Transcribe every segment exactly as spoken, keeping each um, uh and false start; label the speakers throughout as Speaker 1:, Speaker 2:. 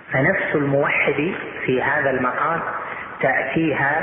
Speaker 1: فنفس الموحد في هذا المقام تأتيها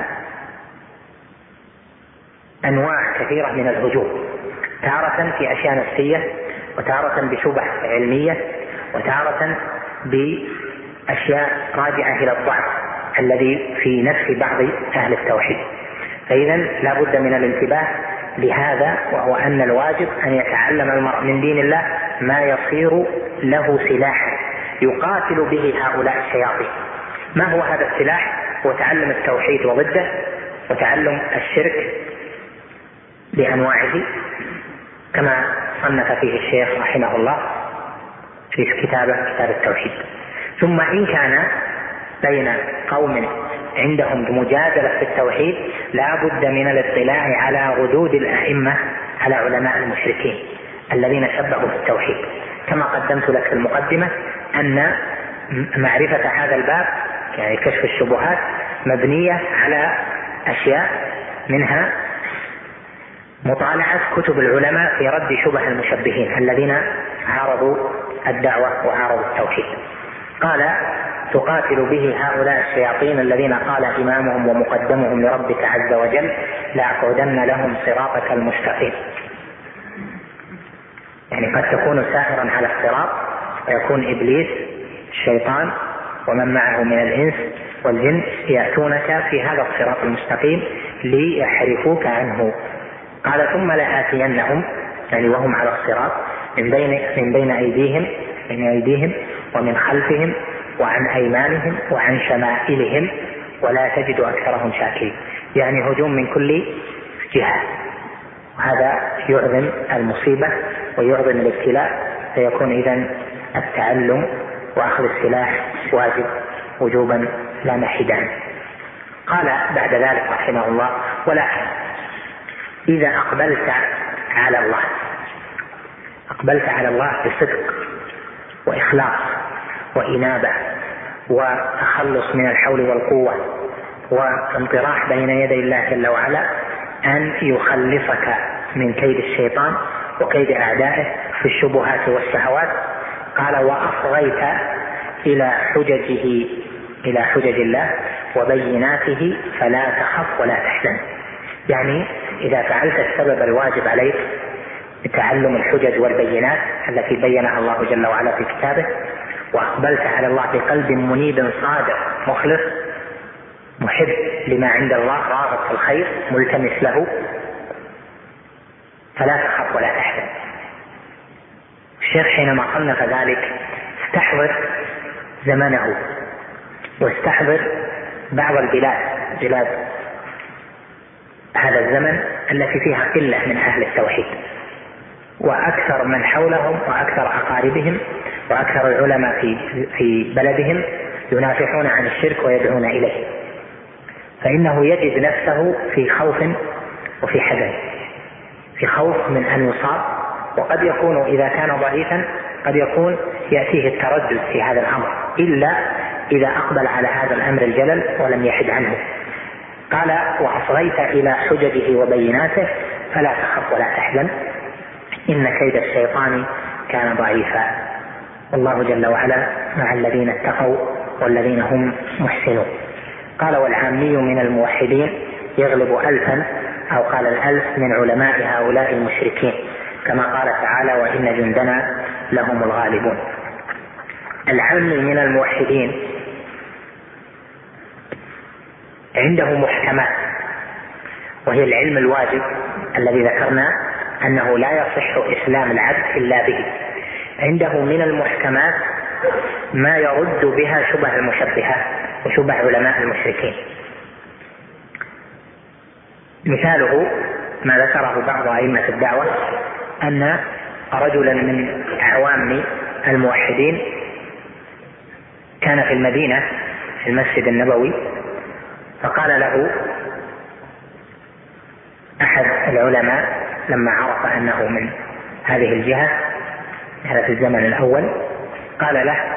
Speaker 1: أنواع كثيرة من الهجوم، تارة في أشياء نفسية، وتارة بشبه علمية، وتارة بأشياء راجعة إلى الضعف الذي في نفس بعض أهل التوحيد. فإذا لا بد من الانتباه لهذا، وهو أن الواجب أن يتعلم المرء من دين الله ما يصير له سلاحا يقاتل به هؤلاء الشياطين. ما هو هذا السلاح؟ هو تعلم التوحيد وضده، وتعلم الشرك بأنواعه كما صنف فيه الشيخ رحمه الله في كتابه كتاب التوحيد. ثم إن كان بين قوم عندهم مجادلة في التوحيد لا بد من الاطلاع على ردود الأئمة على علماء المشركين الذين شبهوا في التوحيد، كما قدمت لك في المقدمة أن معرفة هذا الباب يعني كشف الشبهات مبنية على أشياء، منها مطالعة كتب العلماء في رد شبه المشبهين الذين عارضوا الدعوة وعارضوا التوحيد. قال: تقاتل به هؤلاء الشياطين الذين قال إمامهم ومقدمهم لربك عز وجل لأقعدن لهم صراطك المستقيم. يعني قد تكون سائرا على الصراط ويكون إبليس الشيطان ومن معه من الإنس والجن يأتونك في هذا الصراط المستقيم ليحرفوك عنه. قال: ثم لآتينهم، يعني وهم على الصراط، من بين من بين أيديهم من أيديهم ومن خلفهم وعن أيمانهم وعن شمائلهم ولا تجد أكثرهم شاكرين. يعني هجوم من كل جهة، وهذا يعظم المصيبة ويعظم الابتلاء، فيكون إذن التعلم وأخذ السلاح واجب وجوبا لا محيدا. قال بعد ذلك رحمه الله: ولكن إذا أقبلت على الله أقبلت على الله بصدق وإخلاص وإنابة وتخلص من الحول والقوة وانطراح بين يدي الله جل وعلا أن يخلصك من كيد الشيطان وكيد أعدائه في الشبهات والشهوات. قال: وأصغيت إلى حججه إلى حجج الله وبيناته فلا تخف ولا تحزن. يعني إذا فعلت السبب الواجب عليك بتعلم الحجج والبينات التي بينها الله جل وعلا في كتابه، وأقبلت على الله بقلب منيب صادق مخلص محب لما عند الله راغب في الخير ملتمس له، فلا تخف ولا تحزن. الشيخ حينما صنف ذلك استحضر زمنه واستحضر بعض البلاد بلاد هذا الزمن التي فيها قلة من أهل التوحيد، وأكثر من حولهم وأكثر أقاربهم وأكثر العلماء في في بلدهم ينافحون عن الشرك ويدعون إليه، فإنه يجد نفسه في خوف وفي حزن، في خوف من أن يصاب، وقد يكون إذا كان ضعيفا قد يكون يأتيه التردد في هذا الأمر إلا إذا أقبل على هذا الأمر الجلل ولم يحد عنه. قال: وأصغيت إلى حججه وبيناته فلا تخف ولا تحزن إن كيد الشيطان كان ضعيفا والله جل وعلا مع الذين اتقوا والذين هم محسنون. قال: والعامي من الموحدين يغلب ألفا، أو قال الألف من علماء هؤلاء المشركين، كما قال تعالى: وإن جندنا لهم الغالبون. العامي من الموحدين عنده محكمات، وهي العلم الواجب الذي ذكرنا أنه لا يصح إسلام العبد إلا به. عنده من المحكمات ما يرد بها شبه المشبهات وشبه علماء المشركين. مثاله ما ذكره بعض أئمة الدعوة أن رجلا من أعوام الموحدين كان في المدينة في المسجد النبوي، فقال له أحد العلماء لما عرف أنه من هذه الجهة، هذا في الزمن الأول، قال له: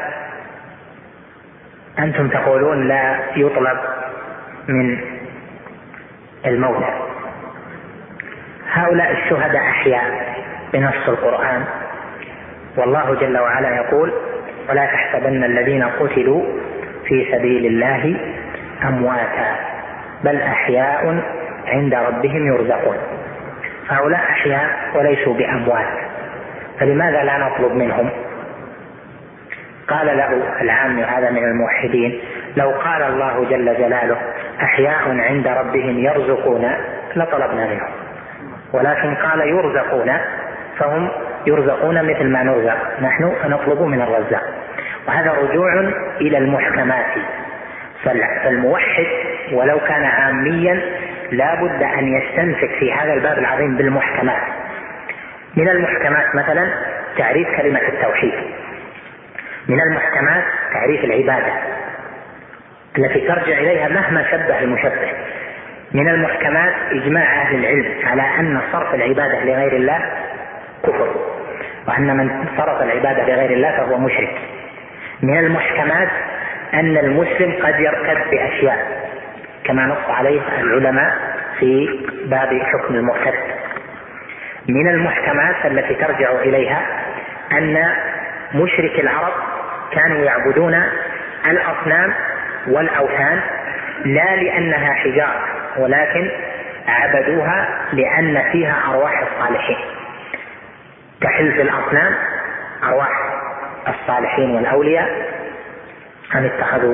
Speaker 1: أنتم تقولون لا يطلب من الموتى، هؤلاء الشهداء أحياء بنص القرآن، والله جل وعلا يقول: ولا تحسبن الذين قتلوا في سبيل الله أمواتا بل أحياء عند ربهم يرزقون. هؤلاء أحياء وليسوا بأموات، فلماذا لا نطلب منهم؟ قال له العام هذا من الموحدين: لو قال الله جل جلاله أحياء عند ربهم يرزقون لطلبنا منهم، ولكن قال يرزقون، فهم يرزقون مثل ما نرزق نحن فنطلب من الرزاق. وهذا رجوع إلى المحكمات. فالموحد ولو كان عاميا لا بد أن يستمسك في هذا الباب العظيم بالمحكمات. من المحكمات مثلا تعريف كلمة التوحيد، من المحكمات تعريف العبادة التي ترجع إليها مهما شبه المشبه، من المحكمات إجماع أهل العلم على أن صرف العبادة لغير الله كفر، وأن من صرف العبادة لغير الله فهو مشرك. من المحكمات أن المسلم قد يرتد بأشياء كما نص عليه العلماء في باب حكم المرتد. من المحكمات التي ترجع إليها أن مشرك العرب كانوا يعبدون الأصنام والأوثان لا لأنها حجارة، ولكن عبدوها لأن فيها أرواح الصالحين، تحل في الأصنام أرواح الصالحين والأولياء، أم اتخذوا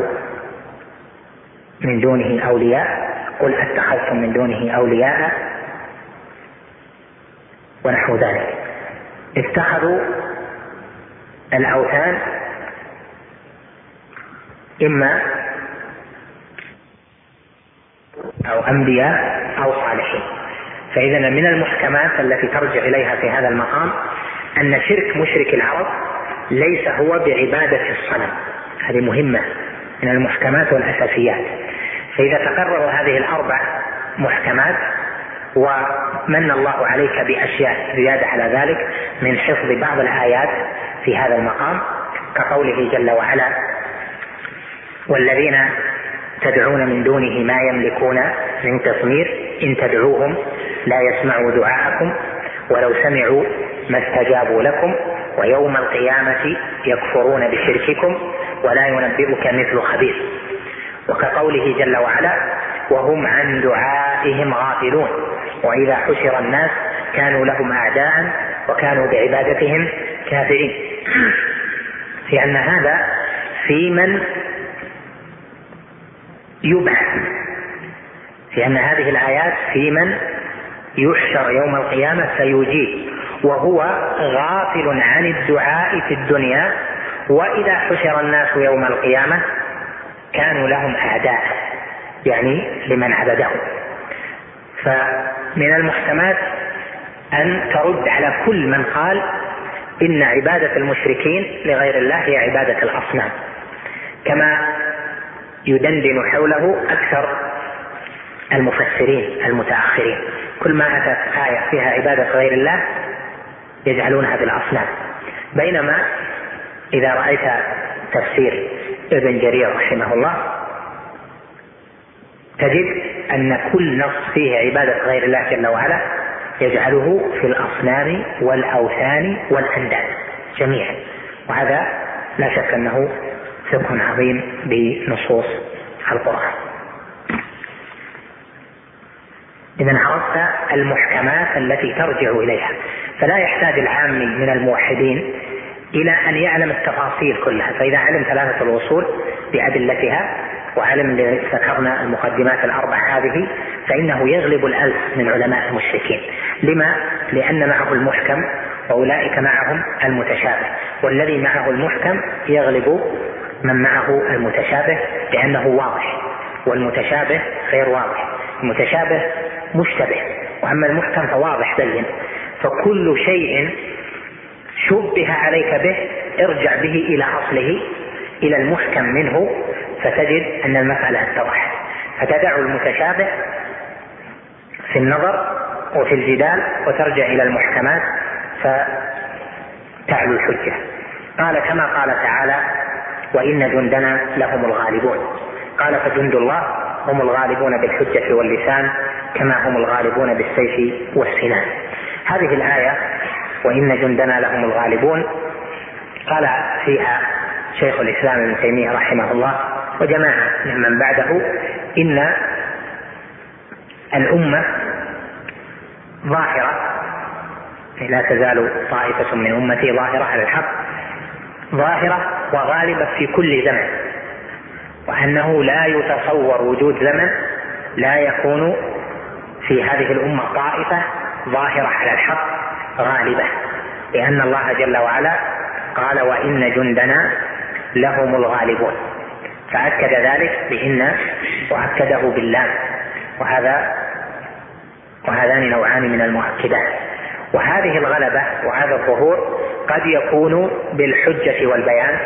Speaker 1: من دونه أولياء قل اتخذتم من دونه أولياء ونحو ذلك. اتخذوا الأوثان إما أو أنبياء أو صالحين. فإذا من المحكمات التي ترجع إليها في هذا المقام أن شرك مشرك العرب ليس هو بعبادة الصنم، هذه مهمة من المحكمات والأساسيات. فإذا تقرر هذه الأربع محكمات ومن الله عليك بأشياء زيادة على ذلك من حفظ بعض الآيات في هذا المقام كقوله جل وعلا: والذين تدعون من دونه ما يملكون من قطمير إن تدعوهم لا يسمعوا دعاءكم ولو سمعوا ما استجابوا لكم ويوم القيامة يكفرون بشرككم ولا ينبئك مثل خبير. وكقوله جل وعلا: وهم عن دعائهم غافلون وإذا حشر الناس كانوا لهم أعداء وكانوا بعبادتهم كافرين. لأن هذا في من يبعث، لأن هذه الآيات في من يحشر يوم القيامة فيجيب وهو غافل عن الدعاء في الدنيا، وإذا حشر الناس يوم القيامة كانوا لهم أعداء، يعني لمن عبدهم. فمن المحكمات أن ترد على كل من قال إن عبادة المشركين لغير الله هي عبادة الأصنام، كما يدندن حوله أكثر المفسرين المتأخرين. كل ما أتت آية فيها عبادة غير الله يجعلونها بالأصنام، بينما إذا رأيت تفسير ابن جرير رحمه الله تجد أن كل نص فيه عبادة غير الله جل وعلا يجعله في الأصنام والأوثان والأنداد جميعا، وهذا لا شك أنه فقه عظيم بنصوص القرآن. إذن عرفت المحكمات التي ترجع إليها، فلا يحتاج العامي من الموحدين إلى أن يعلم التفاصيل كلها. فإذا علم ثلاثة الأصول بأدلتها وعلم اللي ذكرنا المقدمات الأربع هذه فإنه يغلب الألف من علماء المشركين. لما؟ لأن معه المحكم وأولئك معهم المتشابه، والذي معه المحكم يغلب من معه المتشابه لأنه واضح، والمتشابه غير واضح. المتشابه مشتبه، وأما المحكم فواضح بين. فكل شيء شبه عليك به ارجع به إلى أصله إلى المحكم منه فتجد أن المسألة اتضحت، فتدع المتشابه في النظر وفي الجدال وترجع إلى المحكمات فتعلو الحجة. قال كما قال تعالى: وإن جندنا لهم الغالبون. قال فجند الله هم الغالبون بالحجة واللسان كما هم الغالبون بالسيف والسنان. هذه الآية وإن جندنا لهم الغالبون قال فيها شيخ الإسلام ابن تيمية رحمه الله وجماعة ممن بعده إن الأمة ظاهرة، لا تزال طائفة من أمتي ظاهرة على الحق، ظاهرة وغالبة في كل زمن، وأنه لا يتصور وجود زمن لا يكون في هذه الأمة طائفة ظاهرة على الحق غالبة، لأن الله جل وعلا قال وإن جندنا لهم الغالبون، فأكد ذلك بإن وأكده باللام، وهذا وهذان نوعان من المؤكدات. وهذه الغلبة وهذا الظهور قد يكون بالحجة والبيان،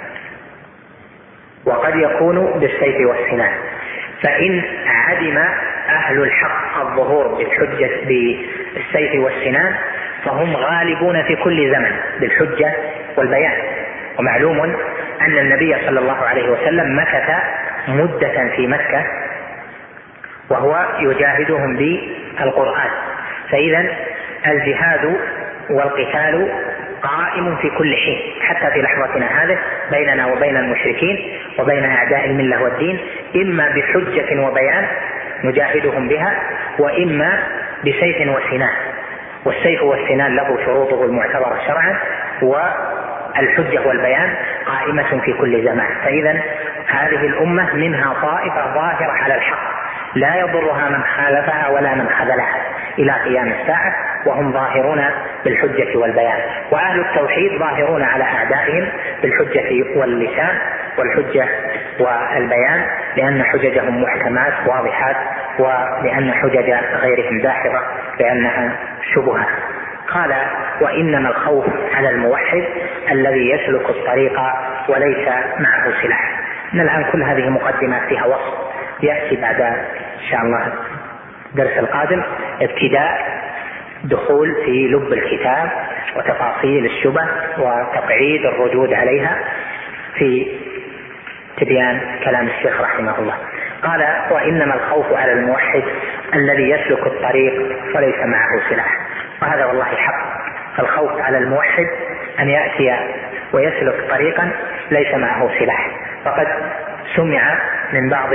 Speaker 1: وقد يكون بالسيف والسنان. فإن عدم أهل الحق الظهور بالحجة بالسيف والسنان فهم غالبون في كل زمن بالحجة والبيان. ومعلوم أن النبي صلى الله عليه وسلم مكث مدة في مكة وهو يجاهدهم بالقرآن، فإذا الجهاد والقتال قائم في كل حين حتى في لحظتنا هذه بيننا وبين المشركين وبين أعداء الملة والدين، إما بحجة وبيان نجاهدهم بها، وإما بسيف وسنان. والسيف والسنان له شروطه المعتبرة شرعا، والحجة والبيان قائمة في كل زمان. فإذا هذه الأمة منها طائفة ظاهرة على الحق لا يضرها من خالفها ولا من خذلها إلى قيام الساعة، وهم ظاهرون بالحجة والبيان. وأهل التوحيد ظاهرون على أعدائهم بالحجة واللسان والحجة والبيان، لأن حججهم محكمات واضحات، ولأن حجج غيرهم داحضة لأنها شبهة. قال وإنما الخوف على الموحد الذي يسلك الطريق وليس معه سلاح. إن الآن كل هذه مقدمات فيها وصف، يأتي بعد إن شاء الله الدرس القادم ابتداء دخول في لب الكتاب وتفاصيل الشبه وتقعيد الردود عليها في تبيان كلام الشيخ رحمه الله. قال وإنما الخوف على الموحد الذي يسلك الطريق وليس معه سلاح. وهذا والله حق، الخوف على الموحد أن يأتي ويسلك طريقا ليس معه سلاح. فقد سمع من بعض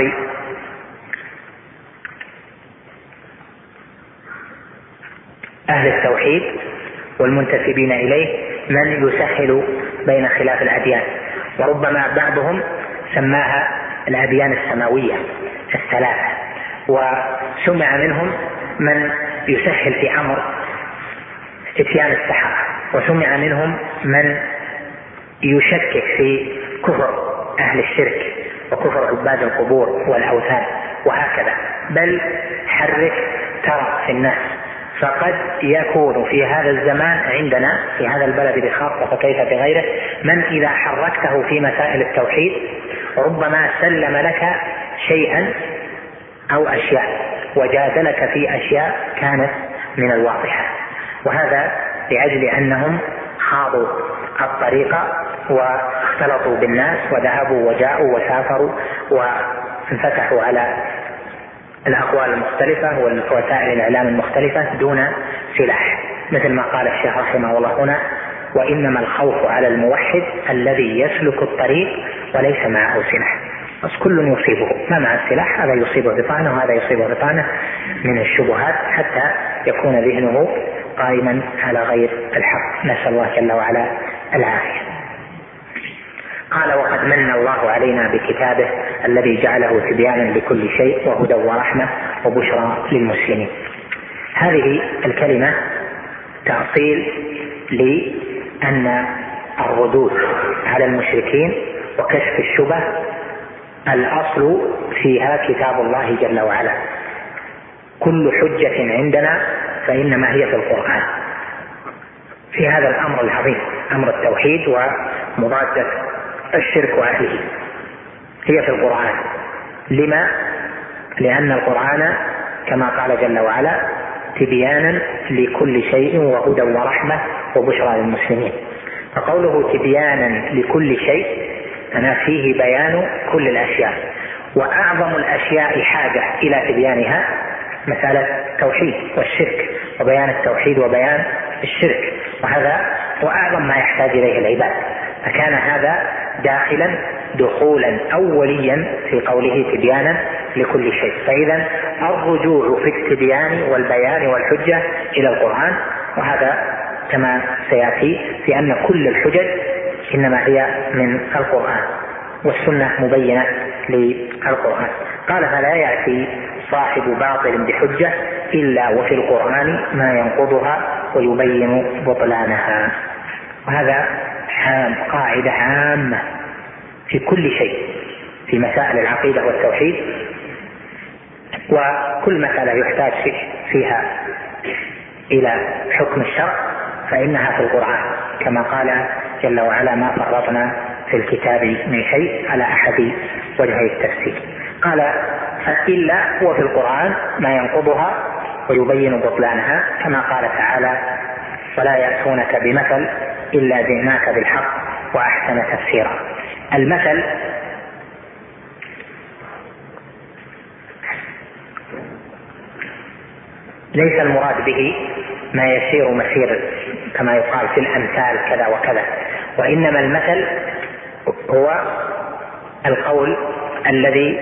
Speaker 1: أهل التوحيد والمنتسبين إليه من يسهل بين خلاف الأديان، وربما بعضهم سماها الأديان السماوية الثلاثة. وسمع منهم من يسهل في أمر اتيان السحرة، وسمع منهم من يشكك في كفر أهل الشرك وكفر عباد القبور والأوثان وهكذا. بل حرك ترى في الناس، فقد يكون في هذا الزمان عندنا في هذا البلد بخاصة فكيف بغيره من إذا حركته في مسائل التوحيد ربما سلم لك شيئا أو أشياء وجادلك في أشياء كانت من الواضحة، وهذا لأجل أنهم خاضوا الطريق واختلطوا بالناس وذهبوا وجاءوا وسافروا وانفتحوا على الأقوال المختلفة ووسائل الإعلام المختلفة دون سلاح، مثل ما قال الشيخ رحمه الله هنا وإنما الخوف على الموحد الذي يسلك الطريق وليس معه سلاح. بس كل يصيبه، ما مع السلاح هذا يصيبه بطعنه وهذا يصيبه بطعنه من الشبهات حتى يكون ذهنه قائما على غير الحق. نسأل الله جل وعلا العافية. قال وقد من الله علينا بكتابه الذي جعله تبيانا لكل شيء وهدى ورحمة وبشرى للمسلمين. هذه الكلمة تأصيل لأن الردود على المشركين وكشف الشبه الأصل فيها كتاب الله جل وعلا. كل حجة عندنا فإنما هي في القرآن في هذا الأمر العظيم، أمر التوحيد ومضادة الشرك وأهله، هي في القرآن. لما؟ لأن القرآن كما قال جل وعلا تبيانا لكل شيء وهدى ورحمة وبشرى للمسلمين. فقوله تبيانا لكل شيء أنا فيه بيان كل الأشياء، وأعظم الأشياء حاجة إلى تبيانها مسألة التوحيد والشرك، وبيان التوحيد وبيان الشرك، وهذا هو أعظم ما يحتاج إليه العباد. فكان هذا داخلا دخولا أوليا في قوله تبيانا لكل شيء. فإذا الرجوع في التبيان والبيان والحجة إلى القرآن، وهذا كما سيأتي في أن كل الحجج إنما هي من القرآن والسنة مبينة للقرآن. قال فلا يأتي صاحب باطل بحجة إلا وفي القرآن ما ينقضها ويبين بطلانها. وهذا قاعدة عامة في كل شيء في مسائل العقيدة والتوحيد، وكل مسألة يحتاج فيها إلى حكم الشرع فإنها في القرآن، كما قال جل وعلا ما فرطنا في الكتاب من شيء على أحد وجهي التفسير. قال إلا هو في القرآن ما ينقضها ويبين بطلانها، كما قال تعالى ولا يأتونك بمثل إلا جئناك بالحق وأحسن تفسيرا. المثل ليس المراد به ما يسير مسير كما يقال في الأمثال كذا وكذا، وإنما المثل هو القول الذي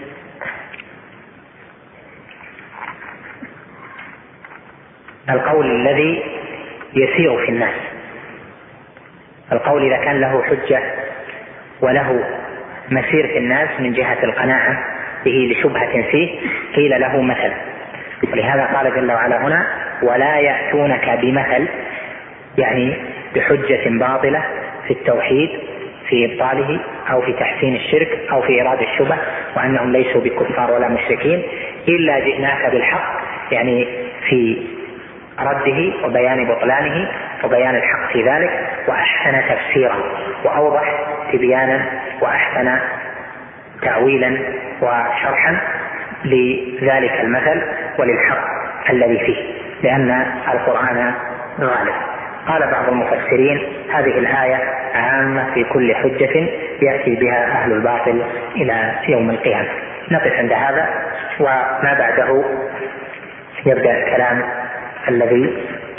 Speaker 1: القول الذي يسير في الناس. القول إذا كان له حجة وله مسير في الناس من جهة القناعة به لشبهة فيه قيل له مثل. ولهذا قال جل وعلا هنا ولا يأتونك بمثل، يعني بحجة باطلة في التوحيد في إبطاله أو في تحسين الشرك أو في إرادة الشبه وأنهم ليسوا بكفار ولا مشركين إلا جئناك بالحق، يعني في رده وبيان بطلانه وبيان الحق في ذلك، وأحسن تفسيرا وأوضح تبيانا وأحسن تأويلا وشرحا لذلك المثل وللحق الذي فيه، لأن القرآن غالب. قال بعض المفسرين هذه الآية عامة في كل حجة يأتي بها أهل الباطل إلى يوم القيامة. نقف عند هذا، وما بعده يبدأ الكلام الذي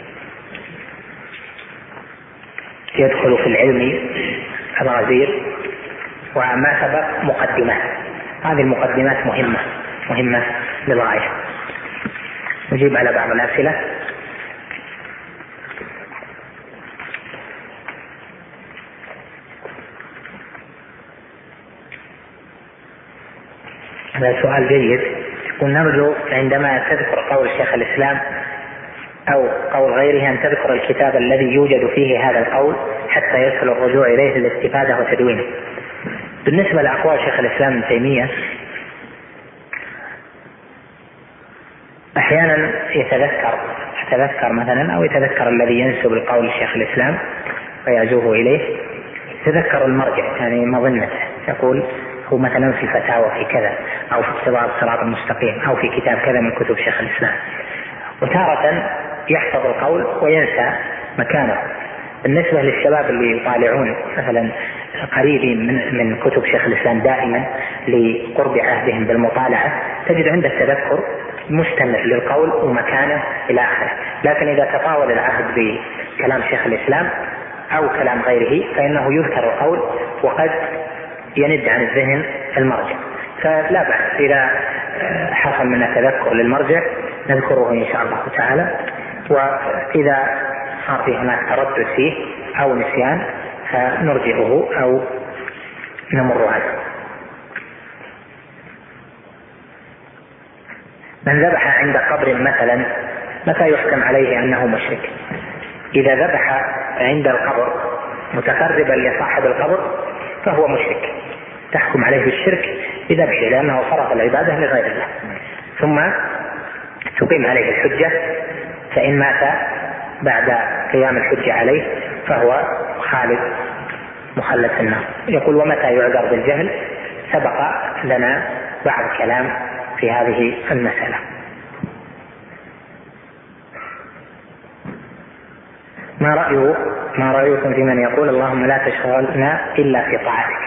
Speaker 1: يدخل في العلم الغزير. وما سبق مقدمات، هذه المقدمات مهمة مهمة للغاية. نجيب على بعض الأسئلة. هذا سؤال جيد. يقول نرجو عندما تذكر قول شيخ الإسلام أو قول غيره أن تذكر الكتاب الذي يوجد فيه هذا القول حتى يسهل الرجوع إليه للاستفادة وتدوينه. بالنسبة لأقوال شيخ الإسلام ابن تيمية أحيانا يتذكر يتذكر مثلا أو يتذكر الذي ينسب القول لشيخ الإسلام ويعزوه إليه، يتذكر المرجع يعني مظنته، يقول هو مثلا في الفتاوى في كذا أو في اقتضاء الصراط المستقيم أو في كتاب كذا من كتب شيخ الإسلام. وتارة يحفظ القول وينسى مكانه. بالنسبة للشباب اللي يطالعون مثلا قريبين من من كتب شيخ الإسلام دائما لقرب عهدهم بالمطالعة، تجد عند التذكر مستمر للقول ومكانه إلى آخره. لكن إذا تطاول العهد بكلام شيخ الإسلام أو كلام غيره فإنه يذكر القول وقد يند عن الذهن المرجع. فلا بأس إذا حصل من التذكر للمرجع نذكره إن شاء الله تعالى، وإذا صار في هناك تردد فيه أو نسيان فنرجعه أو نمر عنه. من ذبح عند قبر مثلا متى يحكم عليه أنه مشرك؟ إذا ذبح عند القبر متقربا لصاحب القبر فهو مشرك، تحكم عليه بالشرك بذبحه لأنه فرض العبادة لغير الله، ثم تقيم عليه الحجة، فإن مات بعد قيام الحجة عليه فهو خالد مخلد في النار. يقول ومتى يعذر بالجهل؟ سبق لنا بعض كلام في هذه المسألة. ما رأيه ما رأيكم في من يقول اللهم لا تشغلنا إلا في طاعتك؟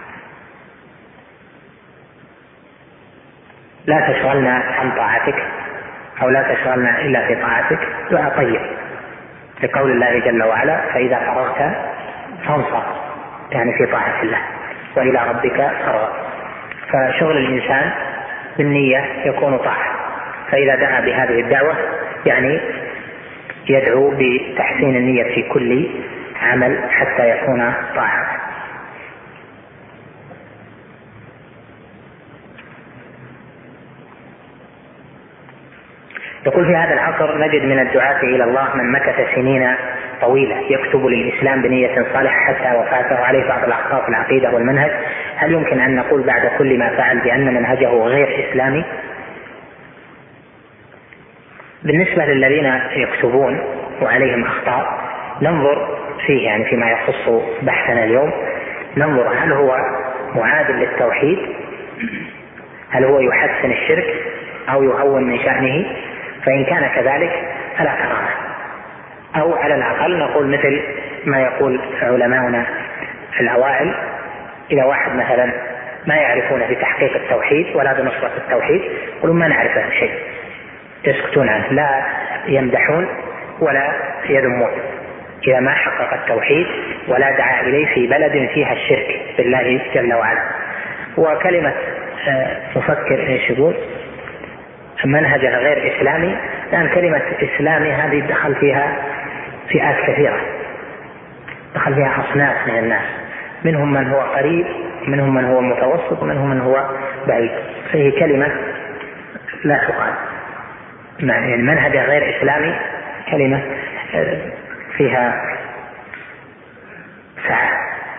Speaker 1: لا تشغلنا عن طاعتك أو لا تشغلنا إلا في طاعتك دعاء طيب، لقول الله جل وعلا فإذا فرغت فانصب يعني في طاعة الله، وإلى ربك فارغب. فشغل الإنسان بالنية يكون طاعة، فإذا دعا بهذه الدعوة يعني يدعو بتحسين النية في كل عمل حتى يكون طاعة. يقول في هذا العصر نجد من الدعاة إلى الله من مكث سنين طويلة يكتب للإسلام بنية صالحة حتى وفاته عليه بعض الأخطاء في العقيدة والمنهج، هل يمكن أن نقول بعد كل ما فعل بأن منهجه غير إسلامي؟ بالنسبة للذين يكتبون وعليهم أخطاء ننظر فيه، يعني فيما يخص بحثنا اليوم ننظر هل هو معادل للتوحيد، هل هو يحسن الشرك أو يهون من شأنه، فإن كان كذلك فلا كراهة، أو على الأقل نقول مثل ما يقول علماؤنا الأوائل: إذا واحد مثلا ما يعرفون بتحقيق التوحيد ولا بنصرة التوحيد يقولون ما نعرف شيء، يسكتون عنه، لا يمدحون ولا يذمون إذا ما حقق التوحيد ولا دعا إليه في بلد فيها الشرك بالله جل وعلا. وكلمة مفكر ايش يقول منهجها غير إسلامي، لأن كلمة إسلامي هذه دخل فيها فئات كثيرة، دخل فيها أصناف من الناس، منهم من هو قريب، منهم من هو متوسط، ومنهم من هو بعيد، فهي كلمة لا تقال. يعني منهجها غير إسلامي كلمة فيها سعة.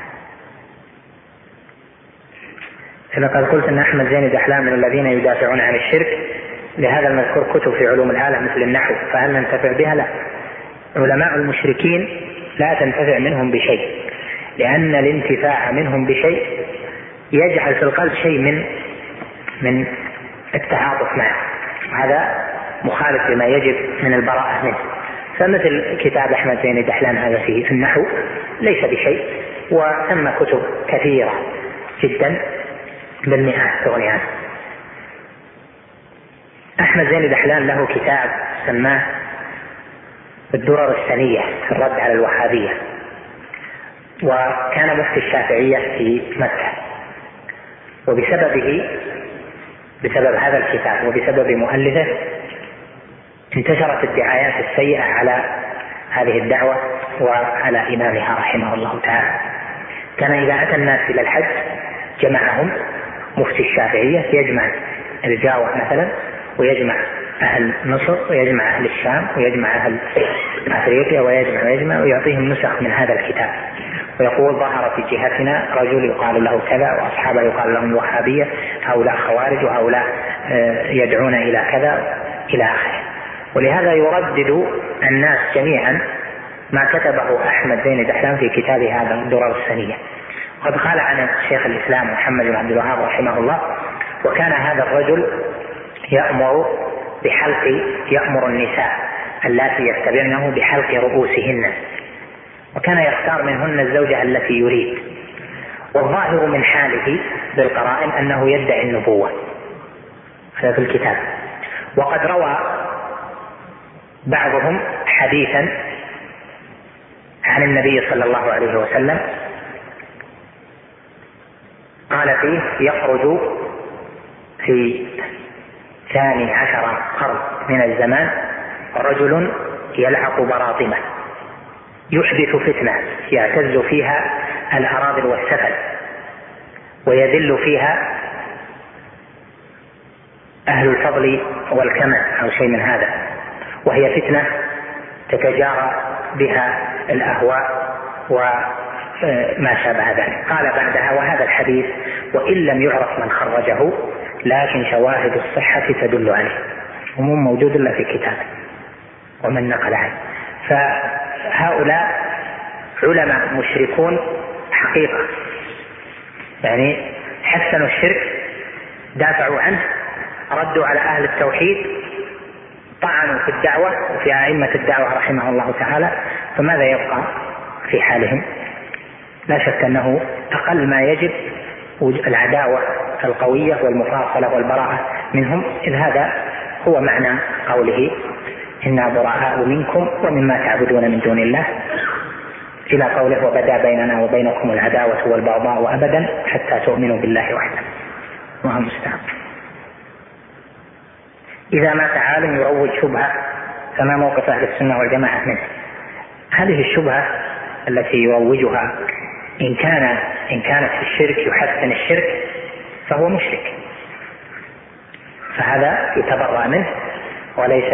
Speaker 1: إذا قد قلت أن أحمد زين دحلان من الذين يدافعون عن الشرك، لهذا المذكور كتب في علوم الآلة مثل النحو، فهل ننتفع بها؟ لا. علماء المشركين لا تنتفع منهم بشيء، لأن الانتفاع منهم بشيء يجعل في القلب شيء من من التعاطف معه، هذا مخالف لما يجب من البراءة منه. فمثل كتاب أحمد زين دحلان هذا فيه في النحو ليس بشيء، وثم كتب كثيرة جدا بالمئات تغني عنه. أحمد زين دحلان له كتاب سماه الدرر السنية في الرد على الوهابية، وكان مفتي الشافعية في مكة، وبسببه بسبب هذا الكتاب وبسبب مؤلفه انتشرت الدعايات السيئة على هذه الدعوة وعلى إمامها رحمه الله تعالى. كان إذا أتى الناس إلى الحج جمعهم مفتي الشافعية، يجمع الجاوة مثلا، ويجمع أهل مصر، ويجمع أهل الشام، ويجمع أهل أفريقيا، ويجمع ويجمع ويعطيهم نسخ من هذا الكتاب، ويقول: ظهر في جهتنا رجل يقال له كذا، وأصحابه يقال لهم الوهابية، هؤلاء خوارج، وهؤلاء يدعون إلى كذا إلى آخره. ولهذا يردد الناس جميعا ما كتبه أحمد زين دحلان في كتابه هذا الدرر السنية. وقد قال عن شيخ الإسلام محمد بن عبد الوهاب رحمه الله: وكان هذا الرجل يأمر بحلق يأمر النساء اللاتي يتبعنه بحلق رؤوسهن، وكان يختار منهن الزوجة التي يريد، والظاهر من حاله بالقرائن أنه يدعي النبوة، هذا في الكتاب. وقد روى بعضهم حديثا عن النبي صلى الله عليه وسلم قال فيه: يخرج في ثاني عشر قرن من الزمان رجل يلعق براطمة يحدث فتنة يعتز فيها الأراذل والسفل، ويذل فيها أهل الفضل والكمال أو شيء من هذا، وهي فتنة تتجارى بها الأهواء وما شابه ذلك. قال بعدها: وهذا الحديث وإن لم يعرف من خرجه لكن شواهد الصحة تدل عليه، ومو موجود إلا في كتاب ومن نقل عنه. فهؤلاء علماء مشركون حقيقة، يعني حسنوا الشرك، دافعوا عنه، ردوا على أهل التوحيد، طعنوا في الدعوة وفي أئمة الدعوة رحمه الله تعالى، فماذا يبقى في حالهم؟ لا شك أنه أقل ما يجب العداوة القوية والمفاصلة والبراءة منهم، إذ هذا هو معنى قوله: إنا براء منكم ومما تعبدون من دون الله إلى قوله وبدا بيننا وبينكم العداوة والبغضاء أبدا حتى تؤمنوا بالله وحده. الله المستعان. إذا مات عالم يروج شبهة فما موقف أهل السنة والجماعة منه؟ هذه الشبهة التي يروجها إن كان إن كانت في الشرك يحسن الشرك فهو مشرك، فهذا يتبرأ منه وليس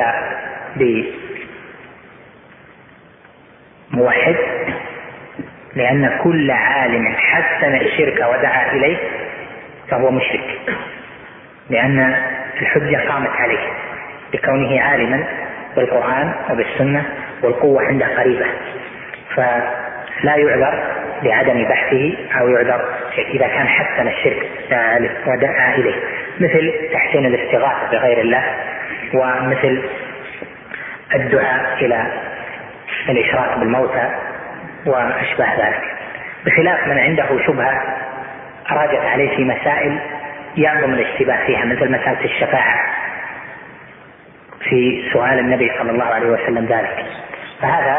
Speaker 1: بموحد، لأن كل عالم حسن الشرك ودعا إليه فهو مشرك، لأن الحجة قامت عليه لكونه عالما بالقرآن وبالسنة والقوة عنده قريبة، فلا يعذر لعدم بحثه أو يعذر إذا كان حسن الشرك ودعا إليه، مثل تحسين الاستغاثة بغير الله، ومثل الدعاء إلى الإشراك بالموتى وأشبه ذلك، بخلاف من عنده شبهة راجت عليه في مسائل يعظم الاشتباه فيها، مثل مسألة الشفاعة في سؤال النبي صلى الله عليه وسلم ذلك، فهذا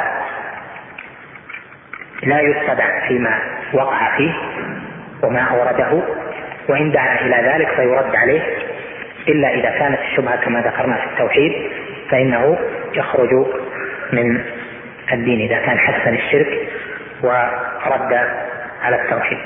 Speaker 1: لا يتبع فيما وقع فيه وما أورده، وإن دعا إلى ذلك فيرد عليه، إلا إذا كانت الشبهة كما ذكرنا في التوحيد فإنه يخرج من الدين إذا كان حسن الشرك ورد على التوحيد.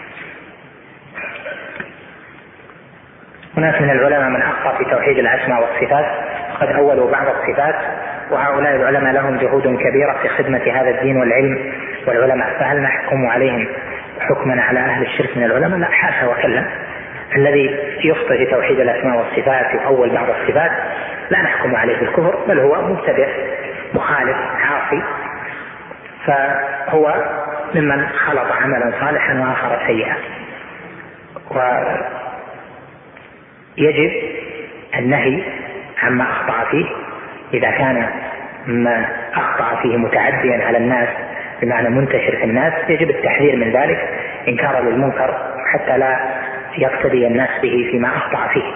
Speaker 1: هناك من العلماء من أخطأ في توحيد الأسماء والصفات، قد أولوا بعض الصفات، وهؤلاء العلماء لهم جهود كبيرة في خدمة هذا الدين والعلم والعلماء، فهل نحكم عليهم حكما على أهل الشرك من العلماء؟ لا، حاشا وكلا. الذي يخطئ في توحيد الأسماء والصفات يؤول بعض الصفات لا نحكم عليه بالكفر، بل هو مبتدع مخالف عاصي، فهو ممن خلط عملا صالحا وآخر سيئا. ويجب النهي عما أخطأ فيه، إذا كان ما أخطأ فيه متعديا على الناس بمعنى منتشر في الناس يجب التحذير من ذلك إنكارا للمنكر حتى لا يقتدي الناس به فيما أخطأ فيه.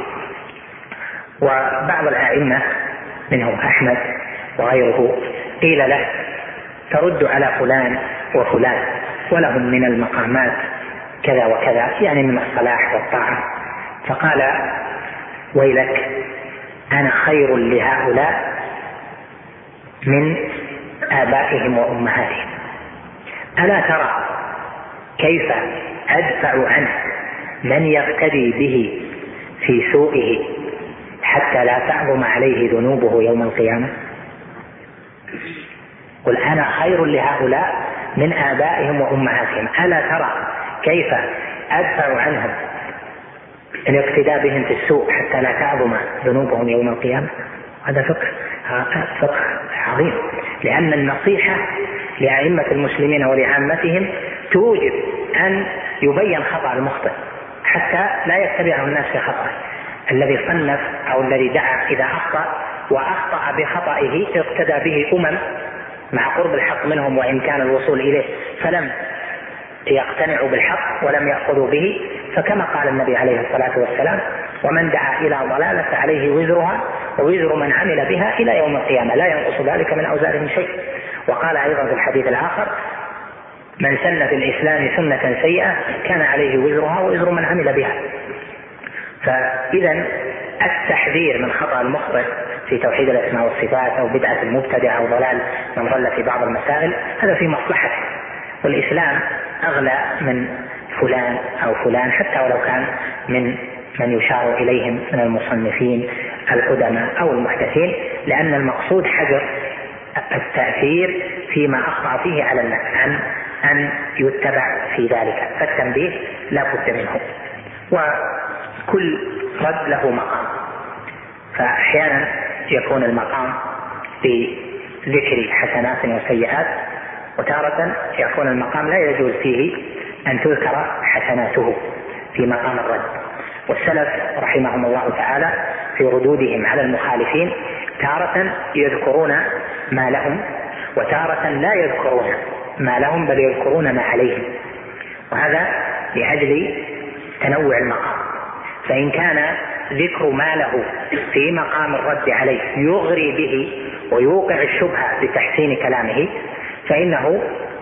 Speaker 1: وبعض الأئمة منهم أحمد وغيره قيل له ترد على فلان وفلان ولهم من المقامات كذا وكذا، يعني من الصلاح والطاعة، فقال ويلك أنا خير لهؤلاء من آبائهم وأمهاتهم، ألا ترى كيف أدفع عنه من يقتدي به في سوءه حتى لا تعظم عليه ذنوبه يوم القيامة؟ قل أنا خير لهؤلاء من آبائهم وأمهاتهم، ألا ترى كيف أدفع عنهم الاقتداء بهم في السوء حتى لا تعظم ذنوبهم يوم القيامة؟ هذا فقه فقه عظيم، لأن النصيحة لأئمة المسلمين ولعامتهم توجب أن يبين خطأ المخطئ حتى لا يتبعه الناس في خطأه. الذي صنف أو الذي دعا إذا أخطأ وأخطأ بخطئه اقتدى به أمم مع قرب الحق منهم وإن كان الوصول إليه فلم يقتنعوا بالحق ولم يأخذوا به، فكما قال النبي عليه الصلاة والسلام ومن دعا إلى ضلالة عليه وزرها ووزر من عمل بها إلى يوم القيامة لا ينقص ذلك من أوزارهم شيء. وقال أيضا في الحديث الآخر من سن في الإسلام سنة سيئة كان عليه وزرها ووزر من عمل بها. فإذا التحذير من خطأ المخطئ في توحيد الأسماء والصفات أو بدعة المبتدع أو ضلال من ضل في بعض المسائل هذا في مصلحته، والإسلام أغلى من فلان أو فلان حتى ولو كان من من يشار إليهم من المصنفين القدماء أو المحدثين، لأن المقصود حجر التأثير فيما أخطأ فيه على الناس عن أن يتبع في ذلك، فالتنبيه لا بد منه. وكل رد له مقام، فأحيانا يكون المقام بذكر حسنات وسيئات، وتارة يكون المقام لا يجوز فيه أن تذكر حسناته في مقام الرد. والسلف رحمهم الله تعالى في ردودهم على المخالفين تارة يذكرون ما لهم وتارة لا يذكرون ما لهم بل يذكرون ما عليهم، وهذا لأجل تنوع المقام. فإن كان ذكر ما له في مقام الرد عليه يغري به ويوقع الشبهة بتحسين كلامه فإنه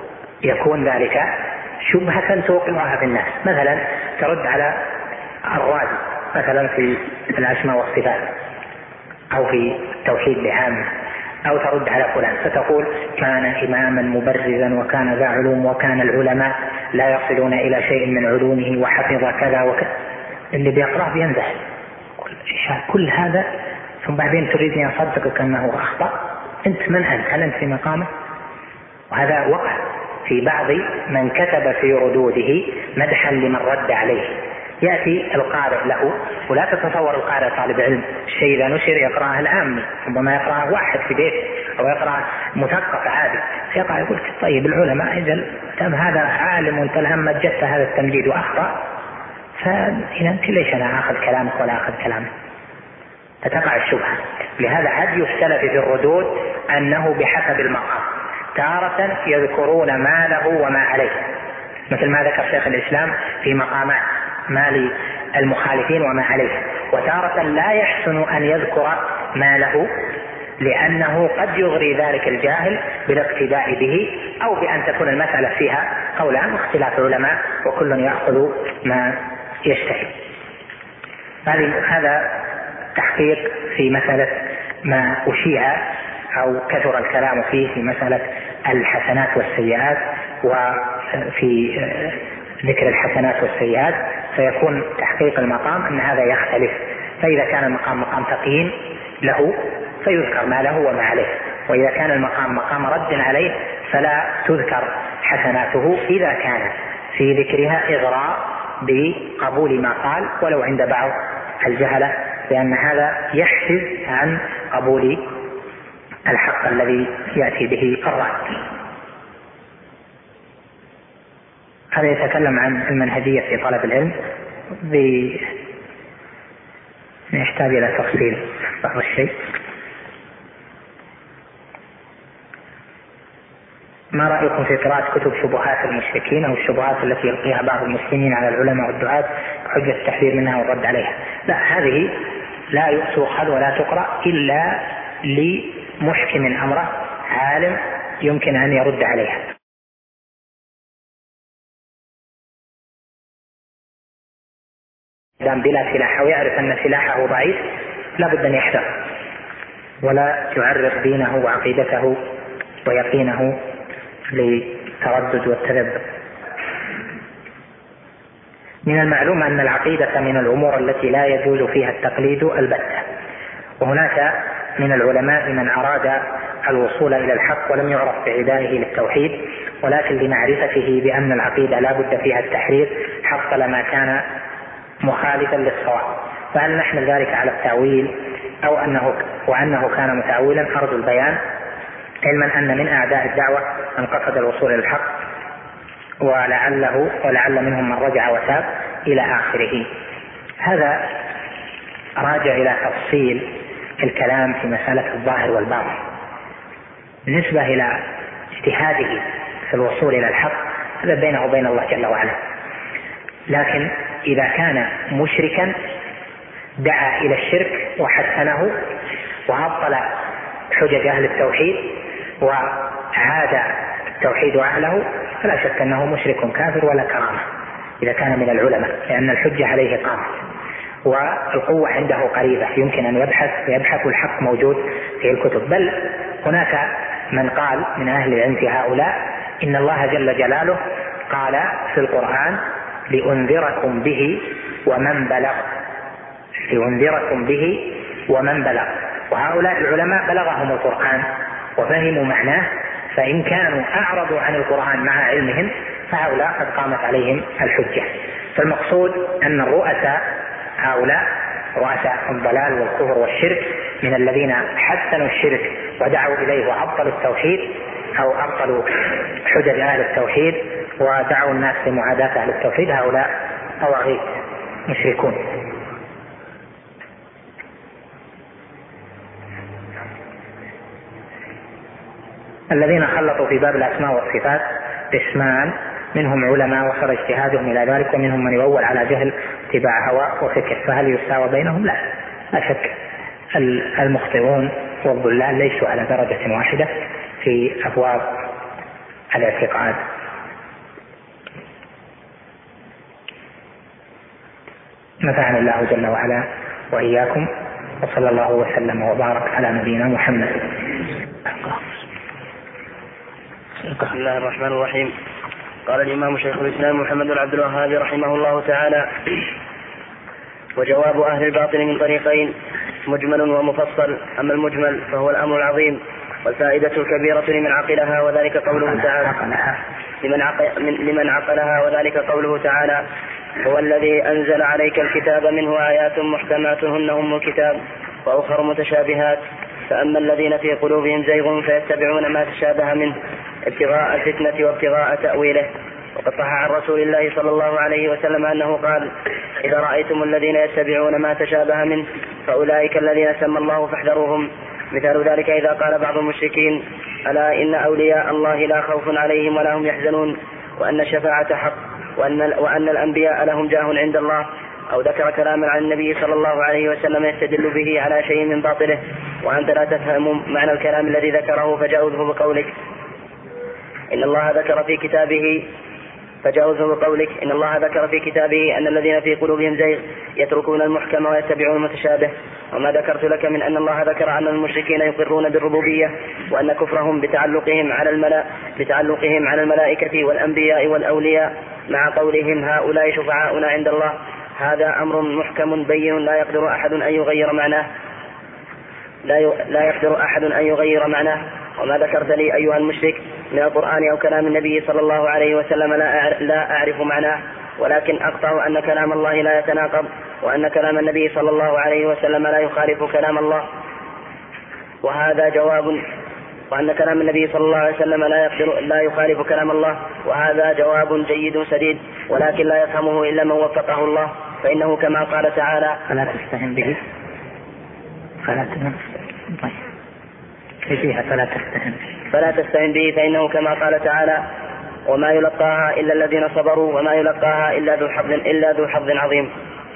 Speaker 1: يكون ذلك شبهة توقعها في الناس. مثلا ترد على الرازي مثلا في الأسماء والصفات أو في التوحيد بعامة، أو ترد على فلان فتقول كان إماما مبرزا وكان ذا علوم وكان العلماء لا يصلون إلى شيء من علومه وحفظ كذا وكذا، اللي بيقرأ بينزح كل هذا، ثم بعدين تريدني أصدقك أنه أخطأ. أنت من أنت؟ هل أنت في مقامه؟ وهذا وقع في بعض من كتب في ردوده مدحا لمن رد عليه. يأتي القارئ له، ولا تتصور القارئ طالب علم الشيء إذا نشر يقرأه العامي، ربما يقرأه واحد في بيته أو يقرأ مثقف عادي، يقرأ يقول طيب العلماء إذا تم هذا عالم وانت الآن مجدت هذا التمجيد وأخطأ، فإذا أنت ليش أنا أخذ كلامك ولا أخذ كلامك؟ فتقع الشبهة. لهذا هدي السلف في الردود أنه بحسب المقام، تارة يذكرون ما له وما عليه، مثل ما ذكر شيخ الإسلام في مقامات ما للمخالفين وما عليه، وتارة لا يحسن أن يذكر ما له لأنه قد يغري ذلك الجاهل بالاقتداء به، أو بأن تكون المسألة فيها قولان واختلاف علماء وكل يأخذ ما يشتهي. هذا تحقيق في مسألة ما أشيع أو كثر الكلام فيه في مسألة الحسنات والسيئات، وفي ذكر الحسنات والسيئات فيكون تحقيق المقام أن هذا يختلف. فإذا كان المقام مقام تقييم له فيذكر ما له وما عليه، وإذا كان المقام مقام رد عليه فلا تذكر حسناته إذا كان في ذكرها إغراء بقبول ما قال ولو عند بعض الجهلة، لأن هذا يحجز عن قبول الحق الذي يأتي به الرد. هذا يتكلم عن المنهجية في طلب العلم، يحتاج إلى تفصيل بعض الشيء. ما رأيكم في قراءة كتب شبهات المشركين أو الشبهات التي يلقيها بعض المسلمين على العلماء والدعاة بحجة التحذير منها والرد عليها؟ لا، هذه لا تؤخذ ولا تقرأ إلا لمحكم أمره عالم يمكن أن يرد عليها. إذا بلا سلاح أو يعرف أن سلاحه ضعيف لا بد أن يحذر ولا يعرض دينه وعقيدته ويقينه للتردد والتذبذب. من المعلوم أن العقيدة من الأمور التي لا يجوز فيها التقليد البتة، وهناك من العلماء من أراد الوصول إلى الحق ولم يعرف بعدائه للتوحيد، ولكن لمعرفته بأن العقيدة لا بد فيها التحرير حصل ما كان مخالفا للصواب. فهل نحمل ذلك على التأويل أو أنه وأنه كان متأولا؟ أرجو البيان، علما أن من أعداء الدعوة من قصد الوصول إلى الحق ولعله ولعل منهم من رجع وتاب إلى آخره. هذا راجع إلى تفصيل الكلام في مسألة الظاهر والباطن. بالنسبة إلى اجتهاده في الوصول إلى الحق هذا بينه وبين الله جل وعلا، لكن إذا كان مشركا دعا إلى الشرك وحسنه وعطل حجج أهل التوحيد وعاد التوحيد أهله فلا شك أنه مشرك كافر ولا كرامة إذا كان من العلماء، لأن الحجة عليه قامت والقوة عنده قريبة، يمكن أن يبحث ويبحث الحق موجود في الكتب. بل هناك من قال من أهل العلم في هؤلاء إن الله جل جلاله قال في القرآن لأنذركم به ومن بلغ، لأنذركم به ومن بلغ. وهؤلاء العلماء بلغهم القرآن وفهموا معناه، فإن كانوا أعرضوا عن القرآن مع علمهم فهؤلاء قد قامت عليهم الحجة. فالمقصود أن الرؤساء هؤلاء رؤساء الضلال والكفر والشرك من الذين حسنوا الشرك ودعوا إليه وعطلوا التوحيد أو أبطلوا حجج أهل التوحيد ودعوا الناس لمعاداة أهل التوحيد، هؤلاء طواغيت مشركون. الذين خلطوا في باب الأسماء والصفات قسمان، منهم علماء وصل اجتهادهم إلى ذلك، ومنهم من يؤول على جهل اتباع هوى وفكر، فهل يساوى بينهم؟ لا، لا شك المخطئون والضلال ليسوا على درجة واحدة في أبواب الاعتقاد نفعني الله جل وعلا وإياكم، وصلى الله وسلم وبارك على نبينا محمد.
Speaker 2: بسم الله الرحمن الرحيم. قال الإمام شيخ الإسلام محمد بن عبد الوهاب رحمه الله تعالى: وجواب أهل الباطل من طريقين: مجمل ومفصل. أما المجمل فهو الأمر العظيم والفائدة الكبيرة لمن عقلها، وذلك قوله تعالى لمن, عقل لمن عقلها وذلك قوله تعالى: هو الذي أنزل عليك الكتاب منه آيات محكمات هن أم الكتاب وأخر متشابهات، فأما الذين في قلوبهم زيغ فيتبعون ما تشابه منه ابتغاء الفتنة وابتغاء تأويله. وقد صح عن رسول الله صلى الله عليه وسلم أنه قال: إذا رأيتم الذين يتبعون ما تشابه منه فأولئك الذين سمى الله فاحذروهم. مثال ذلك إذا قال بعض المشركين: ألا إن أولياء الله لا خوف عليهم ولا هم يحزنون، وأن الشفاعة حق، وأن, وأن الأنبياء لهم جاه عند الله، أو ذكر كلاما عن النبي صلى الله عليه وسلم يستدل به على شيء من باطله، وأنت لا تفهم معنى الكلام الذي ذكره فجاوزه بقولك إن الله ذكر في كتابه فجاوزه بقولك إن الله ذكر في كتابه أن الذين في قلوبهم زيغ يتركون المحكم ويتبعون المتشابه. وما ذكرت لك من أن الله ذكر أن المشركين يقرون بالربوبية، وأن كفرهم بتعلقهم على الملا بتعلقهم على الملائكة والأنبياء والأولياء مع قولهم هؤلاء شفعاؤنا عند الله، هذا أمر محكم بين لا يقدر أحد أن يغير معناه لا لا يقدر أحد أن يغير معناه. وما ذكرت لي أيها المشرك من القرآن أو كلام النبي صلى الله عليه وسلم لا أعرف معناه، ولكن أقطع أن كلام الله لا يتناقض، وأن كلام النبي صلى الله عليه وسلم لا يخالف كلام الله، وهذا جواب وأن كلام النبي صلى الله عليه وسلم لا يقدر لا يخالف كلام الله، وهذا جواب جيد سديد، ولكن لا يفهمه إلا من وفقه الله، فإنه كما قال تعالى:
Speaker 1: فلا تستهن به فلا تستهن فيها فلا تستهن
Speaker 2: فلا تستهن به فإنه كما قال تعالى: وما يلقاها إلا الذين صبروا وما يلقاها إلا ذو حظ إلا ذو حظ عظيم.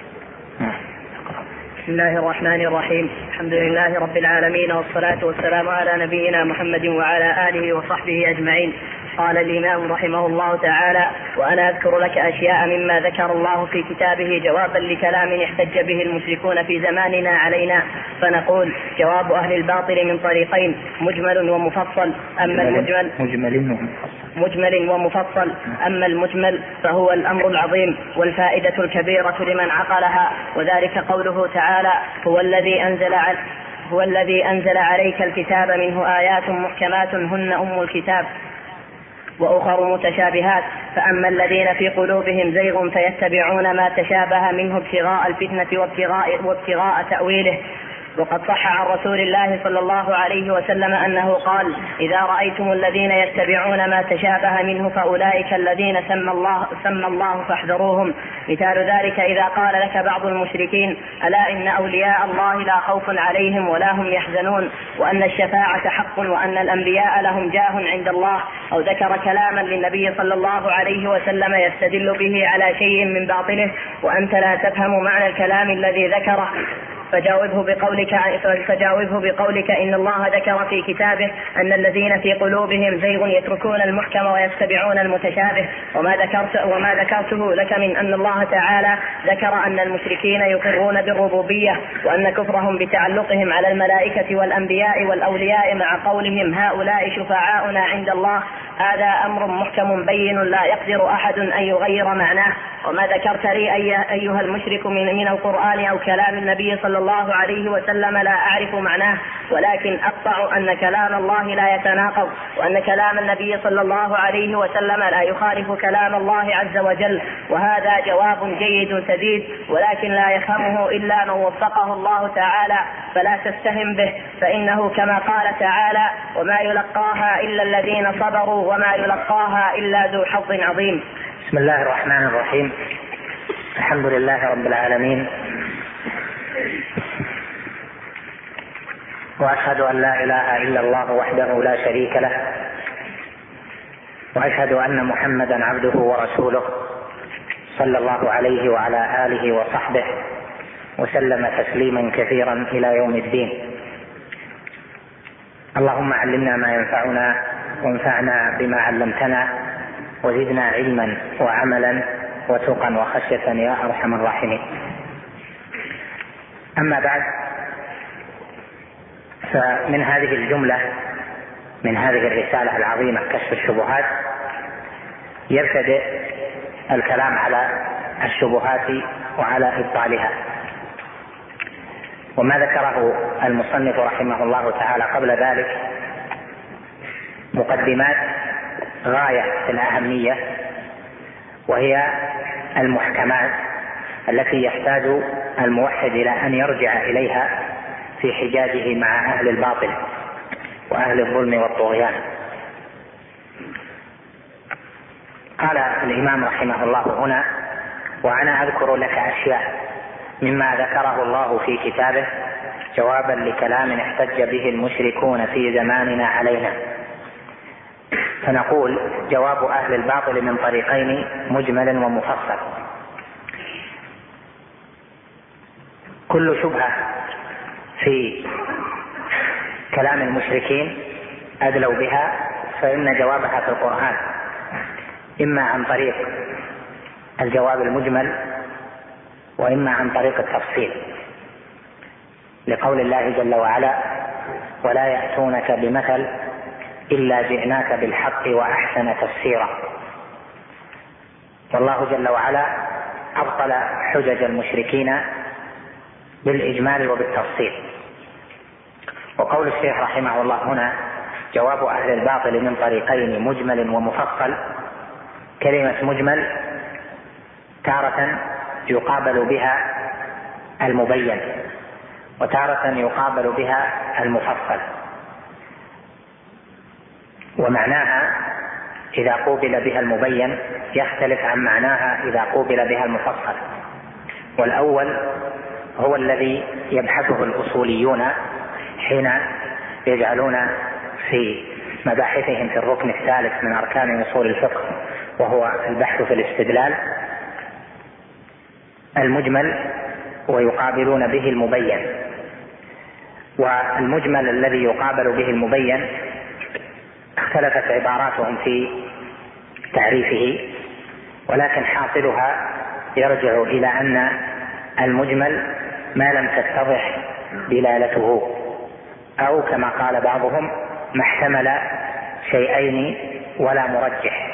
Speaker 3: بسم الله الرحمن الرحيم. الحمد لله رب العالمين، والصلاة والسلام على نبينا محمد وعلى آله وصحبه أجمعين. قال الإمام رحمه الله تعالى: وأنا أذكر لك أشياء مما ذكر الله في كتابه جوابا لكلام احتج به المشركون في زماننا علينا، فنقول: جواب أهل الباطل من طريقين: مجمل ومفصل. أما المجمل
Speaker 1: مجمل
Speaker 3: مجمل ومفصل أما المجمل فهو الأمر العظيم والفائدة الكبيرة لمن عقلها، وذلك قوله تعالى: هو الذي أنزل على هو الذي أنزل عليك الكتاب منه آيات محكمات هن أم الكتاب وأخر متشابهات، فأما الذين في قلوبهم زيغ فيتبعون ما تشابه منه ابتغاء الفتنة وابتغاء, وابتغاء تأويله. وقد صح عن رسول الله صلى الله عليه وسلم أنه قال: إذا رأيتم الذين يتبعون ما تشابه منه فأولئك الذين سمى الله, سمى الله فاحذروهم. مثال ذلك إذا قال لك بعض المشركين: ألا إن أولياء الله لا خوف عليهم ولا هم يحزنون، وأن الشفاعة حق، وأن الأنبياء لهم جاه عند الله، أو ذكر كلاما للنبي صلى الله عليه وسلم يستدل به على شيء من باطله، وأنت لا تفهم معنى الكلام الذي ذكره، فجاوبه بقولك فجاوبه بقولك إن الله ذكر في كتابه أن الذين في قلوبهم زيغ يتركون المحكم ويتبعون المتشابه. وما ذكرت وما ذكرته لك من أن الله تعالى ذكر أن المشركين يقرون بالربوبية، وأن كفرهم بتعلقهم على الملائكة والأنبياء والأولياء مع قولهم هؤلاء شفعاؤنا عند الله، هذا أمر محكم بين لا يقدر أحد أن يغير معناه. وما ذكرت لي أيها المشرك من, من القرآن أو كلام النبي صلى الله عليه وسلم لا أعرف معناه، ولكن أقطع أن كلام الله لا يتناقض، وأن كلام النبي صلى الله عليه وسلم لا يخالف كلام الله عز وجل، وهذا جواب جيد سديد، ولكن لا يفهمه إلا من وفقه الله تعالى، فلا تستهم به، فإنه كما قال تعالى: وما يلقاها إلا الذين صبروا وما يلقاها إلا ذو حظ عظيم.
Speaker 1: بسم الله الرحمن الرحيم. الحمد لله رب العالمين، وأشهد أن لا إله إلا الله وحده لا شريك له، وأشهد أن محمدا عبده ورسوله صلى الله عليه وعلى آله وصحبه وسلم تسليما كثيرا إلى يوم الدين. اللهم علمنا ما ينفعنا وانفعنا بما علمتنا وزدنا علما وعملا وتقا وخشية يا أرحم الراحمين. أما بعد، فمن هذه الجملة من هذه الرسالة العظيمة كشف الشبهات يبتدئ الكلام على الشبهات وعلى إبطالها. وما ذكره المصنف رحمه الله تعالى قبل ذلك مقدمات غاية في الأهمية، وهي المحكمات التي يحتاج الموحد إلى أن يرجع إليها في حجاجه مع أهل الباطل وأهل الظلم والطغيان. قال الإمام رحمه الله هنا: وأنا أذكر لك أشياء مما ذكره الله في كتابه جوابا لكلام احتج به المشركون في زماننا علينا. فنقول: جواب أهل الباطل من طريقين مجمل ومفصل. كل شبهة في كلام المشركين أدلوا بها فإن جوابها في القرآن، إما عن طريق الجواب المجمل وإما عن طريق التفصيل، لقول الله جل وعلا: ولا يأتونك بمثل إلا جئناك بالحق وأحسن تفسيرا. والله جل وعلا أبطل حجج المشركين بالإجمال وبالتفصيل. وقول الشيخ رحمه الله هنا: جواب أهل الباطل من طريقين مجمل ومفصل، كلمة مجمل تارة يقابل بها المبين وتارة يقابل بها المفصل، ومعناها إذا قوبل بها المبين يختلف عن معناها إذا قوبل بها المفصل. والأول هو الذي يبحثه الأصوليون حين يجعلون في مباحثهم في الركن الثالث من أركان أصول الفقه، وهو البحث في الاستدلال، المجمل ويقابلون به المبين. والمجمل الذي يقابل به المبين اختلفت عباراتهم في تعريفه، ولكن حاصلها يرجع إلى أن المجمل ما لم تتضح دلالته، أو كما قال بعضهم: ما احتمل شيئين ولا مرجح،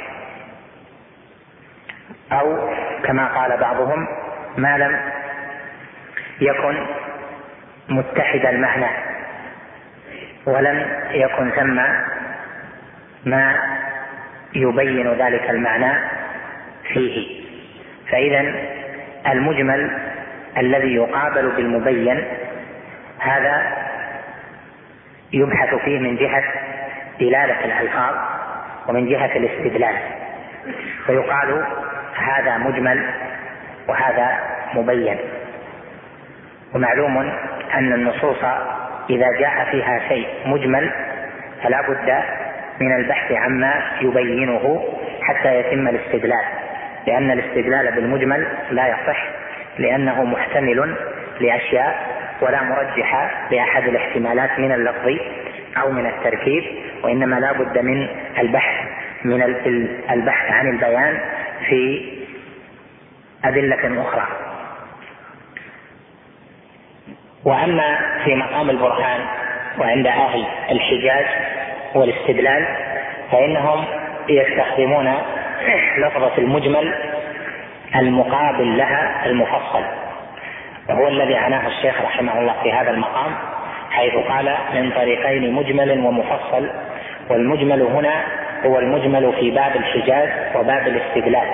Speaker 1: أو كما قال بعضهم: ما لم يكن متحد المعنى ولم يكن ثم ما يبين ذلك المعنى فيه. فإذا المجمل الذي يقابل بالمبين هذا يبحث فيه من جهة دلالة الألفاظ ومن جهة الاستدلال، فيقال هذا مجمل وهذا مبين. ومعلوم أن النصوص إذا جاء فيها شيء مجمل فلا بد من البحث عما يبينه حتى يتم الاستدلال، لأن الاستدلال بالمجمل لا يصح، لأنه محتمل لأشياء ولا مرجح لأحد الاحتمالات من اللفظ أو من التركيب، وإنما لا بد من البحث من البحث عن البيان في أدلة أخرى. وأما في مقام البرهان وعند أهل الحجاج والاستدلال فإنهم يستخدمون لفظة المجمل المقابل لها المفصل، وهو الذي عناه الشيخ رحمه الله في هذا المقام، حيث قال: من طريقين مجمل ومفصل. والمجمل هنا هو المجمل في باب الحجاج وباب الاستدلال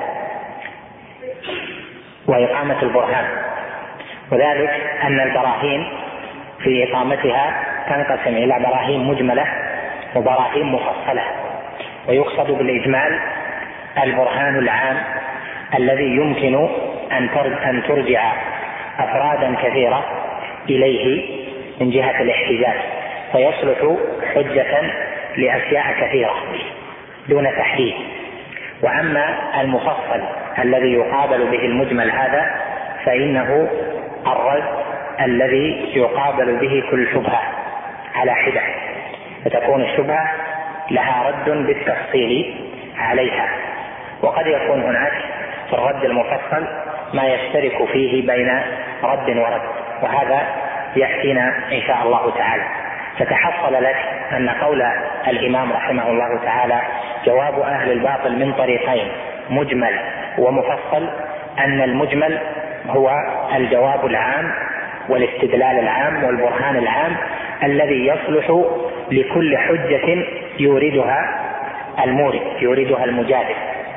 Speaker 1: وإقامة البرهان، وذلك أن البراهين في إقامتها تنقسم إلى براهين مجملة وبراهين مفصلة. ويقصد بالإجمال البرهان العام الذي يمكن أن ترجع أفرادا كثيرة إليه من جهة الاحتجاج، فيصلح حجة لأشياء كثيرة دون تحديد. وأما المفصل الذي يقابل به المجمل هذا فإنه الرد الذي يقابل به كل شبهة على حدة، فتكون الشبهة لها رد بالتفصيل عليها. وقد يكون هناك في الرد المفصل ما يشترك فيه بين رد ورد، وهذا يأتينا إن شاء الله تعالى. فتحصل لك أن قول الإمام رحمه الله تعالى جواب أهل الباطل من طريقين مجمل ومفصل، أن المجمل هو الجواب العام والاستدلال العام والبرهان العام الذي يصلح لكل حجة يوردها المورد يوردها المجادل،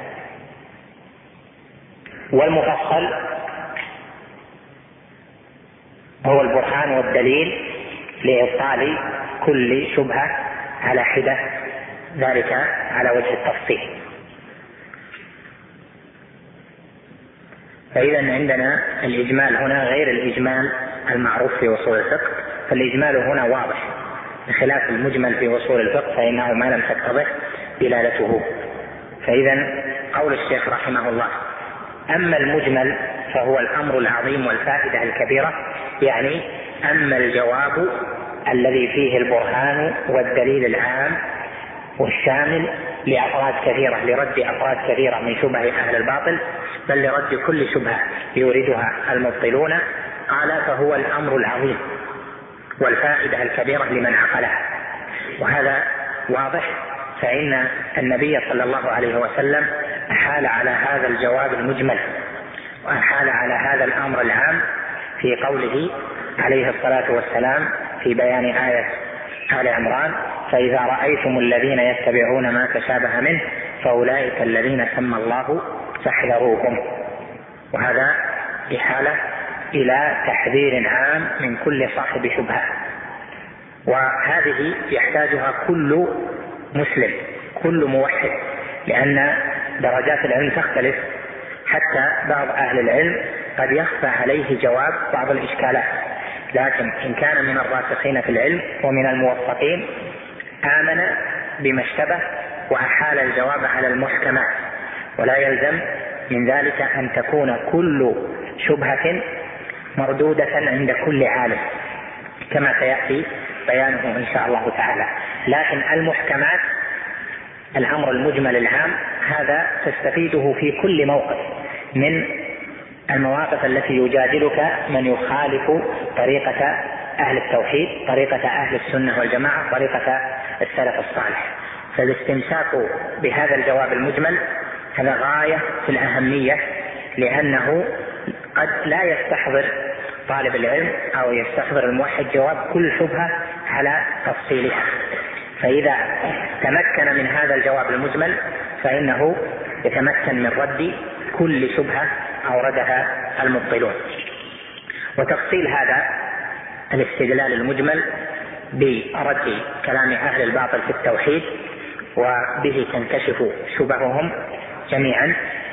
Speaker 1: والمفصل هو البرهان والدليل لإبطال كل شبهة على حدة، ذلك على وجه التفصيل. فإذا عندنا الإجمال هنا غير الإجمال المعروف في أصول الفقه، فالإجمال هنا واضح بخلاف المجمل في أصول الفقه فإنه ما لم تتضح دلالته. فإذا قول الشيخ رحمه الله أما المجمل فهو الأمر العظيم والفائدة الكبيرة، يعني أما الجواب الذي فيه البرهان والدليل العام والشامل لأفراد كثيرة، لرد أفراد كثيرة من شبه أهل الباطل، بل لرد كل شبهة يوردها المبطلون، قال فهو الأمر العظيم والفائدة الكبيرة لمن عقلها. وهذا واضح، فإن النبي صلى الله عليه وسلم أحال على هذا الجواب المجمل وأحال على هذا الأمر العام في قوله عليه الصلاة والسلام في بيان آية آل عمران: فإذا رأيتم الذين يتبعون ما تشابه منه فأولئك الذين سمى الله فاحذروهم. وهذا إحالة إلى تحذير عام من كل صاحب شبهة، وهذه يحتاجها كل مسلم كل موحد، لأن درجات العلم تختلف، حتى بعض أهل العلم قد يخفى عليه جواب بعض الإشكالات، لكن إن كان من الراسخين في العلم ومن الموفقين آمن بما اشتبه وأحال الجواب على المحكمات. ولا يلزم من ذلك أن تكون كل شبهة مردودة عند كل عالم كما سيأتي بيانه إن شاء الله تعالى، لكن المحكمات الأمر المجمل العام هذا تستفيده في كل موقف من المواقف التي يجادلك من يخالف طريقة أهل التوحيد، طريقة أهل السنة والجماعة، طريقة السلف الصالح. فالاستمساك بهذا الجواب المجمل هذا غاية في الأهمية، لأنه قد لا يستحضر طالب العلم أو يستحضر الموحد جواب كل شبهة على تفصيلها، فإذا تمكن من هذا الجواب المجمل فإنه يتمكن من رد كل شبهة أوردها المبطلون. وتفصيل هذا الاستدلال المجمل برد كلام أهل الباطل في التوحيد، وبه تنكشف شبههم جميعا.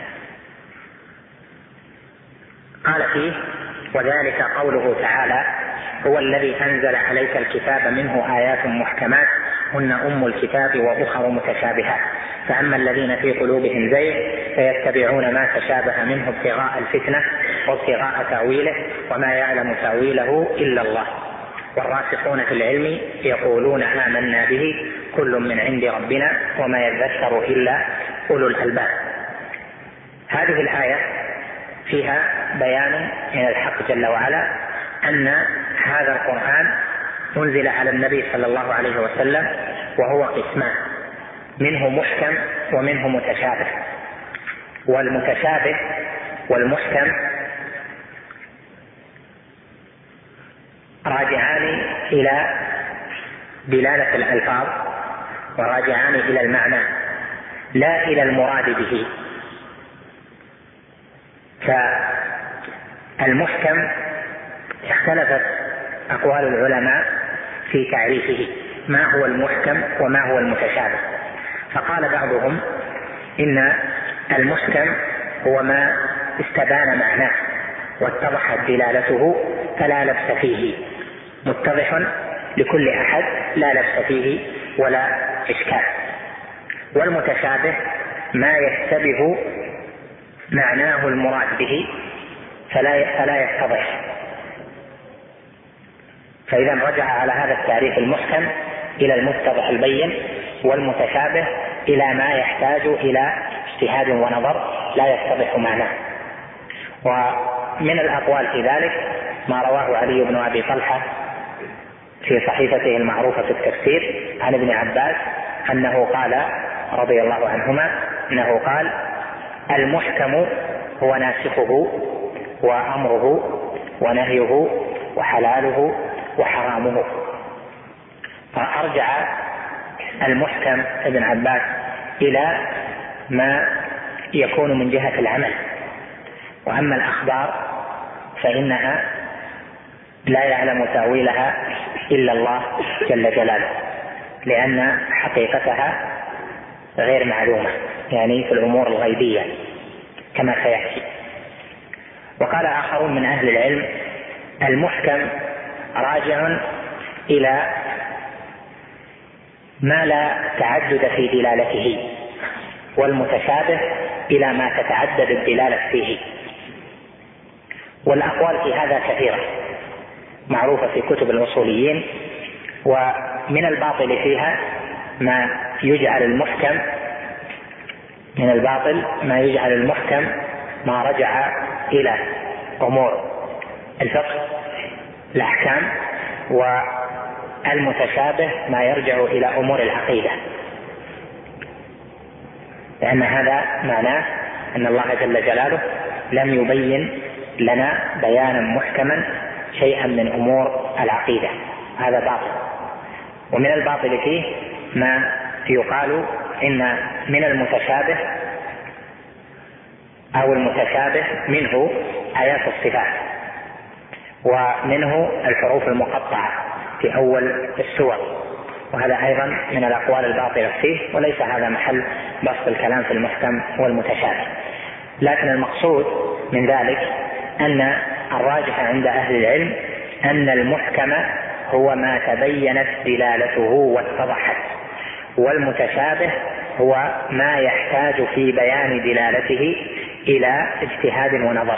Speaker 1: قال فيه: وذلك قوله تعالى: هو الذي أنزل عليك الكتاب منه آيات محكمات هن أم الكتاب وأخر متشابهات فأما الذين في قلوبهم زيغ فيتبعون ما تشابه منه ابتغاء الفتنة وابتغاء تأويله وما يعلم تأويله إلا الله والراسخون في العلم يقولون آمنا به كل من عند ربنا وما يذكر إلا أولو الألباب. هذه الآية فيها بيان من الحق جل وعلا أن هذا القرآن أنزل على النبي صلى الله عليه وسلم وهو قسمان، منه محكم ومنه متشابه. والمتشابه والمحكم راجعان إلى دلالة الألفاظ وراجعان إلى المعنى لا إلى المراد به. فالمحكم اختلفت أقوال العلماء في تعريفه، ما هو المحكم وما هو المتشابه. فقال بعضهم إن المحكم هو ما استبان معناه واتضحت دلالته فلا لبس فيه، متضح لكل أحد لا لبس فيه ولا إشكال. والمتشابه ما يشتبه معناه المراد به فلا فلا يتضح. فإذا رجع على هذا التعريف المحكم إلى المتضح البين، والمتشابه إلى ما يحتاج إلى اجتهاد ونظر لا يتضح معناه. ومن الأقوال في ذلك ما رواه علي بن أبي طلحة في صحيفته المعروفة في التفسير عن ابن عباس أنه قال رضي الله عنهما أنه قال: المحكم هو ناسخه وأمره ونهيه وحلاله وحرامه. فأرجع المحكم ابن عباس إلى ما يكون من جهة العمل، وأما الأخبار فإنها لا يعلم تأويلها إلا الله جل جلاله، لأن حقيقتها غير معلومة، يعني في الأمور الغيبية كما سيأتي. وقال آخرون من أهل العلم: المحكم راجع إلى ما لا تعدد في دلالته، والمتشابه إلى ما تتعدد الدلالة فيه. والأقوال في هذا كثيرة معروفة في كتب الأصوليين، ومن الباطل فيها ما يجعل المحكم من الباطل ما يجعل المحكم ما رجع إلى أمور الفقه الأحكام، والمتشابه ما يرجع إلى أمور العقيدة، لأن هذا معناه أن الله جل جلاله لم يبين لنا بيانا محكما شيئا من أمور العقيدة، هذا باطل. ومن الباطل فيه ما يقال إن من المتشابه أو المتشابه منه آيات الصفات، ومنه الحروف المقطعة في أول السور، وهذا أيضا من الأقوال الباطلة فيه، وليس هذا محل بسط الكلام في المحكم والمتشابه. لكن المقصود من ذلك أن الراجح عند أهل العلم أن المحكم هو ما تبينت دلالته واتضحت، والمتشابه هو ما يحتاج في بيان دلالته إلى اجتهاد ونظر.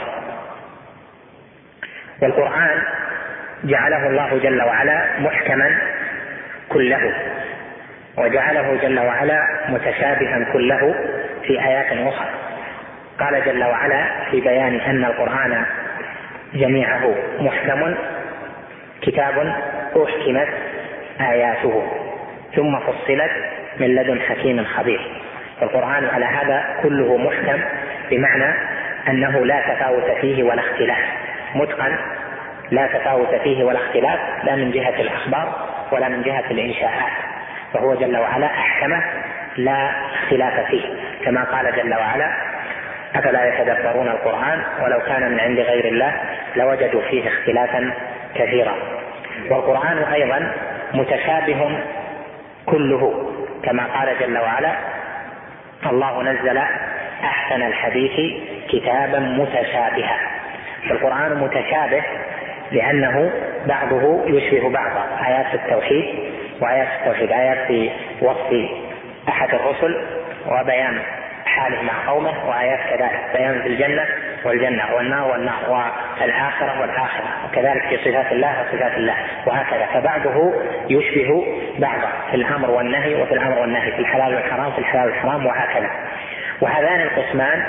Speaker 1: والقرآن جعله الله جل وعلا محكما كله، وجعله جل وعلا متشابها كله في آيات أخرى. قال جل وعلا في بيان أن القرآن جميعه محكم: كتاب أحكمت آياته ثم فصلت من لدن حكيم خبير. القرآن على هذا كله محكم، بمعنى أنه لا تفاوت فيه ولا اختلاف، متقن لا تفاوت فيه ولا اختلاف، لا من جهة الأخبار ولا من جهة الإنشاءات، فهو جل وعلا أحكمه لا اختلاف فيه، كما قال جل وعلا: أفلا يتدبرون القرآن ولو كان من عند غير الله لوجدوا فيه اختلافا كثيرا. والقرآن أيضا متشابه كله، كما قال جل وعلا: الله نزل أحسن الحديث كتابا متشابها. فالقرآن متشابه لأنه بعضه يشبه بعضا، آيات التوحيد وآيات التوحيد آيات في وصف أحد الرسل وبيان حاله مع قومه، وآيات كذلك بيان في الجنة والجنة والنار والنار والآخرة والآخرة، وكذلك في صفات الله وصفات الله، وهكذا. فبعضه يشبه بعضا في الأمر والنهي، وفي الأمر والنهي في الحلال والحرام في الحلال والحرام، وهكذا. وهذان القسمان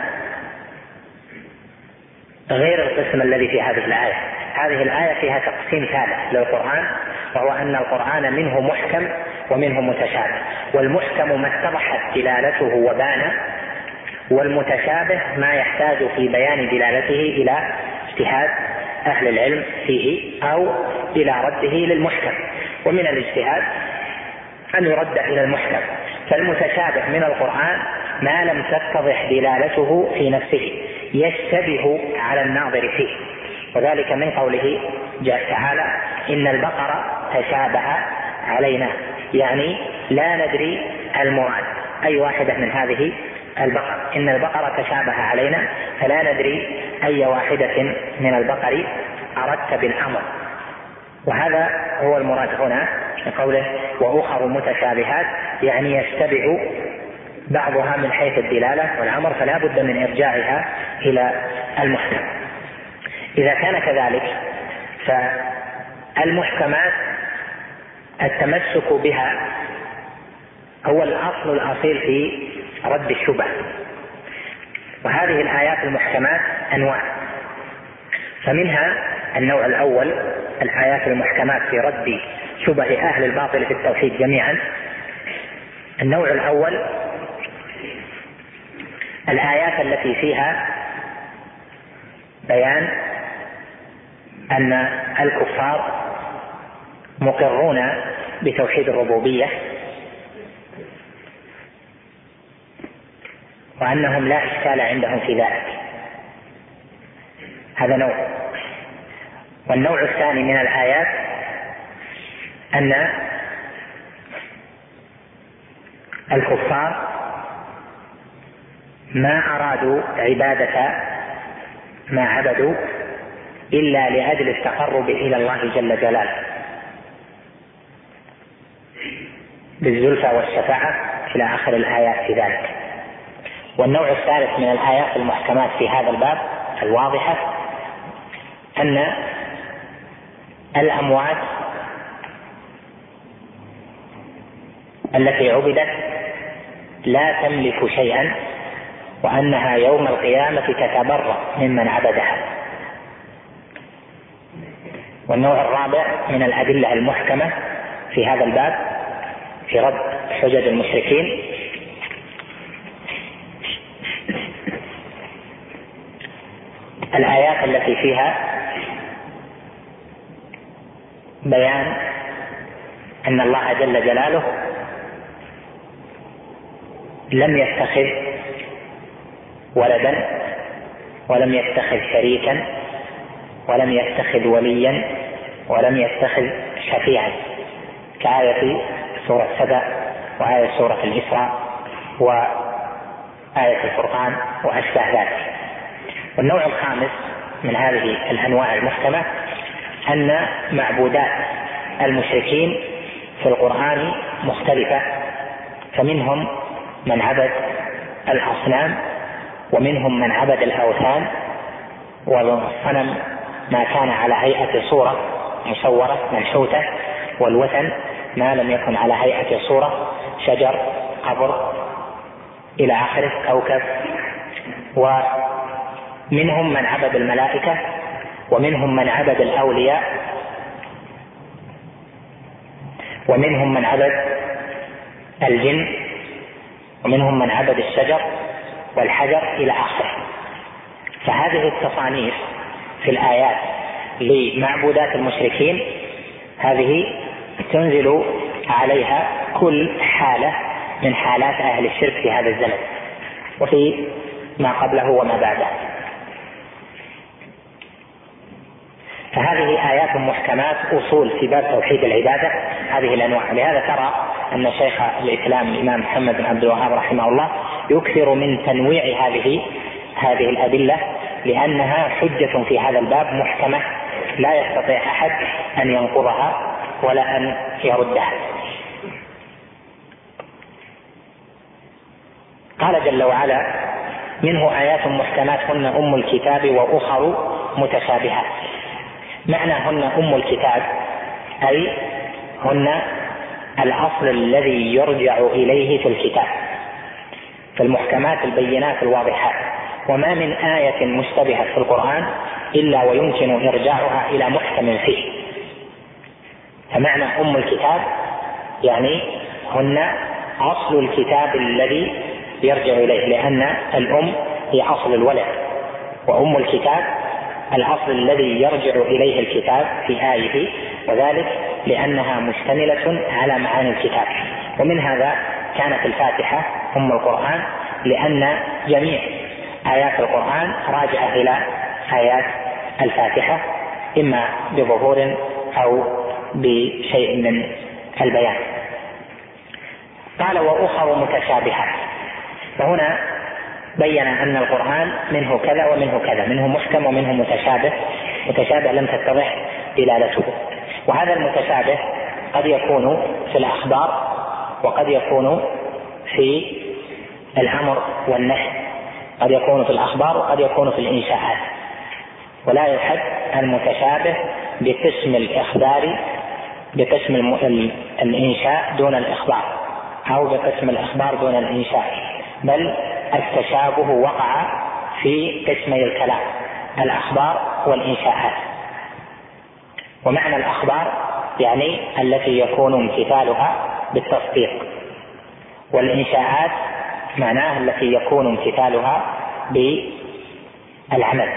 Speaker 1: غير القسم الذي في هذه الآية. هذه الآية فيها تقسيم ثالث للقرآن، وهو أن القرآن منه محكم ومنه متشابه، والمحكم ما اتضحت دلالته وبان، والمتشابه ما يحتاج في بيان دلالته إلى اجتهاد أهل العلم فيه أو إلى رده للمحكم. ومن الاجتهاد أن يرد إلى المحكم. فالمتشابه من القرآن ما لم تتضح دلالته في نفسه، يشتبه على الناظر فيه، وذلك من قوله جاء تعالى: إن البقرة تشابه علينا، يعني لا ندري المراد أي واحدة من هذه البقر. إن البقرة تشابه علينا، فلا ندري أي واحدة من البقر أردت بالأمر. وهذا هو المراد هنا من قوله وأخر متشابهات، يعني يشتبه بعضها من حيث الدلالة والأمر، فلا بد من إرجاعها إلى المحكم. إذا كان كذلك فالمحكمات التمسك بها هو الأصل الأصيل في رد الشبه. وهذه الآيات المحكمات أنواع، فمنها النوع الأول الآيات المحكمات في رد شبه أهل الباطل في التوحيد جميعا. النوع الأول الآيات التي فيها بيان أن الكفار مقرون بتوحيد الربوبية وأنهم لا إشكال عندهم في ذلك، هذا نوع. والنوع الثاني من الآيات أن الكفار ما أرادوا عبادة ما عبدوا إلا لأجل التقرب إلى الله جل جلاله بالزلفى والشفاعة إلى آخر الآيات في ذلك. والنوع الثالث من الآيات المحكمات في هذا الباب الواضحة أن الأموات التي عبدت لا تملك شيئا وأنها يوم القيامة تتبرأ ممن عبدها. والنوع الرابع من الأدلة المحكمة في هذا الباب في رد حجج المشركين الآيات التي فيها بيان أن الله جل جلاله لم يتخذ ولدا ولم يتخذ شريكا ولم يتخذ وليا ولم يتخذ شفيعا كآية سورة سبأ وآية سورة الإسراء وآية الفرقان وأشبه ذلك. والنوع الخامس من هذه الأنواع المحكمة أن معبودات المشركين في القرآن مختلفة، فمنهم من عبد الأصنام ومنهم من عبد الأوثان والصنم ما كان على هيئة صورة مصورة منحوتة، والوثن ما لم يكن على هيئة صورة شجر قبر إلى آخره كوكب. ومنهم من عبد الملائكة ومنهم من عبد الأولياء ومنهم من عبد الجن ومنهم من عبد الشجر والحجر إلى آخره. فهذه التصانيف في الآيات لمعبودات المشركين هذه تنزل عليها كل حالة من حالات أهل الشرك في هذا الزمن وفي ما قبله وما بعده. فهذه آيات محكمات أصول في باب توحيد العبادة هذه الأنواع. لهذا ترى أن شيخ الإسلام الإمام محمد بن عبد الوهاب رحمه الله يكثر من تنويع هذه هذه الأدلة لأنها حجة في هذا الباب محكمة لا يستطيع أحد أن ينقضها ولا أن يردها. قال جل وعلا: منه آيات محكمات هن أم الكتاب وأخر متشابهات. معنى هن أم الكتاب أي هن الأصل الذي يرجع إليه في الكتاب، فالمحكمات البينات الواضحات، وما من آية مشتبهة في القرآن إلا ويمكن إرجاعها إلى محكم فيه. فمعنى أم الكتاب يعني هن أصل الكتاب الذي يرجع إليه، لأن الأم هي أصل الولد، وأم الكتاب الأصل الذي يرجع إليه الكتاب في آيه، وذلك لأنها مشتملة على معاني الكتاب. ومن هذا كانت الفاتحة أم القرآن، لأن جميع آيات القرآن راجعة إلى آيات الفاتحة إما بظهور أو بشيء من البيان. قال: وأخر متشابهات. فهنا بين أن القرآن منه كذا ومنه كذا، منه محكم ومنه متشابه، متشابه لم تتضح دلالته. وهذا المتشابه قد يكون في الأخبار وقد يكون في الأمر والنهي، قد يكون في الأخبار وقد يكون في الإنشاءات. ولا يحد المتشابه بقسم الإخبار بقسم الإنشاء دون الإخبار، أو بقسم الإخبار دون الإنشاء، بل التشابه وقع في قسمي الكلام، الأخبار والإنشاءات. ومعنى الأخبار يعني التي يكون امتثالها بالتصديق، والإنشاءات معناها التي يكون امتثالها بالعمل.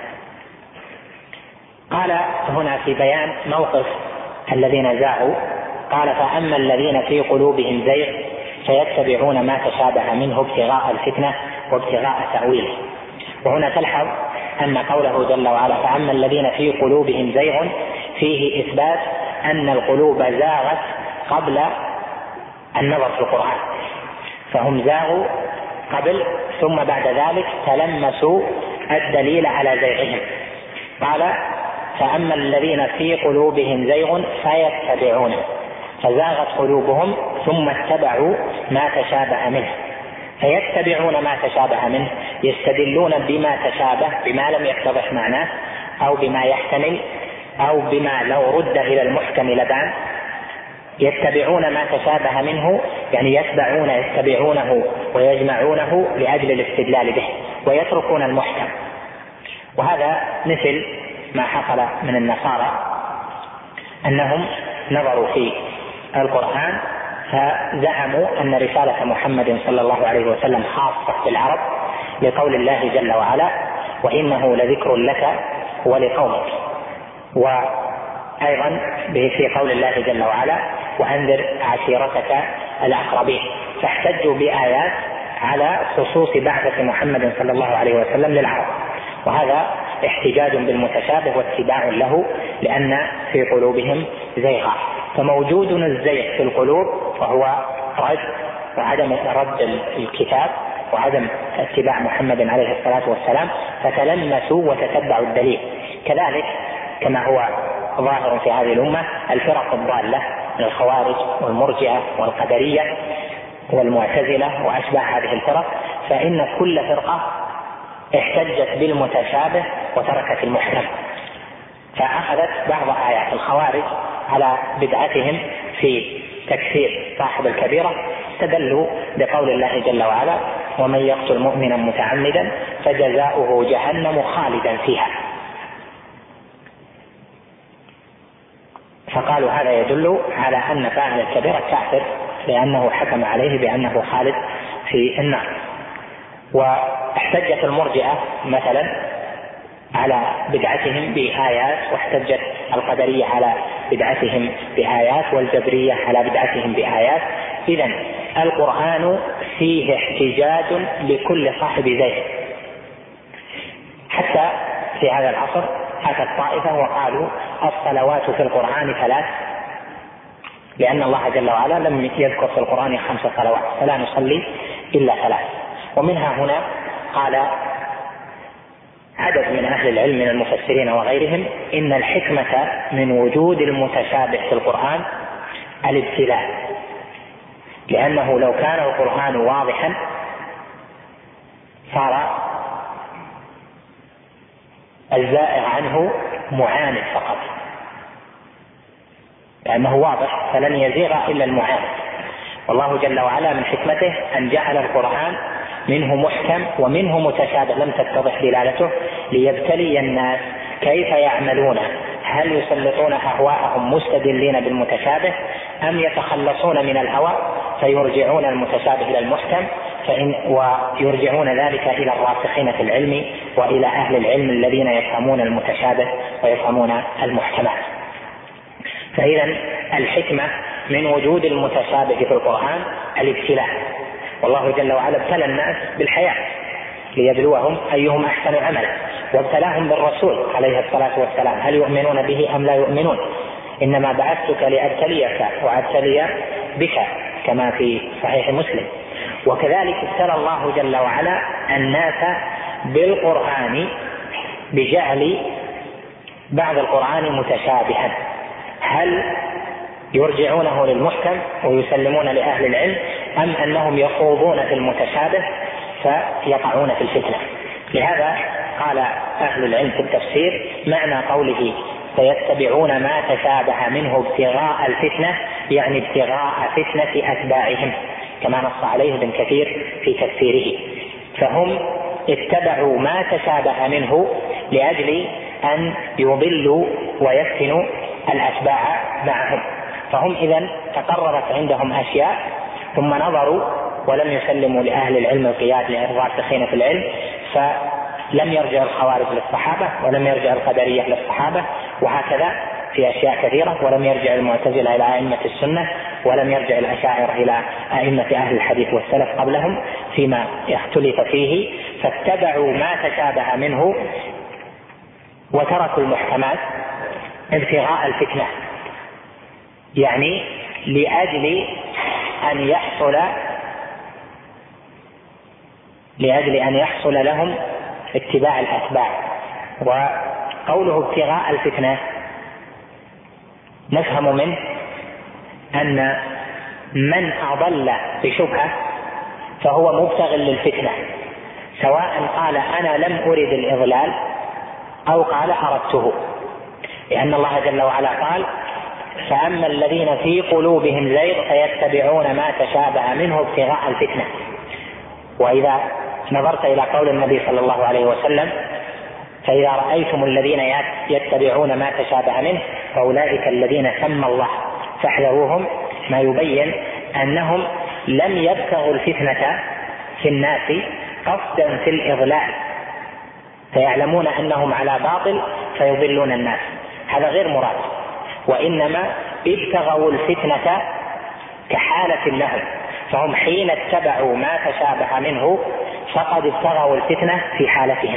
Speaker 1: قال هنا في بيان موقف الذين زاغوا، قال فأما الذين في قلوبهم زيغ فيتبعون ما تشابه منه ابتغاء الفتنة وابتغاء تأويله. وهنا تلحظ أن قوله جل وعلا فأما الذين في قلوبهم زيغ فيه إثبات أن القلوب زاغت قبل النظر في القرآن، فهم زاغوا قبل ثم بعد ذلك تلمسوا الدليل على زيغهم. قال فأما الذين في قلوبهم زيغ فيتبعون، فزاغت قلوبهم ثم اتبعوا ما تشابه منه. فيتبعون ما تشابه منه يستدلون بما تشابه بما لم يتضح معناه أو بما يحتمل أو بما لو رد إلى المحكم لبان. يتبعون ما تشابه منه يعني يتبعون يتبعونه ويجمعونه لأجل الاستدلال به ويتركون المحكم. وهذا مثل ما حصل من النصارى أنهم نظروا في القرآن فزعموا أن رسالة محمد صلى الله عليه وسلم خاصة بالعرب لقول الله جل وعلا وإنه لذكر لك ولقومك، وأيضا في قول الله جل وعلا وأنذر عشيرتك الأقربين. فاحتجوا بآيات على خصوص بعثة محمد صلى الله عليه وسلم للعرب، وهذا احتجاج بالمتشابه واتباع له لأن في قلوبهم زيغا. فموجود الزيغ في القلوب وهو رد وعدم رد الكتاب وعدم اتباع محمد عليه الصلاة والسلام، فتلمسوا وتتبعوا الدليل. كذلك كما هو ظاهر في هذه الأمة الفرق الضالة من الخوارج والمرجئة والقدرية والمعتزلة وأشباه هذه الفرق، فإن كل فرقة احتجت بالمتشابه وتركت المحكم، فأخذت بعض آيات الخوارج على بدعتهم في تكفير صاحب الكبيرة، استدلوا بقول الله جل وعلا ومن يقتل مؤمنا متعمدا فجزاؤه جهنم خالدا فيها، فقالوا هذا يدل على أن فاعل الكبيرة كافر لأنه حكم عليه بأنه خالد في النار. واحتجت المرجئة مثلا على بدعتهم بآيات، واحتجت القدرية على بدعتهم بآيات، والجبرية على بدعتهم بآيات. إذن القرآن فيه احتجاج لكل صاحب زيغ. حتى في هذا العصر أتت طائفة وقالوا الصلوات في القرآن ثلاث، لأن الله جل وعلا لم يذكر في القرآن خمس صلوات فلا نصلي إلا ثلاث. ومنها هنا قال عدد من أهل العلم من المفسرين وغيرهم إن الحكمة من وجود المتشابه في القرآن الابتلاء، لأنه لو كان القرآن واضحا صار الزائغ عنه معاند فقط، لأنه واضح فلن يزيغ إلا المعاند. والله جل وعلا من حكمته أن جعل القرآن منه محكم ومنه متشابه لم تتضح دلالته ليبتلي الناس كيف يعملون، هل يسلطون أهواءهم مستدلين بالمتشابه أم يتخلصون من الهوى فيرجعون المتشابه إلى المحكم، فإن ويرجعون ذلك إلى الراسخين في العلم وإلى أهل العلم الذين يفهمون المتشابه ويفهمون المحكمات. فإذا الحكمة من وجود المتشابه في القرآن الابتلاء، والله جل وعلا ابتلى الناس بالحياة ليبلوهم أيهم أحسن عملا، وابتلاهم بالرسول عليه الصلاة والسلام هل يؤمنون به أم لا يؤمنون، إنما بعثتك لأبتليك وأبتلي بك كما في صحيح مسلم. وكذلك ابتلى الله جل وعلا الناس بالقرآن بجعل بعض القرآن متشابها، هل يرجعونه للمحكم ويسلمون لأهل العلم أم أنهم يخوضون في المتشابه فيقعون في الفتنة. لهذا قال أهل العلم في التفسير معنى قوله فيتبعون ما تشابه منه ابتغاء الفتنة يعني ابتغاء فتنة أتباعهم، كما نص عليه ابن كثير في تفسيره. فهم اتبعوا ما تشابه منه لأجل أن يضلوا ويفتنوا الأتباع معهم. فهم إذن تقررت عندهم أشياء ثم نظروا ولم يسلموا لأهل العلم القياد للراسخين في العلم، فلم يرجع الخوارج للصحابة ولم يرجع القدرية للصحابة، وهكذا في أشياء كثيرة. ولم يرجع المعتزلة إلى أئمة السنة، ولم يرجع الأشاعرة إلى أئمة أهل الحديث والسلف قبلهم فيما اختلف فيه، فاتبعوا ما تشابه منه وتركوا المحكمات ابتغاء الفتنة، يعني لأجل أن يحصل لأجل أن يحصل لهم اتباع الأتباع. وقوله ابتغاء الفتنة نفهم منه أن من أضل بشبهة فهو مبتغ للفتنة، سواء قال أنا لم أرد الإضلال أو قال أردته، لأن الله جل وعلا قال فأما الذين في قلوبهم زيغ فيتبعون ما تشابه منه ابتغاء الفتنة. وإذا نظرت إلى قول النبي صلى الله عليه وسلم فإذا رأيتم الذين يتبعون ما تشابه منه فأولئك الذين سمى الله فاحذروهم، ما يبين أنهم لم يبتغوا الفتنة في الناس قصدا في الإضلال، فيعلمون أنهم على باطل فيضلون الناس، هذا غير مراد، وإنما ابتغوا الفتنة كحالة لهم، فهم حين اتبعوا ما تشابه منه فقد ابتغوا الفتنة في حالتهم.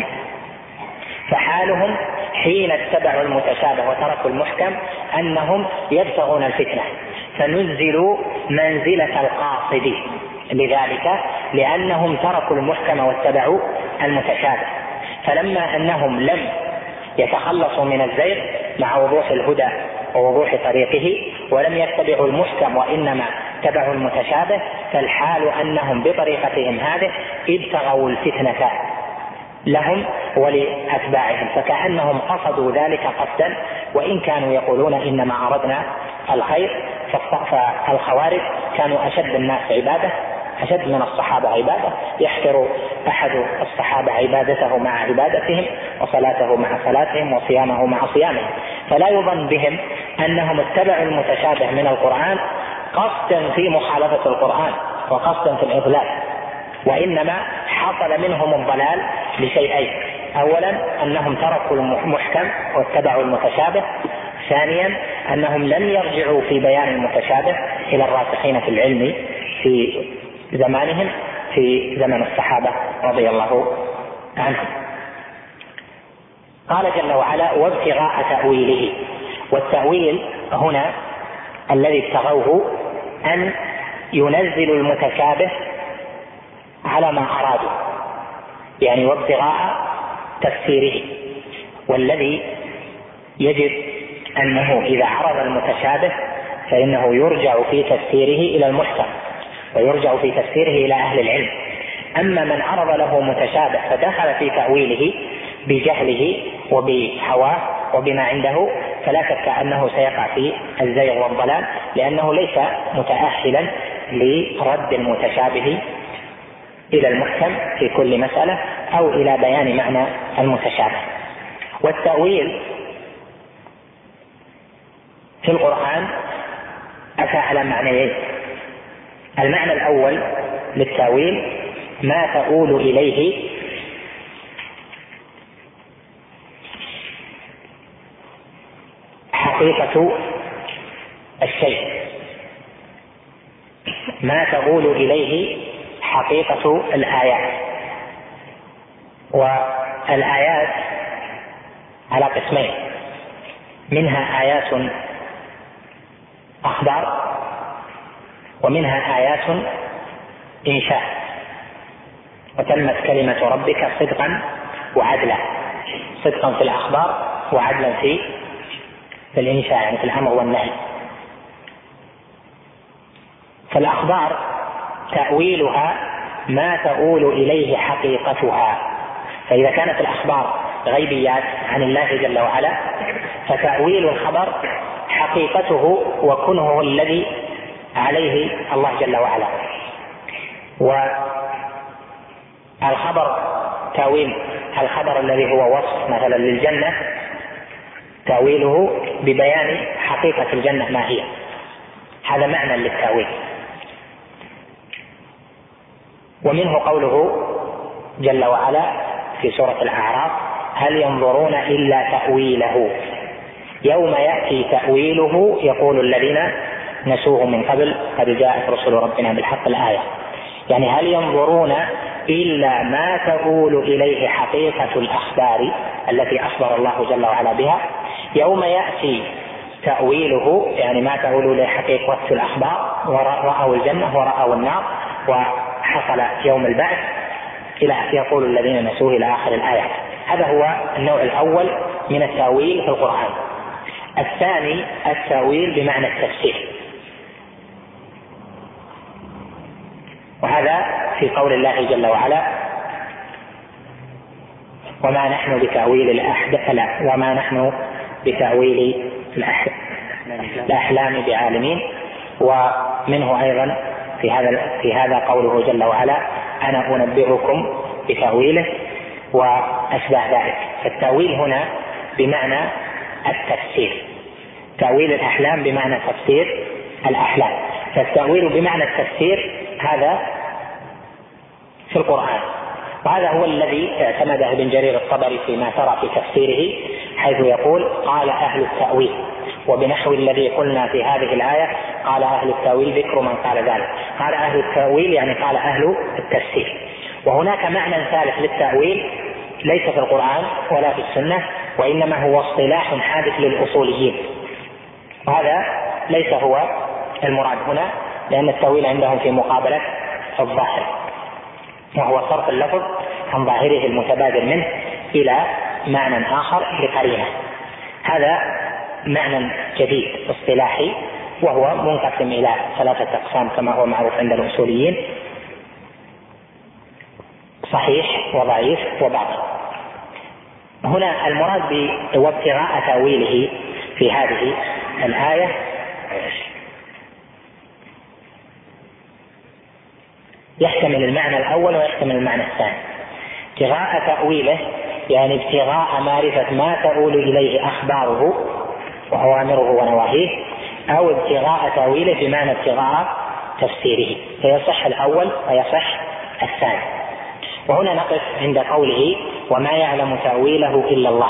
Speaker 1: فحالهم حين اتبعوا المتشابه وتركوا المحكم أنهم يبتغون الفتنة، فنزلوا منزلة القاصد لذلك، لأنهم تركوا المحكم واتبعوا المتشابه. فلما أنهم لم يتخلصوا من الزيغ مع وضوح الهدى ووضوح طريقه ولم يتبعوا المحكم وإنما تبعوا المتشابه، فالحال أنهم بطريقتهم هذه ابتغوا الفتنة لهم ولأتباعهم، فكأنهم قصدوا ذلك قصدا، وإن كانوا يقولون إنما أردنا الخير. فالخوارج كانوا أشد الناس عبادة، أشد من الصحابة عبادة، يحقر أحد الصحابة عبادته مع عبادتهم وصلاته مع صلاتهم وصيامه مع صيامهم، فلا يظن بهم أنهم اتبعوا المتشابه من القرآن قصدا في مخالفة القرآن وقصدا في الإضلال، وإنما حصل منهم الضلال لشيئين: أولا أنهم تركوا المحكم واتبعوا المتشابه، ثانيا أنهم لم يرجعوا في بيان المتشابه إلى الراسخين في العلم في زمانهم في زمن الصحابة رضي الله عنهم. قال جل وعلا: وابتغاء تأويله. والتأويل هنا الذي ابتغوه أن ينزلوا المتشابه على ما أرادوا، يعني وابتغاء تفسيره. والذي يجب أنه إذا عرض المتشابه فإنه يرجع في تفسيره إلى المحكم ويرجع في تفسيره إلى أهل العلم. أما من عرض له متشابه فدخل في تأويله بجهله وبهواه وبما عنده، فلا شك أنه سيقع في الزيغ والضلال، لأنه ليس متأهلا لرد المتشابه إلى المحكم في كل مسألة أو إلى بيان معنى المتشابه. والتأويل في القرآن أتى على معنيين: المعنى الأول للتأويل ما تؤول إليه حقيقة الشيء، ما تؤول إليه حقيقة الآيات. والآيات على قسمين: منها آيات أخبار، ومنها آيات إنشاء. وتمت كلمة ربك صدقا وعدلا، صدقا في الأخبار وعدلا في في الإنشاء، يعني في الأمر والنهي. فالأخبار تأويلها ما تؤول إليه حقيقتها، فإذا كانت الأخبار غيبيات عن الله جل وعلا فتأويل الخبر حقيقته وكنه الذي عليه الله جل وعلا. والخبر تأويل الخبر الذي هو وصف مثلا للجنة تأويله ببيان حقيقة الجنة ما هي، هذا معنى للتأويل. ومنه قوله جل وعلا في سورة الأعراف: هل ينظرون إلا تأويله يوم يأتي تأويله يقول الذين نسوه من قبل قد جاءت رسل ربنا بالحق. الآية يعني هل ينظرون إلا ما تؤول إليه حقيقة الأخبار التي أخبر الله جل وعلا بها يوم يأتي تأويله، يعني ما تؤول إليه حقيقة الأخبار، ورأوا الجنة ورأوا النار وحصل يوم البعث إلى يقول الذين نسوه إلى آخر الآية. هذا هو النوع الأول من التأويل في القرآن. الثاني التأويل بمعنى التفسير، وهذا في قول الله جل وعلا: وما نحن بتأويل الأحداث لا وما نحن بتأويل الأحلام بعالمين. ومنه أيضا في هذا في هذا قوله جل وعلا: أنا أنبئكم بتأويله وأشباه ذلك. فالتأويل هنا بمعنى التفسير، تأويل الأحلام بمعنى تفسير الأحلام. فالتأويل بمعنى التفسير هذا في القرآن، وهذا هو الذي اعتمده ابن جرير الطبري فيما ترى في تفسيره، حيث يقول: قال أهل التأويل، وبنحو الذي قلنا في هذه الآية قال أهل التأويل ذكر من قال ذلك. قال أهل التأويل يعني قال أهل التفسير. وهناك معنى ثالث للتأويل ليس في القرآن ولا في السنة، وإنما هو اصطلاح حادث للأصوليين، وهذا ليس هو المراد هنا، لأن التأويل عندهم في مقابلة الظاهر، وهو صرف اللفظ عن ظاهره المتبادر منه إلى معنى آخر بقرينة. هذا معنى جديد اصطلاحي، وهو منقسم إلى ثلاثة أقسام كما هو معروف عند الأصوليين: صحيح وضعيف وباطل. هنا المراد بابتغاء تأويله في هذه الآية يحتمل المعنى الأول ويحتمل المعنى الثاني. ابتغاء تأويله يعني ابتغاء معرفة ما تؤول إليه أخباره وأوامره ونواهيه، أو ابتغاء تأويله بمعنى ابتغاء تفسيره، فيصح الأول ويصح الثاني. وهنا نقف عند قوله: وما يعلم تأويله إلا الله.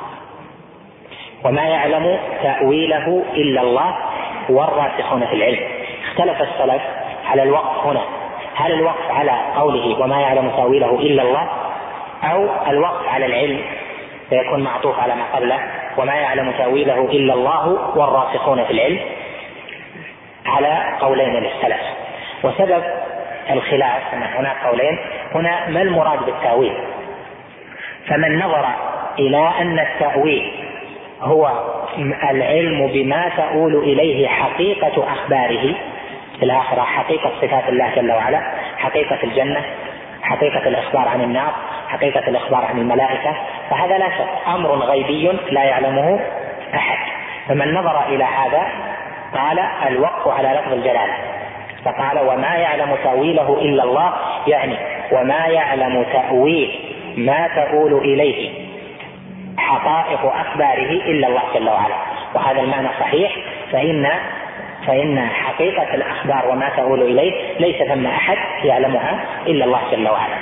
Speaker 1: وما يعلم تأويله إلا الله والراسخون في العلم. اختلف السلف على الوقف هنا، هل الوقف على قوله وما يعلم تأويله إلا الله، أو الوقف على العلم فيكون معطوف على ما قبله وما يعلم تأويله إلا الله والراسخون في العلم، على قولين للسلف. وسبب الخلاف أن هناك قولين هنا ما المراد بالتأويل. فمن نظر إلى أن التأويل هو العلم بما تؤول إليه حقيقة أخباره في الآخرة، حقيقة صفات الله جل وعلا، حقيقة الجنة، حقيقة الإخبار عن النار، حقيقة الإخبار عن الملائكة، فهذا لا شك أمر غيبي لا يعلمه أحد. فمن نظر إلى هذا قال الوقف على لفظ الجلالة، فقال وما يعلم تأويله إلا الله، يعني وما يعلم تأويل ما تؤول إليه حقائق أخباره إلا الله جل وعلا. وهذا المعنى صحيح، فإن فإن حقيقة الأخبار وما تؤول إليه ليس ثم أحد يعلمها إلا الله جل وعلا.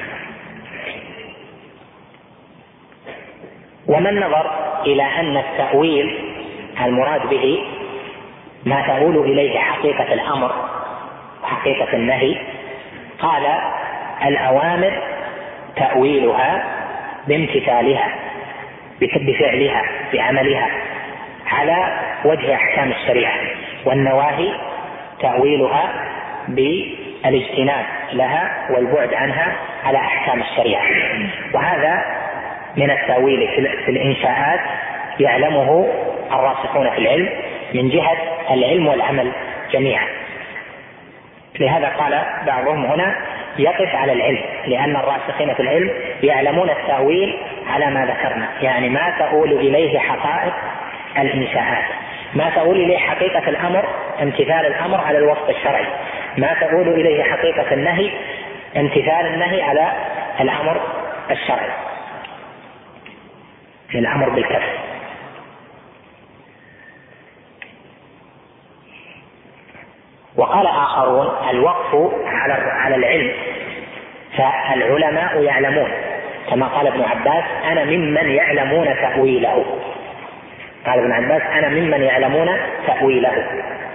Speaker 1: ومن نظر إلى أن التأويل المراد به ما تؤول إليه حقيقة الأمر وحقيقة النهي، قال الأوامر تأويلها بامتثالها بفعلها بعملها على وجه أحكام الشريعة، والنواهي تأويلها بالاجتناب لها والبعد عنها على أحكام الشريعة. وهذا من التأويل في الإنشاءات يعلمه الراسخون في العلم من جهة العلم والعمل جميعا. لهذا قال بعضهم هنا يقف على العلم، لأن الراسخين في العلم يعلمون التأويل على ما ذكرنا، يعني ما تؤول إليه حقائق الإنشاءات، ما تؤول إليه حقيقة الأمر امتثال الأمر على الوصف الشرعي، ما تؤول إليه حقيقة النهي امتثال النهي على الأمر الشرعي في الأمر بالكف. وقال آخرون الوقف على على العلم، فالعلماء يعلمون كما قال ابن عباس أنا ممن يعلمون تأويله. قال ابن عباس أنا ممن يعلمون تأويله،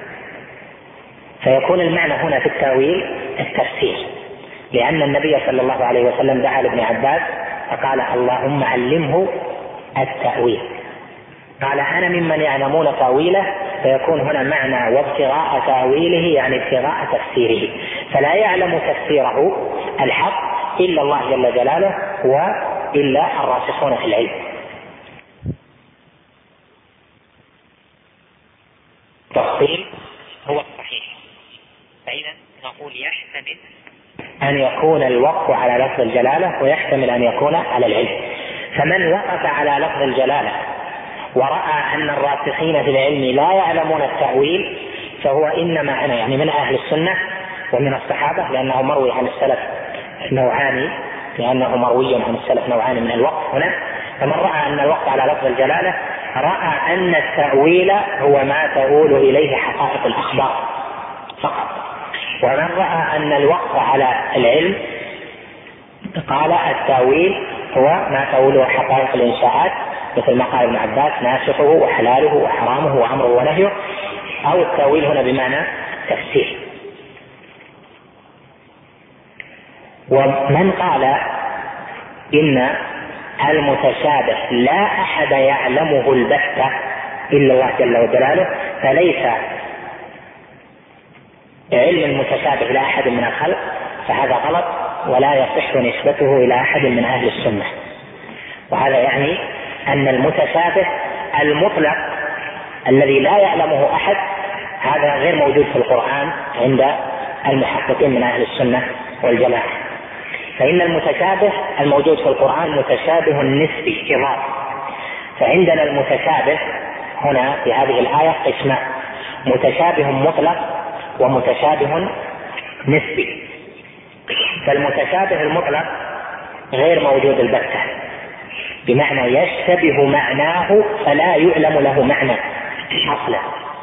Speaker 1: فيكون المعنى هنا في التأويل التفسير، لأن النبي صلى الله عليه وسلم دعا لابن عباس فقال اللهم علمه التأويل. قال أنا ممن يعلمون تأويله، فيكون هنا معنى وابتغاء تأويله يعني ابتغاء تفسيره، فلا يعلم تفسيره الحق إلا الله جل جلاله وإلا الراسخون في العلم. التفصيل هو الصحيح، فإذا نقول يحتمل أن يكون الوقف على لفظ الجلالة ويحتمل أن يكون على العلم. فمن وقف على لفظ الجلالة ورأى أن الراسخين في العلم لا يعلمون التأويل فهو إنما أنا يعني من أهل السنة ومن الصحابة، لأنه مروي عن السلف نوعان، لأنه مروي عن السلف نوعان من الوقف هنا. فمن رأى أن الوقف على لفظ الجلالة رأى أن التأويل هو ما تؤول إليه حقائق الأخبار فقط، ومن رأى أن الوقف على العلم قال التأويل هو ما تؤوله حقائق الإنشاءات، مثل ما قال ابن عباس ناسخه وحلاله وحرامه وأمره ونهيه، أو التأويل هنا بمعنى تفسير. ومن قال إن المتشابه لا أحد يعلمه البتة إلا الله جل جلاله، فليس علم المتشابه إلى أحد من الخلق، فهذا غلط ولا يصح نسبته إلى أحد من أهل السنة. وهذا يعني أن المتشابه المطلق الذي لا يعلمه أحد هذا غير موجود في القرآن عند المحققين من أهل السنة والجماعة. فإن المتشابه الموجود في القرآن متشابه نسبي إضافي، فعندنا المتشابه هنا في هذه الآية قسمان: متشابه مطلق ومتشابه نسبي. فالمتشابه المطلق غير موجود البتة، بمعنى يشتبه معناه فلا يعلم له معنى أصلا.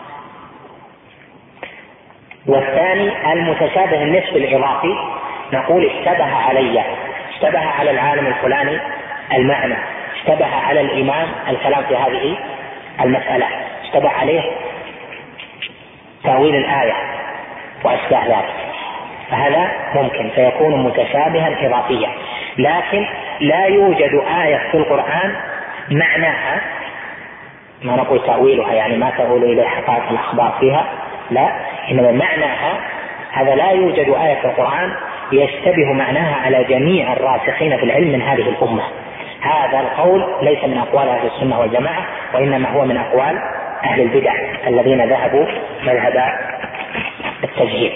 Speaker 1: والثاني المتشابه النسبي الإضافي، نقول اشتبه علي، اشتبه على العالم الفلاني المعنى، اشتبه على الإمام الكلام في هذه المسألة، اشتبه عليه تأويل الآية وأشباه ذلك، فهذا ممكن فيكون متشابها إضافيا. لكن لا يوجد آية في القرآن معناها، ما نقول تأويلها يعني ما تؤول إليه حقائق الأخبار فيها، لا، إنما معناها هذا لا يوجد آية في القرآن يشتبه معناها على جميع الراسخين في العلم من هذه الأمة. هذا القول ليس من أقوال أهل السنة والجماعة، وإنما هو من أقوال أهل البدع الذين ذهبوا مذهب التجهيل.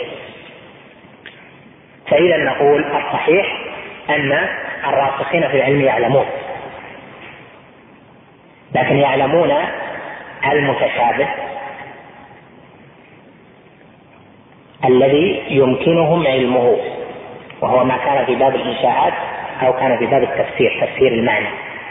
Speaker 1: فإذا نقول الصحيح أن الراسخين في العلم يعلمون، لكن يعلمون المتشابه الذي يمكنهم علمه، وهو ما كان في باب الإنشاءات أو كان في باب التفسير، تفسير المعنى.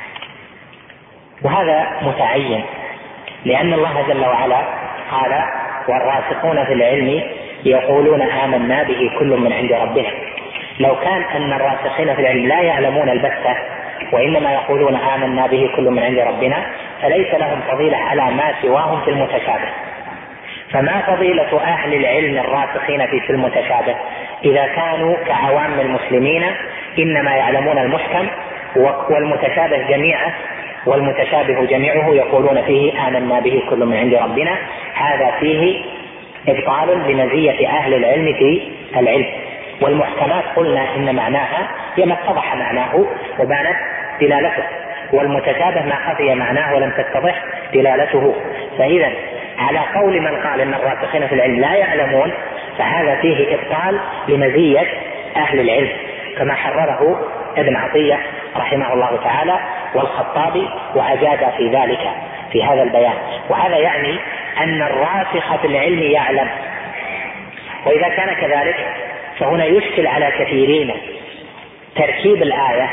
Speaker 1: وهذا متعين، لأن الله جل وعلا قال والراسخون في العلم يقولون آمنا به كل من عند ربنا. لو كان أن الراسخين في العلم لا يعلمون البتة وإنما يقولون آمنا به كل من عند ربنا، فليس لهم فضيلة على ما سواهم في المتشابه. فما فضيلة أهل العلم الراسخين في المتشابه إذا كانوا كعوام المسلمين إنما يعلمون المحكم والمتشابه جميعه، والمتشابه جميعه يقولون فيه آمنا به كل من عند ربنا؟ هذا فيه إبطال لمزية أهل العلم في العلم. والمحكمات قلنا إن معناها هي ما اتضح معناه وبانت دلالته، والمتشابه ما خفي معناه ولم تتضح دلالته. فإذا على قول من قال إن الراسخين في العلم لا يعلمون، فهذا فيه إبطال لمزية أهل العلم، كما حرره ابن عطية رحمه الله تعالى والخطابي، وأجاد في ذلك في هذا البيان. وهذا يعني أن الراسخ في العلم يعلم. وإذا كان كذلك فهنا يشكل على كثيرين تركيب الآية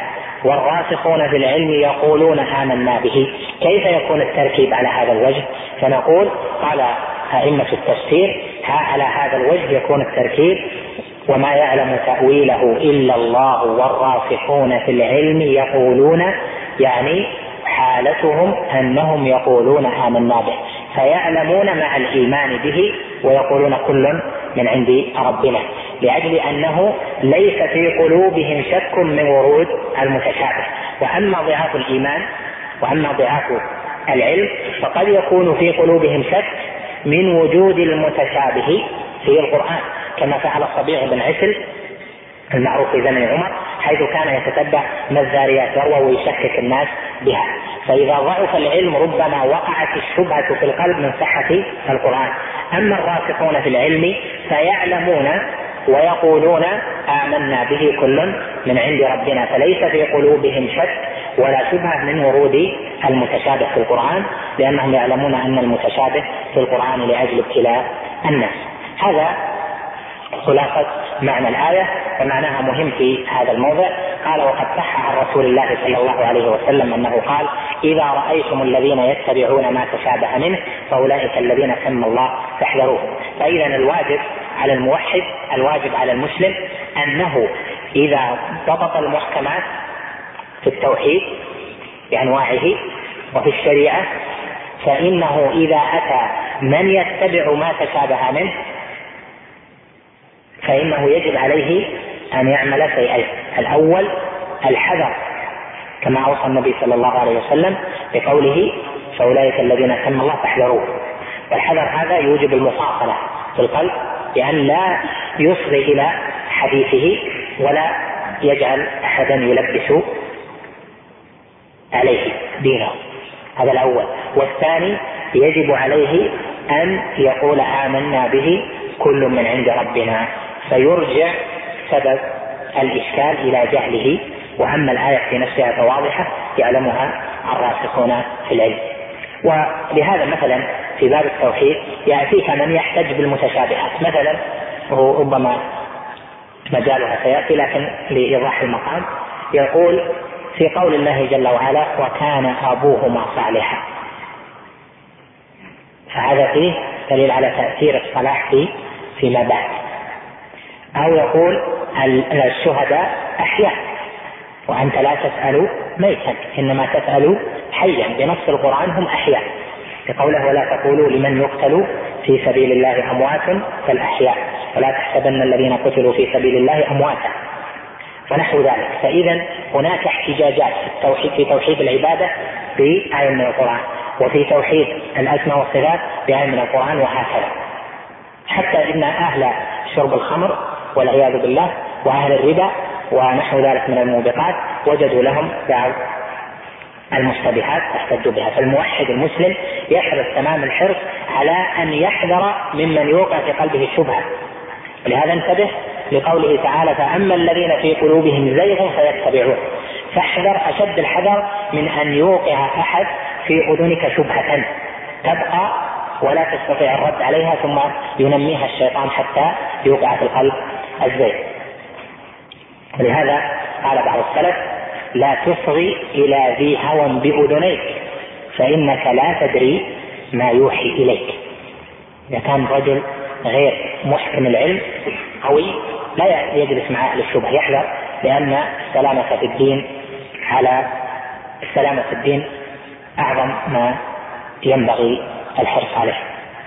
Speaker 1: والراسخون في العلم يقولون آمنا به. كيف يكون التركيب على هذا الوجه؟ فنقول قال أئمة التفسير على هذا الوجه يكون التركيب: وما يعلم تأويله إلا الله والراسخون في العلم يقولون، يعني حالتهم أنهم يقولون آمنا به، فيعلمون مع الإيمان به ويقولون كل من عند ربنا، لأجل أنه ليس في قلوبهم شك من ورود المتشابه. وأما ضعاف الإيمان وأما ضعاف العلم فقد يكون في قلوبهم شك من وجود المتشابه في القرآن، كما فعل الصبيغ بن عسل المعروف في زمن عمر، حيث كان يتتبع ما الذاريات ذروة ويشكك الناس بها. فإذا ضعف العلم ربما وقعت الشبهة في القلب من صحة القرآن. أما الراسخون في العلم فيعلمون ويقولون آمنا به كل من عند ربنا، فليس في قلوبهم شك ولا شبهة من ورود المتشابه في القرآن، لأنهم يعلمون أن المتشابه في القرآن لأجل ابتلاء الناس. هذا خلاصة معنى الآية، ومعناها مهم في هذا الموضع. قال: وقد صح عن رسول الله صلى الله عليه وسلم أنه قال: إذا رأيتم الذين يتبعون ما تشابه منه فأولئك الذين سمى الله فاحذروه. فإذا الواجب على الموحد، الواجب على المسلم، أنه إذا ضبط المحكمات في التوحيد بأنواعه وفي الشريعة، فإنه إذا أتى من يتبع ما تشابه منه فإنه يجب عليه أن يعمل شيئين: الأول الحذر، كما أوصى النبي صلى الله عليه وسلم بقوله: فأولئك الذين سمى الله فاحذروه. والحذر هذا يوجب المفاصلة في القلب، بأن لا يصغي إلى حديثه ولا يجعل أحدا يلبس عليه دينه. هذا الأول. والثاني يجب عليه أن يقول آمنا به كل من عند ربنا، فيرجع سبب الإشكال إلى جهله. وأما الآية في نفسها فواضحة يعلمها الراسخون في العلم. ولهذا مثلا في باب التوحيد يأتيك من يحتج بالمتشابهات، مثلا وهو ربما مجالها سيأتي لكن لإيضاح المقام، يقول في قول الله جل وعلا: وكان أبوهما صالحا، فهذا فيه دليل على تأثير الصلاح في فيما بعد. أو يقول الشهداء أحياء وأنت لا تسأل ميتا إنما تسأل حيا، بنص القرآن هم أحياء، لقوله: ولا تقولوا لمن يقتل في سبيل الله أموات بل أحياء ولا تحسبن الذين قتلوا في سبيل الله أمواتا، ونحو ذلك. فإذا هناك احتجاجات في التوحيد، في توحيد العبادة بآية من القرآن، وفي توحيد الأسماء والصفات بآية من القرآن، وهكذا. حتى إن أهل شرب الخمر والعياذ بالله وأهل الربا ونحو ذلك من الموبقات وجدوا لهم بعض المشتبهات احتجوا بها. فالموحد المسلم يحرص تمام الحرص على أن يحذر ممن يوقع في قلبه الشبهة. ولهذا انتبه لقوله تعالى: فأما الذين في قلوبهم زيغ فيتبعون. فاحذر أشد الحذر من أن يوقع أحد في أذنك شبهة تبقى ولا تستطيع الرد عليها ثم ينميها الشيطان حتى يوقع في القلب الزيغ. ولهذا قال بعض السلف: لا تصغي إلى ذي هوى بأذنيك فإنك لا تدري ما يوحي إليك. إذا كان رجل غير محكم العلم قوي لا يجلس مع أهل الشبه، يحذر، لأن السلامة في الدين على السلامة في الدين أعظم ما ينبغي الحرص عليه.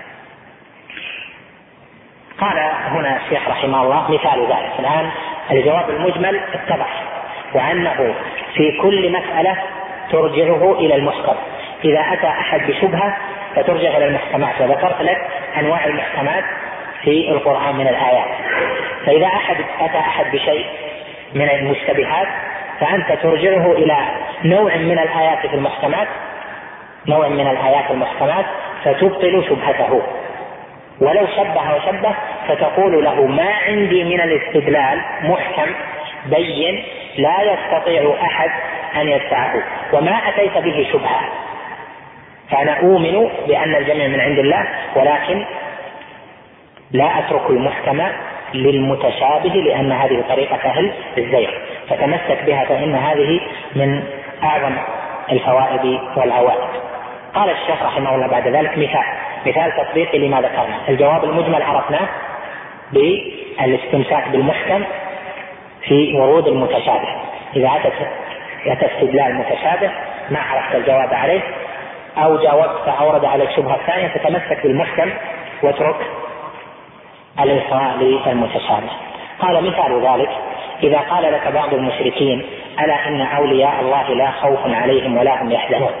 Speaker 1: قال هنا الشيخ رحمه الله مثال ذلك. الآن الجواب المجمل اتضح، وأنه في كل مسألة ترجعه إلى المحكم. إذا أتى أحد بشبهة فترجع إلى المحكمات، وذكرت لك أنواع المحكمات في القرآن من الآيات. فإذا أحد أتى أحد بشيء من المشتبهات فأنت ترجعه إلى نوع من الآيات في المحكمات، نوع من الآيات المحكمات، فتبطل شبهته. ولو شبه وشبه فتقول له: ما عندي من الاستدلال محكم بين لا يستطيع أحد أن يدفعه، وما أتيت به شبهة، فأنا أؤمن بأن الجميع من عند الله، ولكن لا أترك المحكمة للمتشابه، لأن هذه طريقة أهل الزيغ، فتمسك بها، فإن هذه من أعظم الفوائد والعوائد. قال الشيخ رحمه الله بعد ذلك مثال مثال تطبيقي لما ذكرنا. الجواب المجمل عرفناه بالاستمساك بالمحكم في ورود المتشابه. إذا أتت استدلال متشابه ما عرفت الجواب عليه أو جاوبت فأورد على الشبهة الثانية تتمسك بالمحكم واترك الإلقاء للمتشابه. قال مثال ذلك إذا قال لك بعض المشركين ألا إن أولياء الله لا خوف عليهم ولا هم يحزنون.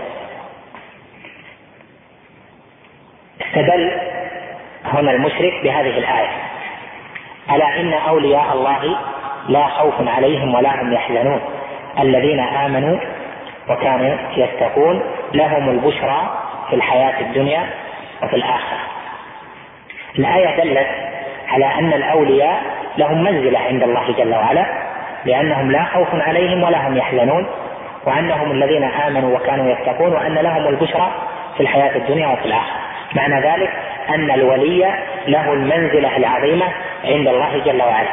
Speaker 1: استدل هنا المشرك بهذه الآية ألا إن أولياء الله لا خوف عليهم ولا هم يحزنون الذين آمنوا وكانوا يتقون لهم البشرى في الحياة الدنيا وفي الآخرة. الآية دلت على أن الأولياء لهم منزلة عند الله جل وعلا لأنهم لا خوف عليهم ولا هم يحزنون وأنهم الذين آمنوا وكانوا يتقون وأن لهم البشرى في الحياة الدنيا وفي الآخرة. معنى ذلك أن الولي له المنزلة العظيمة عند الله جل وعلا.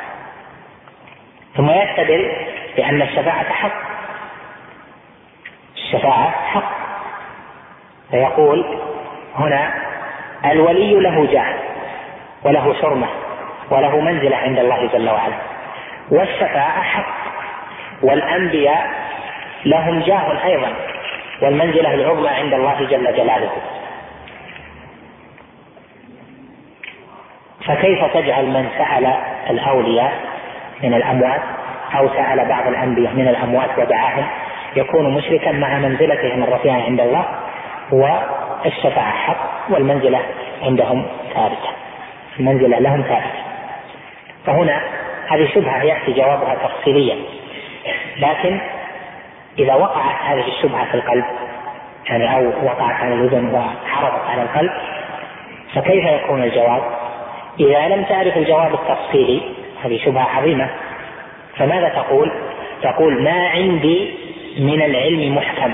Speaker 1: ثم يستدل بأن الشفاعة حق الشفاعة حق فيقول هنا الولي له جاه وله شرمة وله منزلة عند الله جل وعلا والشفاعة حق والأنبياء لهم جاه أيضا والمنزلة العظمى عند الله جل جلاله. فكيف تجعل من سأل الأولياء من الأموات أو سأل بعض الأنبياء من الأموات ودعاهم يكون مشركا مع منزلتهم الرفيعة عند الله والشفاعة حق والمنزلة عندهم ثابتة المنزلة لهم ثابتة. فهنا هذه شبهة يأتي جوابها تفصيليا لكن إذا وقعت هذه الشبهة في القلب يعني أو وقعت على الأذن وحرضت على القلب فكيف يكون الجواب؟ إذا لم تعرف الجواب التفصيلي هذه شبهة عظيمة فماذا تقول؟ تقول ما عندي من العلم محكم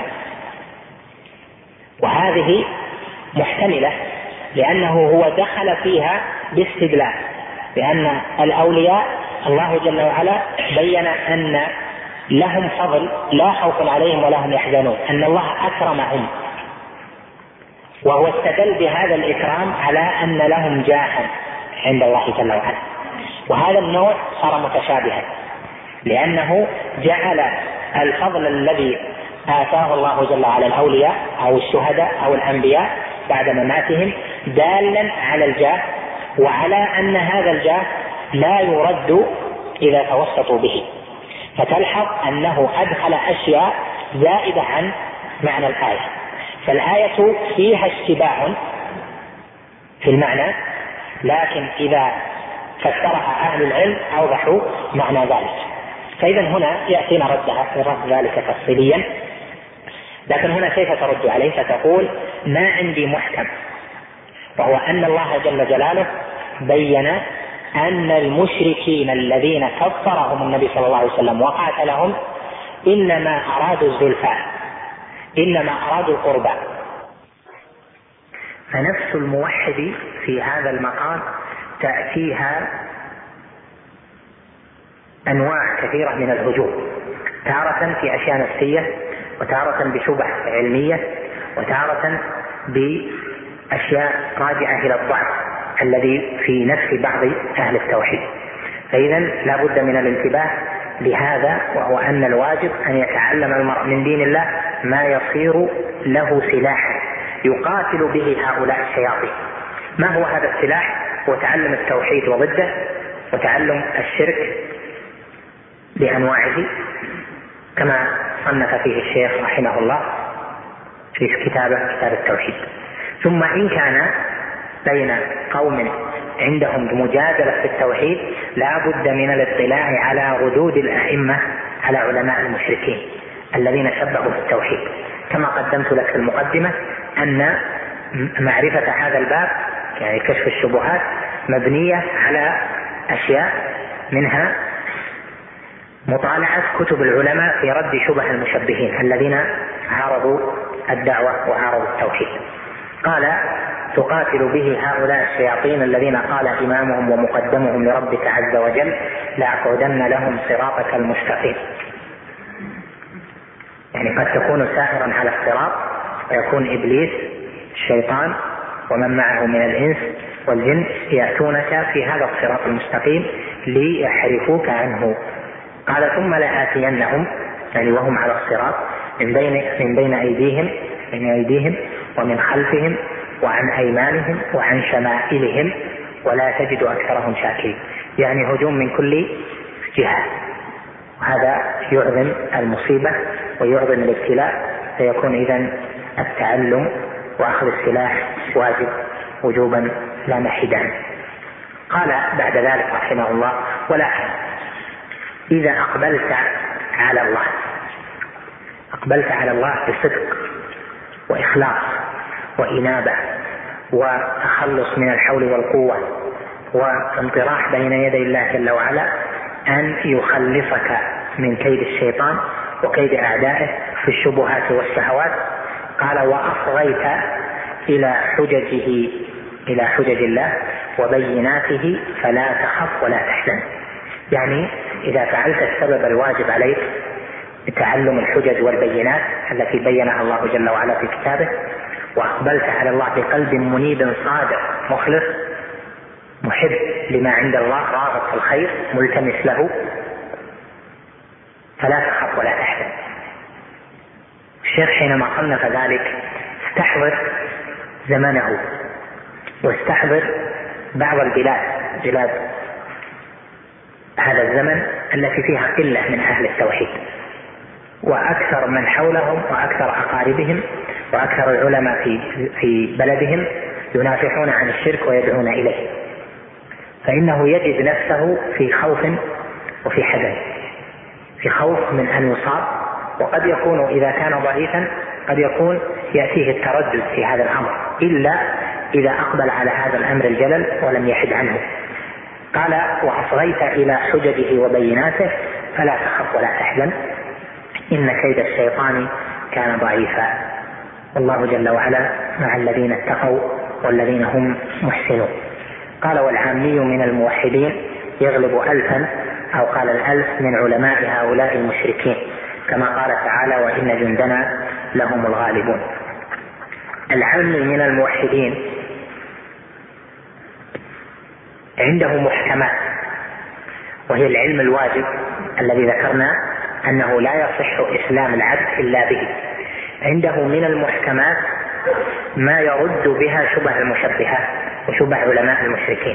Speaker 1: وهذه محتملة لأنه هو دخل فيها باستدلال لأن الأولياء الله جل وعلا بين أن لهم فضل لا خوف عليهم ولا هم يحزنون أن الله أكرمهم وهو استدل بهذا الإكرام على أن لهم جاها عند الله جل وعلا وهذا النوع صار متشابها لأنه جعل الفضل الذي آتاه الله جل وعلا الأولياء أو الشهداء أو الأنبياء بعد مماتهم دالا على الجاه وعلى أن هذا الجاه لا يرد إذا توسطوا به. فتلحظ أنه أدخل أشياء زائدة عن معنى الآية فالآية فيها اشتباه في المعنى لكن إذا فسرها أهل العلم أوضحوا معنى ذلك. فإذا هنا يأتينا ردها رد ذلك تفصيليا لكن هنا كيف ترد عليه؟ فتقول ما عندي محكم وهو أن الله جل جلاله بين أن المشركين الذين كفرهم النبي صلى الله عليه وسلم وقاتلهم إنما أرادوا الزلفى إنما أرادوا القربى.
Speaker 4: فنفس الموحد في هذا المقام تأتيها أنواع كثيرة من الهجوم تارة في أشياء نفسية وتارة بشبه علمية وتارة بأشياء راجعة إلى الضعف الذي في نفس بعض أهل التوحيد. فإذا لا بد من الانتباه لهذا وهو أن الواجب أن يتعلم المرء من دين الله ما يصير له سلاحا يقاتل به هؤلاء الشياطين. ما هو هذا السلاح؟ هو تعلم التوحيد وضده وتعلم الشرك بأنواعه كما صنف فيه الشيخ رحمه الله في كتابه كتاب التوحيد. ثم إن كان بين قوم عندهم مجادلة في التوحيد لا بد من الاطلاع على ردود الأئمة على علماء المشركين الذين شبهوا في التوحيد كما قدمت لك في المقدمة أن معرفة هذا الباب يعني كشف الشبهات مبنية على أشياء منها مطالعة كتب العلماء في رد شبه المشبهين الذين عارضوا الدعوة وعارضوا التوحيد. قال تقاتل به هؤلاء الشياطين الذين قال إمامهم ومقدمهم لربك عز وجل لأقعدن لهم صراطك المستقيم.
Speaker 1: يعني قد تكون ساهرا على الصراط ويكون إبليس الشيطان ومن معه من الإنس والجن يأتونك في هذا الصراط المستقيم ليحرفوك عنه. قال ثم لآتينهم، يعني وهم على الصراط، من بين من بين أيديهم من أيديهم ومن خلفهم وعن أيمانهم وعن شمائلهم ولا تجد أكثرهم شاكرين، يعني هجوم من كل جهة. وهذا يعظم المصيبة ويعظم الابتلاء، فيكون إذن التعلم وأخذ السلاح واجب وجوبا لا محيد عنه. قال بعد ذلك رحمه الله: ولكن إذا أقبلت على الله أقبلت على الله بصدق وإخلاص وإنابة وتخلص من الحول والقوة وانطراح بين يدي الله جل وعلا أن يخلصك من كيد الشيطان وكيد أعدائه في الشبهات والشهوات. قال: وأصغيت إلى حججه إلى حجج الله وبيناته فلا تخف ولا تحزن. يعني إذا فعلت السبب الواجب عليك بتعلم الحجج والبينات التي بينها الله جل وعلا في كتابه، وأقبلت على الله بقلب منيب صادق مخلص محب لما عند الله راغب في الخير ملتمس له، فلا تخف ولا تحزن. الشيخ حينما صنف ذلك استحضر زمنه واستحضر بعض البلاد بلاد هذا الزمن التي فيها قلة من أهل التوحيد، وأكثر من حولهم وأكثر أقاربهم وأكثر العلماء في في بلدهم ينافحون عن الشرك ويدعون إليه، فإنه يجد نفسه في خوف وفي حزن، في خوف من أن يصاب، وقد يكون إذا كان ضعيفا قد يكون يأتيه التردد في هذا الأمر إلا إذا أقبل على هذا الأمر الجلل ولم يحد عنه. قال: وأصغيت إلى حججه وبيناته فلا تخف ولا تحزن إن كيد الشيطان كان ضعيفا، والله جل وعلا مع الذين اتقوا والذين هم محسنون. قال: والعامي من الموحدين يغلب ألفا، أو قال الألف من علماء هؤلاء المشركين، كما قال تعالى: وإن جندنا لهم الغالبون. العامي من الموحدين عنده محكمات، وهي العلم الواجب الذي ذكرنا أنه لا يصح إسلام العبد إلا به. عنده من المحكمات ما يرد بها شبه المشبهات وشبه علماء المشركين.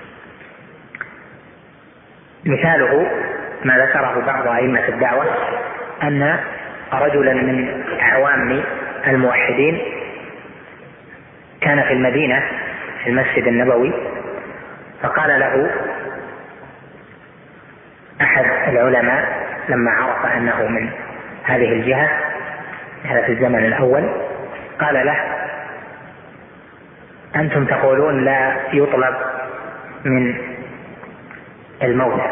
Speaker 1: مثاله ما ذكره بعض أئمة الدعوة أن رجلا من أعوام الموحدين كان في المدينة في المسجد النبوي، فقال له أحد العلماء لما عرف أنه من هذه الجهة، هذا في الزمن الأول، قال له: أنتم تقولون لا يطلب من الموتى،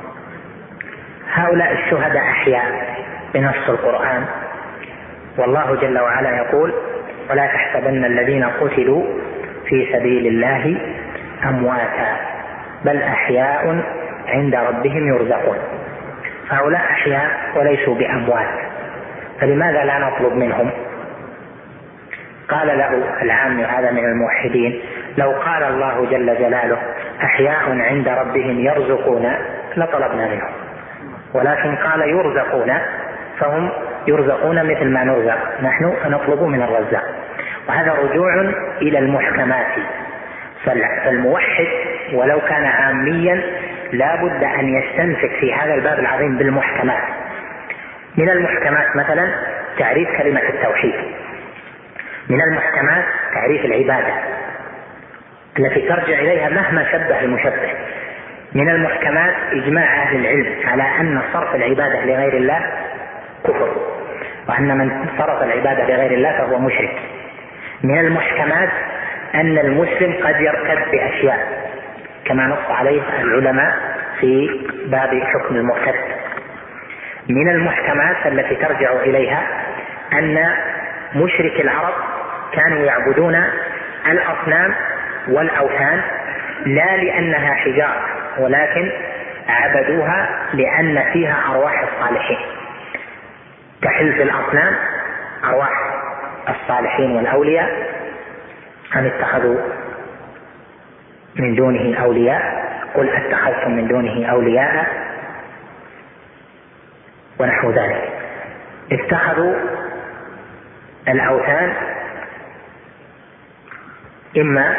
Speaker 1: هؤلاء الشهداء أحياء بنص القرآن، والله جل وعلا يقول: ولا تحسبن الذين قتلوا في سبيل الله أمواتا بل أحياء عند ربهم يرزقون. هؤلاء أحياء وليسوا بأموات، فلماذا لا نطلب منهم؟ قال له العام هذا من الموحدين: لو قال الله جل جلاله أحياء عند ربهم يرزقون لطلبنا منهم، ولكن قال يرزقون، فهم يرزقون مثل ما نرزق نحن فنطلب من الرزاق. وهذا رجوع إلى المحكمات. فالموحد ولو كان عاميا لا بد أن يستنفك في هذا الباب العظيم بالمحكمات. من المحكمات مثلا تعريف كلمة التوحيد، من المحكمات تعريف العبادة التي ترجع إليها مهما شبه المشبه، من المحكمات إجماع أهل العلم على أن صرف العبادة لغير الله كفر، وأن من صرف العبادة لغير الله فهو مشرك. من المحكمات أن المسلم قد يرتد بأشياء كما نص عليه العلماء في باب حكم المرتد. من المحكمات التي ترجع إليها أن مشرك العرب كانوا يعبدون الأصنام والأوثان لا لأنها حجار، ولكن عبدوها لأن فيها أرواح الصالحين. تحل في الأصنام أرواح الصالحين والأولياء أم اتخذوا من دونه أولياء قل اتخذتم من دونه أولياء ونحو ذلك. اتخذوا الأوثان إما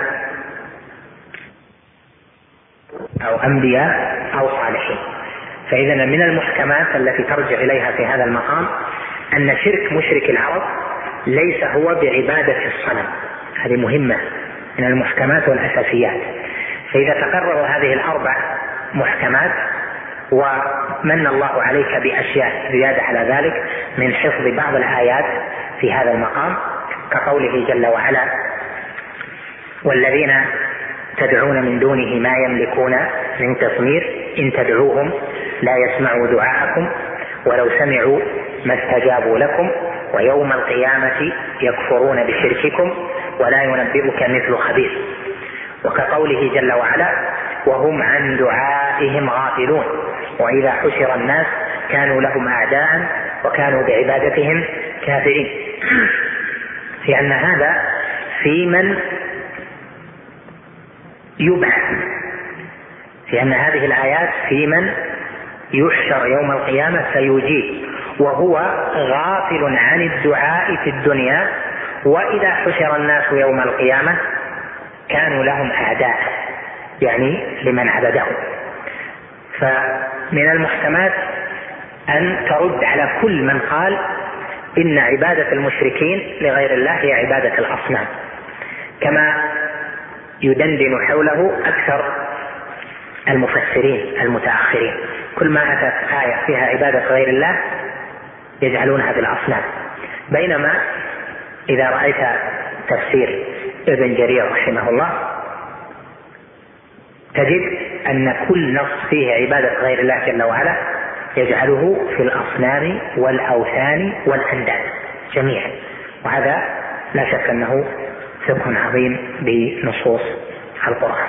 Speaker 1: أو أنبياء أو صالحين. فإذا من المحكمات التي ترجع إليها في هذا المقام أن شرك مشرك العرب ليس هو بعبادة الصنم. هذه مهمة من المحكمات والأساسيات. فإذا تقرر هذه الأربع محكمات ومن الله عليك بأشياء زيادة على ذلك من حفظ بعض الآيات في هذا المقام كقوله جل وعلا والذين تدعون من دونه ما يملكون من قطمير إن تدعوهم لا يسمعوا دعاءكم ولو سمعوا ما استجابوا لكم ويوم القيامة يكفرون بشرككم ولا ينبئك مثل خبير. وكقوله جل وعلا وهم عن دعائهم غافلون وإذا حشر الناس كانوا لهم أعداء وكانوا بعبادتهم كافرين. في أن هذا في من يبعث، في أن هذه الآيات في من يحشر يوم القيامة فيجيب وهو غافل عن الدعاء في الدنيا وإذا حشر الناس يوم القيامة كانوا لهم أعداء، يعني لمن عبدهم. فمن المحكمات أن ترد على كل من قال إن عبادة المشركين لغير الله هي عبادة الأصنام، كما يدندن حوله أكثر المفسرين المتأخرين. كل ما أتت آية فيها عبادة غير الله يجعلونها بالأصنام، بينما إذا رأيت تفسير ابن جرير رحمه الله تجد أن كل نص فيه عبادة غير الله جل وعلا يجعله في الأصنام والأوثان والأنداد جميعا، وهذا لا شك أنه فقه عظيم بنصوص القرآن.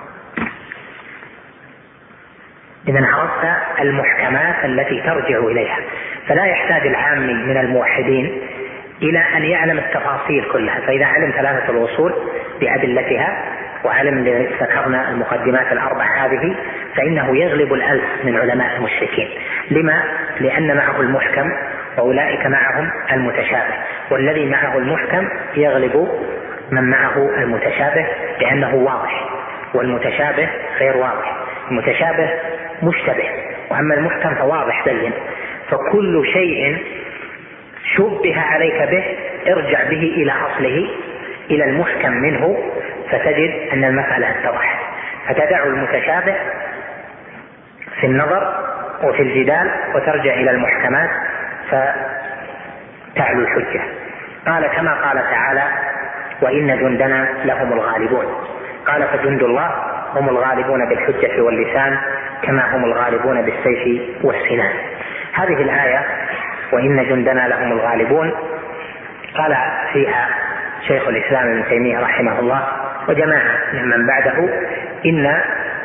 Speaker 1: إذن عرفت المحكمات التي ترجع إليها، فلا يحتاج العامي من الموحدين إلى أن يعلم التفاصيل كلها. فإذا علم ثلاثة الأصول بأدلتها وعلم اللي ذكرنا المقدمات الأربع هذه فإنه يغلب الألف من علماء المشركين. لما؟ لأن معه المحكم وأولئك معهم المتشابه، والذي معه المحكم يغلب من معه المتشابه لأنه واضح، والمتشابه غير واضح. المتشابه مشتبه، وأما المحكم فواضح بين. فكل شيء شبه عليك به ارجع به إلى أصله إلى المحكم منه فتجد أن المسألة اتضحت، فتدع المتشابه في النظر وفي الجدال وترجع إلى المحكمات فتعلو الحجة. قال كما قال تعالى وإن جندنا لهم الغالبون. قال فجند الله هم الغالبون بالحجة واللسان كما هم الغالبون بالسيف والسنان. هذه الآية وإن جندنا لهم الغالبون قال فيها شيخ الإسلام ابن تيمية رحمه الله وجماعة ممن بعده إن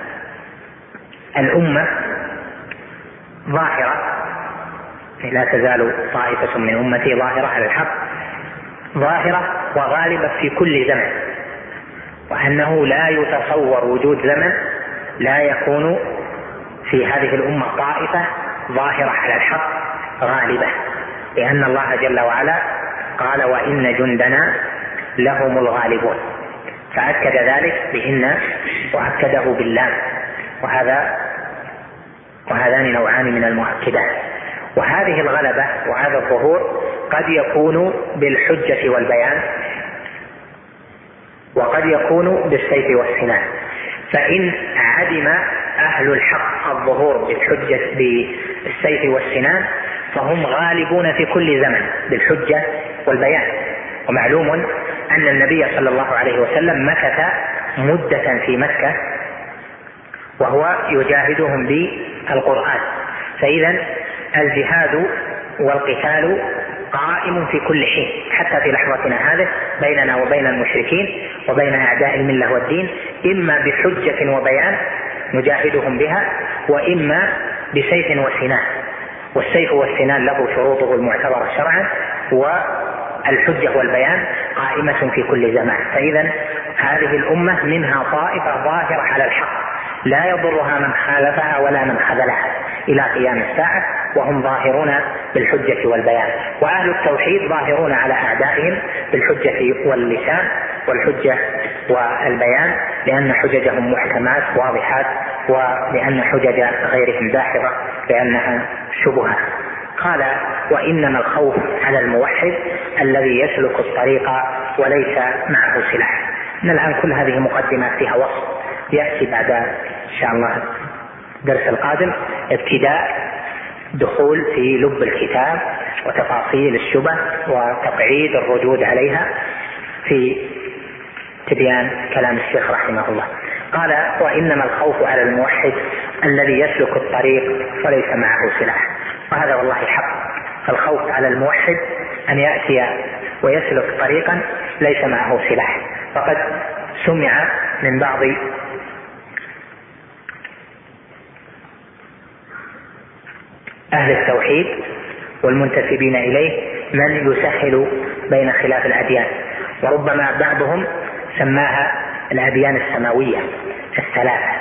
Speaker 1: الأمة ظاهرة، لا تزال طائفة من أمتي ظاهرة على الحق، ظاهرة وغالبة في كل زمن، وأنه لا يتصور وجود زمن لا يكون في هذه الأمة طائفة ظاهرة على الحق غالبة، لأن الله جل وعلا قال وإن جندنا لهم الغالبون، فأكد ذلك بإن وأكده باللام، وهذا وهذان نوعان من المؤكدات. وهذه الغلبة وهذا الظهور قد يكون بالحجة والبيان وقد يكون بالسيف والسنان. فإن عدم أهل الحق الظهور بالحجة بالسيف والسنان فهم غالبون في كل زمن بالحجة والبيان. ومعلوم أن النبي صلى الله عليه وسلم مكث مدة في مكة وهو يجاهدهم بالقرآن، فإذا الجهاد والقتال قائم في كل حين حتى في لحظتنا هذه بيننا وبين المشركين وبين أعداء الملة والدين، إما بحجة وبيان نجاهدهم بها وإما بسيف وسنان. والسيف والسنان له شروطه المعتبرة شرعا، والحجة والبيان قائمة في كل زمان. فإذا هذه الأمة منها طائفة ظاهرة على الحق لا يضرها من خالفها ولا من خذلها إلى قيام الساعة، وهم ظاهرون بالحجة والبيان. وأهل التوحيد ظاهرون على أعدائهم بالحجة واللسان والحجة والبيان، لأن حججهم محكمات واضحات، ولأن حجج غيرهم داحضة لأنها شبهات. قال: وإنما الخوف على الموحد الذي يسلك الطريق وليس معه سلاح. إن الآن كل هذه مقدمات فيها وصف، يأتي بعد إن شاء الله الدرس القادم ابتداء دخول في لب الكتاب وتفاصيل الشبه وتقعيد الردود عليها في تبيان كلام الشيخ رحمه الله. قال: وإنما الخوف على الموحد الذي يسلك الطريق وليس معه سلاح. وهذا والله حق. فالخوف على الموحد أن يأتي ويسلك طريقا ليس معه سلاح. فقد سمع من بعض أهل التوحيد والمنتسبين إليه من يسهل بين خلاف الأديان، وربما بعضهم سماها الأديان السماوية الثلاثة،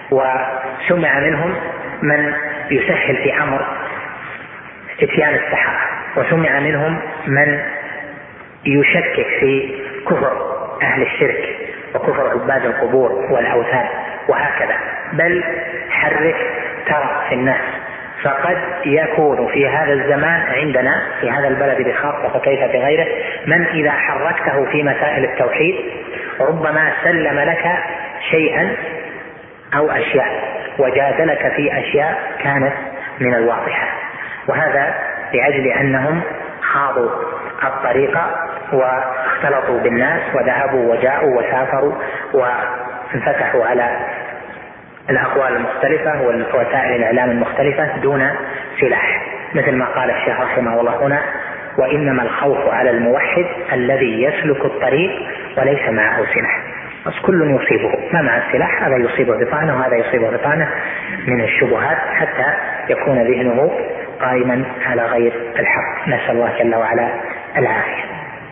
Speaker 1: وسمع منهم من يسهل في أمر اتيان السحرة، وسمع منهم من يشكك في كفر أهل الشرك وكفر عباد القبور والأوثان وهكذا. بل حرك ترى في الناس، فقد يكون في هذا الزمان عندنا في هذا البلد بخاصة فكيف بغيره من إذا حركته في مسائل التوحيد ربما سلم لك شيئا أو أشياء وجادلك في أشياء كانت من الواضحة، وهذا لأجل أنهم خاضوا الطريقة واختلطوا بالناس وذهبوا وجاءوا وسافروا وانفتحوا على الأقوال المختلفة ووسائل الإعلام المختلفة دون سلاح، مثل ما قال الشيخ رحمه الله هنا: وإنما الخوف على الموحد الذي يسلك الطريق وليس معه سلاح. بس كل يصيبه، ما مع السلاح هذا يصيبه بطانه وهذا يصيبه بطانه من الشبهات حتى يكون ذهنه قائما على غير الحق. نسأل الله جل وعلا العافية.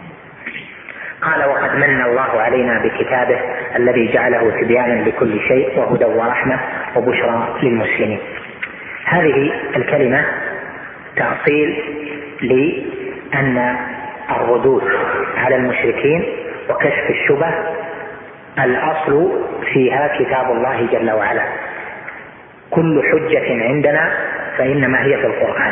Speaker 1: قال: وقد من الله علينا بكتابه الذي جعله تبيانا لكل شيء وهدى ورحمة وبشرى للمسلمين. هذه الكلمة تأصيل لأن الردود على المشركين وكشف الشبه الأصل فيها كتاب الله جل وعلا. كل حجة عندنا فإنما هي في القرآن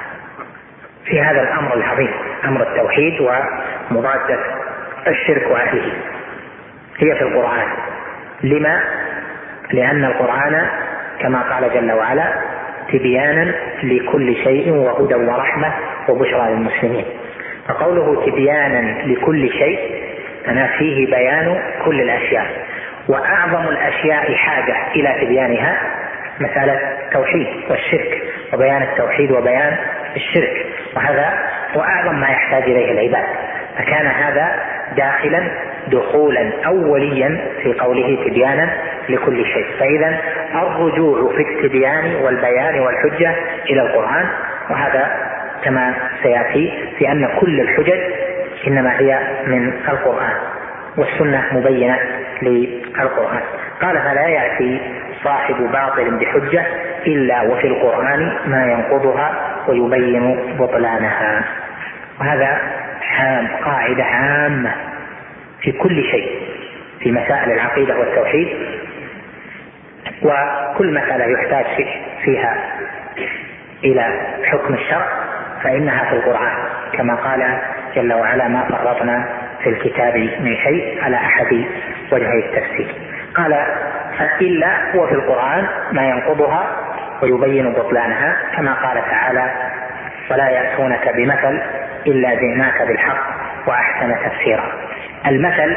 Speaker 1: في هذا الأمر العظيم، أمر التوحيد ومضادة الشرك وأهله، هي في القرآن. لما؟ لأن القرآن كما قال جل وعلا تبيانا لكل شيء وهدى ورحمة وبشرى للمسلمين. فقوله تبيانا لكل شيء أنا فيه بيان كل الأشياء، وأعظم الأشياء حاجة إلى تبيانها مسألة التوحيد والشرك، وبيان التوحيد وبيان الشرك، وهذا هو أعظم ما يحتاج إليه العباد. فكان هذا داخلا دخولا أوليا في قوله تبيانا لكل شيء. فإذا الرجوع في التبيان والبيان والحجة إلى القرآن، وهذا كما سيأتي في أن كل الحجج إنما هي من القرآن والسنة مبينة للقرآن. قال: فلا يأتي صاحب باطل بحجة إلا وفي القرآن ما ينقضها ويبين بطلانها. وهذا قاعدة عامة في كل شيء في مسائل العقيدة والتوحيد، وكل مسألة يحتاج فيها إلى حكم الشرع فإنها في القرآن، كما قال جل وعلا: ما فرطنا في الكتاب من شيء على أحد وجهي التفسير. قال: إلا هو في القرآن ما ينقضها ويبين بطلانها، كما قال تعالى: ولا يأتونك بمثل إلا جئناك بالحق وأحسن تفسيرا. المثل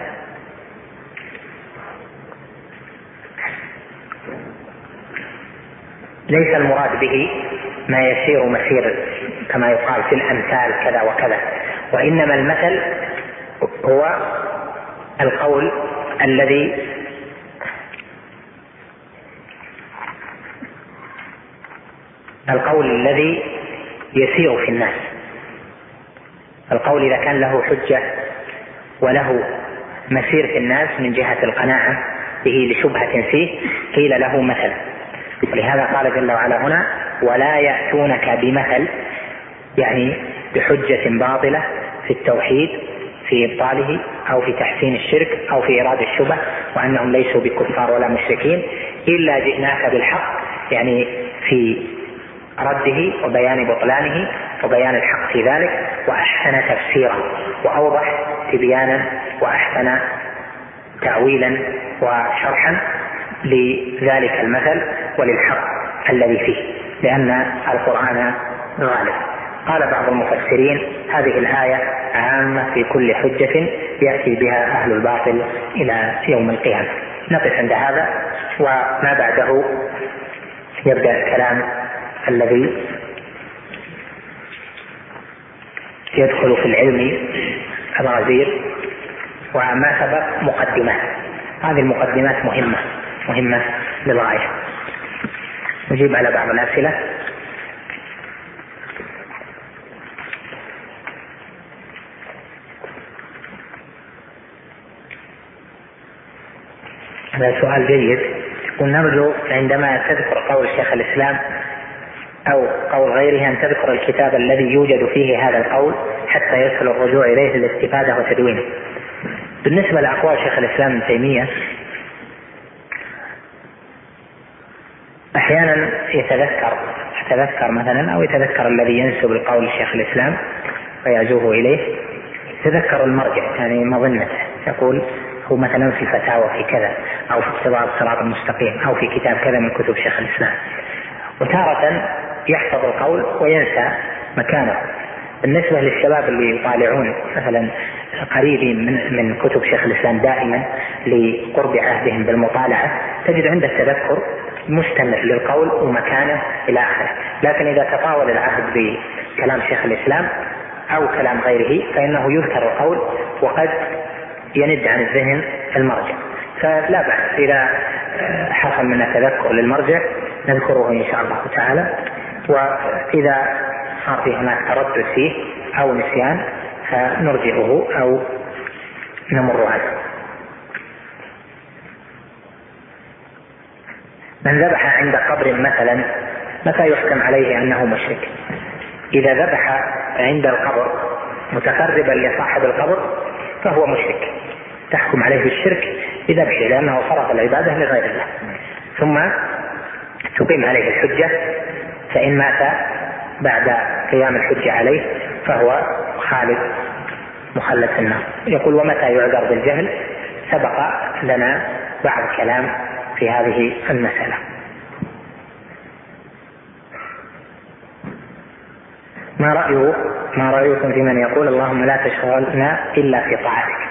Speaker 1: ليس المراد به ما يسير مسير كما يقال في الأمثال كذا وكذا، وإنما المثل هو القول الذي القول الذي يسير في الناس. القول إذا كان له حجة وله مسير في الناس من جهة القناعة به لشبهة فيه قيل له مثل. ولهذا قال جل وعلا هنا: ولا يأتونك بمثل، يعني بحجة باطلة في التوحيد في إبطاله أو في تحسين الشرك أو في إرادة الشبه وأنهم ليسوا بكفار ولا مشركين، إلا جئناك بالحق، يعني في رده وبيان بطلانه وبيان الحق في ذلك، وأحسن تفسيرا وأوضح تبيانا وأحسن تأويلا وشرحا لذلك المثل وللحق الذي فيه، لأن القرآن غالب. قال بعض المفسرين: هذه الآية عامة في كل حجة يأتي بها أهل الباطل إلى يوم القيامة. نقف عند هذا، وما بعده يبدأ الكلام الذي يدخل في العلم الغزير، وما سبق مقدمات. هذه المقدمات مهمة مهمة للغاية. نجيب على بعض الأسئلة. هذا سؤال جيد. ونرجو عندما تذكر قول شيخ الإسلام أو قول غيره أن تذكر الكتاب الذي يوجد فيه هذا القول حتى يسهل الرجوع إليه للاستفادة وتدوينه. بالنسبة لأقوال شيخ الإسلام ابن تيمية، أحيانا يتذكر يتذكر مثلا أو يتذكر الذي ينسب القول لشيخ الإسلام ويعزوه إليه، يتذكر المرجع، يعني مظنته، يقول هو مثلا في الفتاوى في كذا أو في اقتضاء الصراط المستقيم أو في كتاب كذا من كتب شيخ الإسلام. وتارة يحفظ القول وينسى مكانه. بالنسبة للشباب اللي يطالعون مثلا قريبين من, من كتب شيخ الإسلام دائما لقرب عهدهم بالمطالعة، تجد عند التذكر مستمر للقول ومكانه إلى آخره. لكن إذا تطاول العهد بكلام شيخ الإسلام أو كلام غيره فإنه يذكر القول وقد يند عن الذهن المرجع. فلا بأس إذا حصل من التذكر للمرجع نذكره إن شاء الله تعالى، وإذا صار في هناك تردد فيه أو نسيان فنرجعه أو نمر عنه. من ذبح عند قبر مثلا متى يحكم عليه أنه مشرك؟ إذا ذبح عند القبر متقربا لصاحب القبر فهو مشرك، تحكم عليه بالشرك بذبحه لأنه صرف العبادة لغير الله، ثم تقيم عليه الحجة، فإن مات بعد قيام الحجة عليه فهو خالد مخلد في النار. يقول: ومتى يعذر بالجهل؟ سبق لنا بعض كلام في هذه المسألة. ما رأيه ما رأيكم في من يقول: اللهم لا تشغلنا إلا في طاعتك؟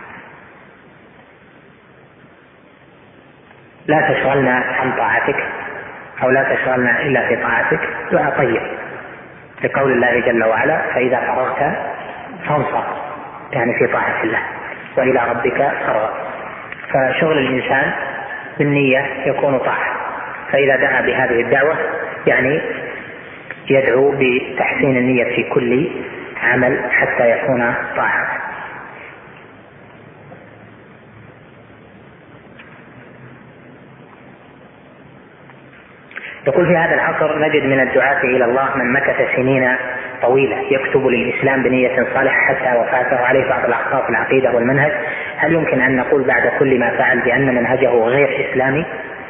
Speaker 1: لا تشغلنا عن طاعتك أو لا تشغلنا إلا في طاعتك دعاء طيب، لقول الله جل وعلا: فإذا فرغت فانصب، يعني في طاعة الله، وإلى ربك فرغ. فشغل الإنسان بالنية يكون طاعة، فإذا دعا بهذه الدعوة يعني يدعو بتحسين النية في كل عمل حتى يكون طاعة. يقول: في هذا العصر نجد من الدعاة إلى الله من مكث سنين طويلة يكتب للإسلام بنية صالحة حتى وفاته عليه بعض الأخطاء في العقيدة والمنهج، هل يمكن أن نقول بعد كل ما فعل بأن منهجه غير إسلامي؟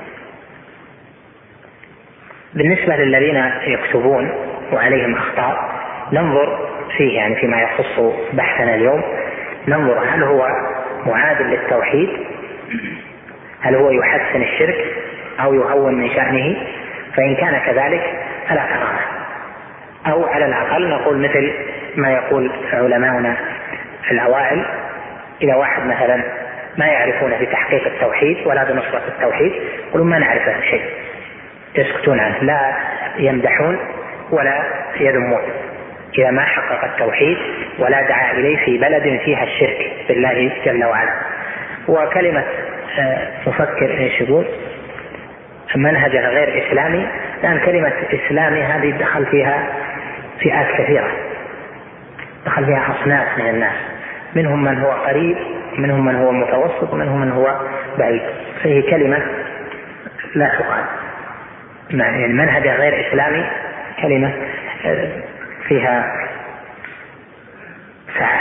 Speaker 1: بالنسبة للذين يكتبون وعليهم أخطاء ننظر فيه، يعني فيما يخص بحثنا اليوم ننظر هل هو معادل للتوحيد، هل هو يحسن الشرك أو يهون من شأنه، فإن كان كذلك فلا كرامة، أو على الأقل نقول مثل ما يقول علماؤنا الأوائل: إذا واحد مثلا ما يعرفون في تحقيق التوحيد ولا بنصرة التوحيد يقولون ما نعرف شيء، يسكتون عنه، لا يمدحون ولا يذمون إذا ما حقق التوحيد ولا دعا إليه في بلد فيها الشرك بالله جل وعلا. وكلمة مفكر ايش يقول؟ منهجه غير إسلامي، لأن كلمة إسلامي هذه دخل فيها فئات كثيرة، دخل فيها أصناف من الناس، منهم من هو قريب، منهم من هو متوسط، ومنهم من هو بعيد، فهي كلمة لا تقال. يعني المنهج غير إسلامي كلمة فيها سعة.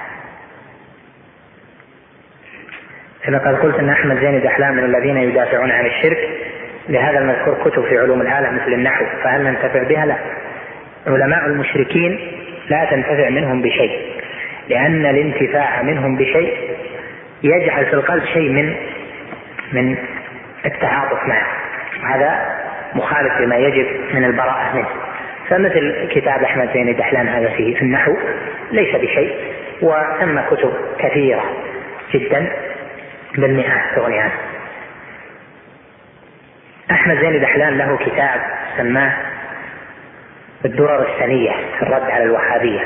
Speaker 1: إذا قد قلت أن أحمد زين دحلان من الذين يدافعون عن الشرك، لهذا المذكور كتب في علوم الآلة مثل النحو، فهل ننتفع بها؟ لا. علماء المشركين لا تنتفع منهم بشيء، لأن الانتفاع منهم بشيء يجعل في القلب شيء من من التعاطف معه، هذا مخالف لما يجب من البراءة منه. فمثل كتاب أحمد زين دحلان هذا في النحو ليس بشيء، وثم كتب كثيرة جدا بالمئات تغني عنه. أحمد زين دحلان له كتاب سماه الدرر السنية في الرد على الوهابية،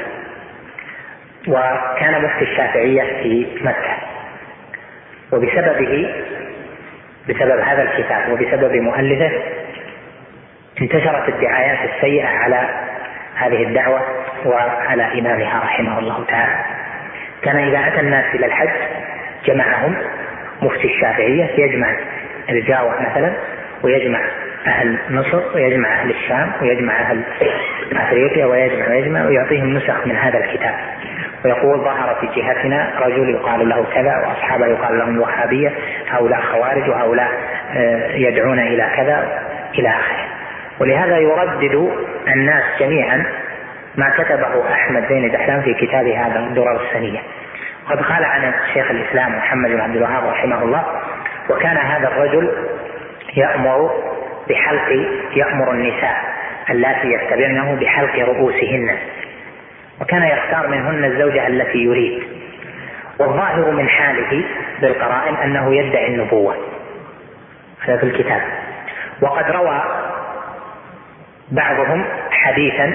Speaker 1: وكان مفتي الشافعية في مكة، وبسببه بسبب هذا الكتاب وبسبب مؤلفه انتشرت الدعايات السيئة على هذه الدعوة وعلى إمامها رحمه الله تعالى. كان إذا أتى الناس إلى الحج جمعهم مفتي الشافعية، يجمع الجاوة مثلا، ويجمع أهل مصر، ويجمع أهل الشام، ويجمع أهل أفريقيا، ويجمع ويجمع ويعطيهم نسخ من هذا الكتاب، ويقول ظهر في جهتنا رجل يقال له كذا، وأصحابه يقال لهم الوهابية، هؤلاء خوارج، وهؤلاء يدعون إلى كذا إلى آخره. ولهذا يردد الناس جميعا ما كتبه أحمد زين دحلان في كتابه هذا الدرر السنية. قد قال عن شيخ الإسلام محمد بن عبد الوهاب رحمه الله: وكان هذا الرجل يأمر بحلق يأمر النساء اللاتي يتبعنه بحلق رؤوسهن، وكان يختار منهن الزوجة التي يريد، والظاهر من حاله بالقرائن أنه يدعي النبوة. هذا في الكتاب. وقد روى بعضهم حديثا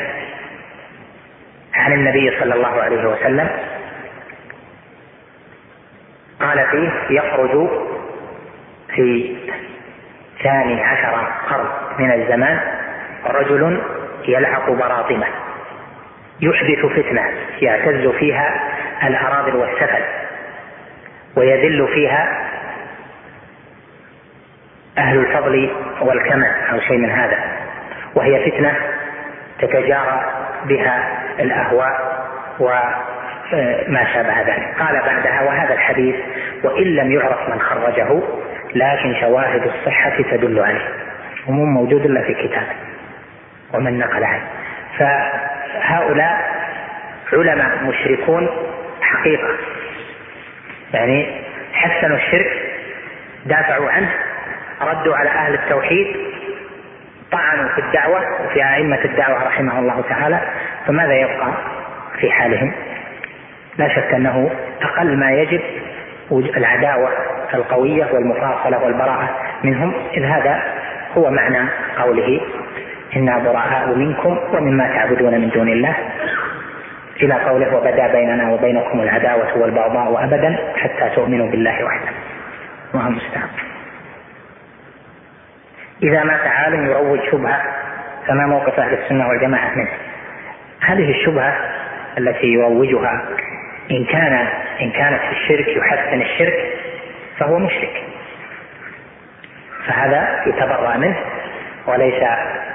Speaker 1: عن النبي صلى الله عليه وسلم قال فيه: يخرج في ثاني عشر قرن من الزمان رجل يلعق براطمة يحدث فتنة يعتز فيها الأراذل والسفل، ويذل فيها أهل الفضل والكمال أو شيء من هذا، وهي فتنة تتجارى بها الأهواء وما شابه ذلك. قال بعدها: وهذا الحديث وإن لم يعرف من خرجه لكن شواهد الصحة تدل عليه، ومو موجود إلا في كتابه ومن نقل عنه. فهؤلاء علماء مشركون حقيقة، يعني حسنوا الشرك، دافعوا عنه، ردوا على أهل التوحيد، طعنوا في الدعوة وفي أئمة الدعوة رحمه الله تعالى. فماذا يبقى في حالهم؟ لا شك أنه أقل ما يجب العداوة القوية والمفاصلة والبراءة منهم، إذ هذا هو معنى قوله: إنا براء منكم ومما تعبدون من دون الله، إلى قوله: وبدا بيننا وبينكم العداوة والبغضاء أبدا حتى تؤمنوا بالله وحده. الله المستعان. إذا مات عالم يروج شبهة فما موقف أهل السنة والجماعة منه؟ هذه الشبهة التي يروجها إن كان إن كانت في الشرك يحسن الشرك فهو مشرك، فهذا يتبرأ منه وليس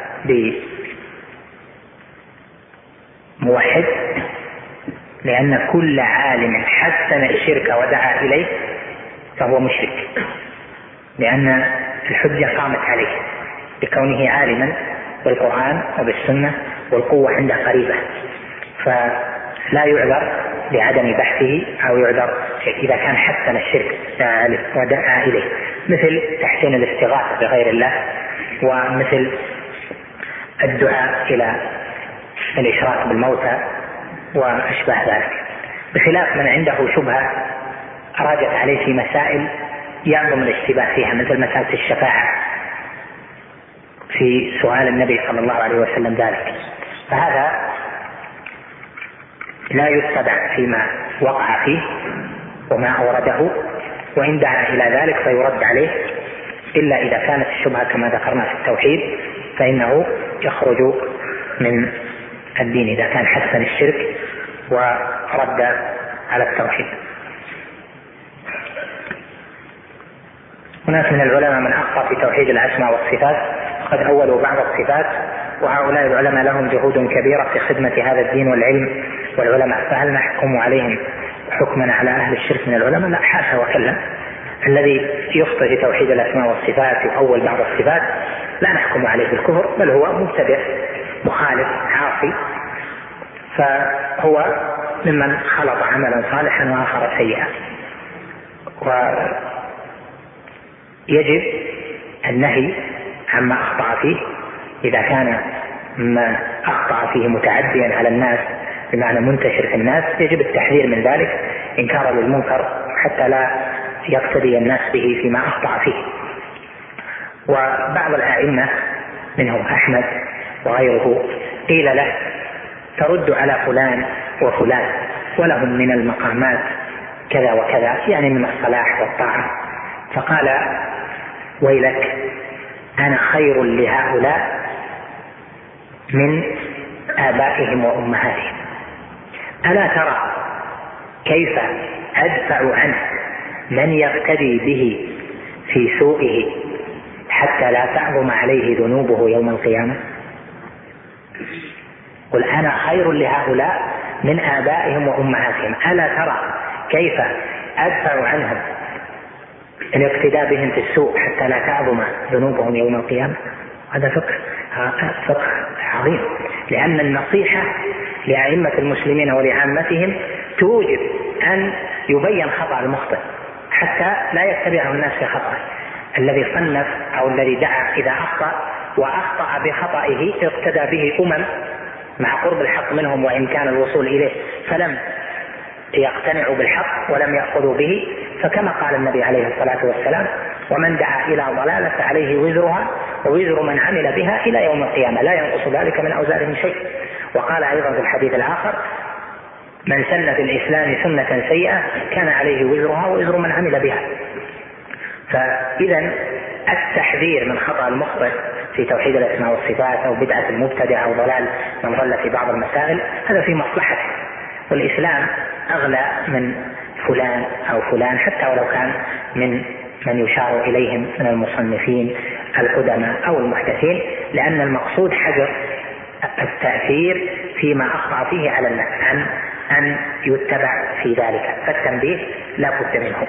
Speaker 1: بموحد، لأن كل عالم حسن الشرك ودعا إليه فهو مشرك، لأن الحجة قامت عليه بكونه عالما بالقرآن وبالسنة والقوة عنده قريبة، فلا يعذر بعدم بحثه أو يعذر إذا كان حسن الشرك ودعا إليه، مثل تحسين الاستغاثة بغير الله، ومثل الدعاء إلى الإشراك بالموتى وأشبه ذلك، بخلاف من عنده شبهة راجت عليه في مسائل يعظم الاشتباه فيها، مثل مسألة الشفاعة في سؤال النبي صلى الله عليه وسلم ذلك، فهذا لا يتبع فيما وقع فيه وما أورده، وإن دعا إلى ذلك فيرد عليه، إلا إذا كانت الشبهة كما ذكرنا في التوحيد فإنه يخرج من الدين إذا كان حسن الشرك ورد على التوحيد. هناك من العلماء من أخطأ في توحيد الأسماء والصفات، قد أولوا بعض الصفات، وهؤلاء العلماء لهم جهود كبيرة في خدمة هذا الدين والعلم والعلماء، فهل نحكم عليهم حكما على أهل الشرك من العلماء؟ لا، حاشا وكلا. الذي يخطئ في توحيد الأسماء والصفات يؤول بعض الصفات لا نحكم عليه بالكفر، بل هو مبتدع مخالف عاصي، فهو ممن خلط عملا صالحا وآخر سيئا. ويجب النهي عما أخطأ فيه إذا كان ما أخطأ فيه متعديا على الناس بمعنى منتشر في الناس، يجب التحذير من ذلك إنكارا للمنكر حتى لا يقتدي الناس به فيما أخطأ فيه. وبعض الأئمة منهم أحمد وغيره قيل له ترد على فلان وفلان ولهم من المقامات كذا وكذا، يعني من الصلاح والطاعة، فقال ويلك أنا خير لهؤلاء من آبائهم وأمهاتهم. ألا ترى كيف أدفع عنه من يقتدي به في سوءه حتى لا تعظم عليه ذنوبه يوم القيامة؟ قل أنا خير لهؤلاء من آبائهم وأمهاتهم، ألا ترى كيف أدفع عنهم الاقتداء بهم في السوء حتى لا تعظم ذنوبهم يوم القيامة؟ هذا فقه فقه عظيم، لأن النصيحة لأئمة المسلمين ولعامتهم توجب أن يبين خطأ المخطئ حتى لا يتبعه الناس في خطأه. الذي صنف أو الذي دعا إذا أخطأ وأخطأ بخطئه اقتدى به أمم مع قرب الحق منهم وإمكان الوصول إليه فلم يقتنعوا بالحق ولم يأخذوا به، فكما قال النبي عليه الصلاة والسلام ومن دعا إلى ضلالة عليه وزرها ووزر من عمل بها إلى يوم القيامة لا ينقص ذلك من أوزارهم شيء. وقال أيضا في الحديث الآخر من سن في الإسلام سنة سيئة كان عليه وزرها ووزر من عمل بها. فإذا التحذير من خطأ المخطئ في توحيد الأسماء والصفات أو بدعة المبتدع أو ضلال من ضل في بعض المسائل هذا في مصلحته، والإسلام أغلى من فلان أو فلان حتى ولو كان من من يشار إليهم من المصنفين القدماء أو المحدثين، لأن المقصود حجر التأثير فيما أخطأ فيه على الناس عن أن يتبع في ذلك، فالتنبيه لا بد منه.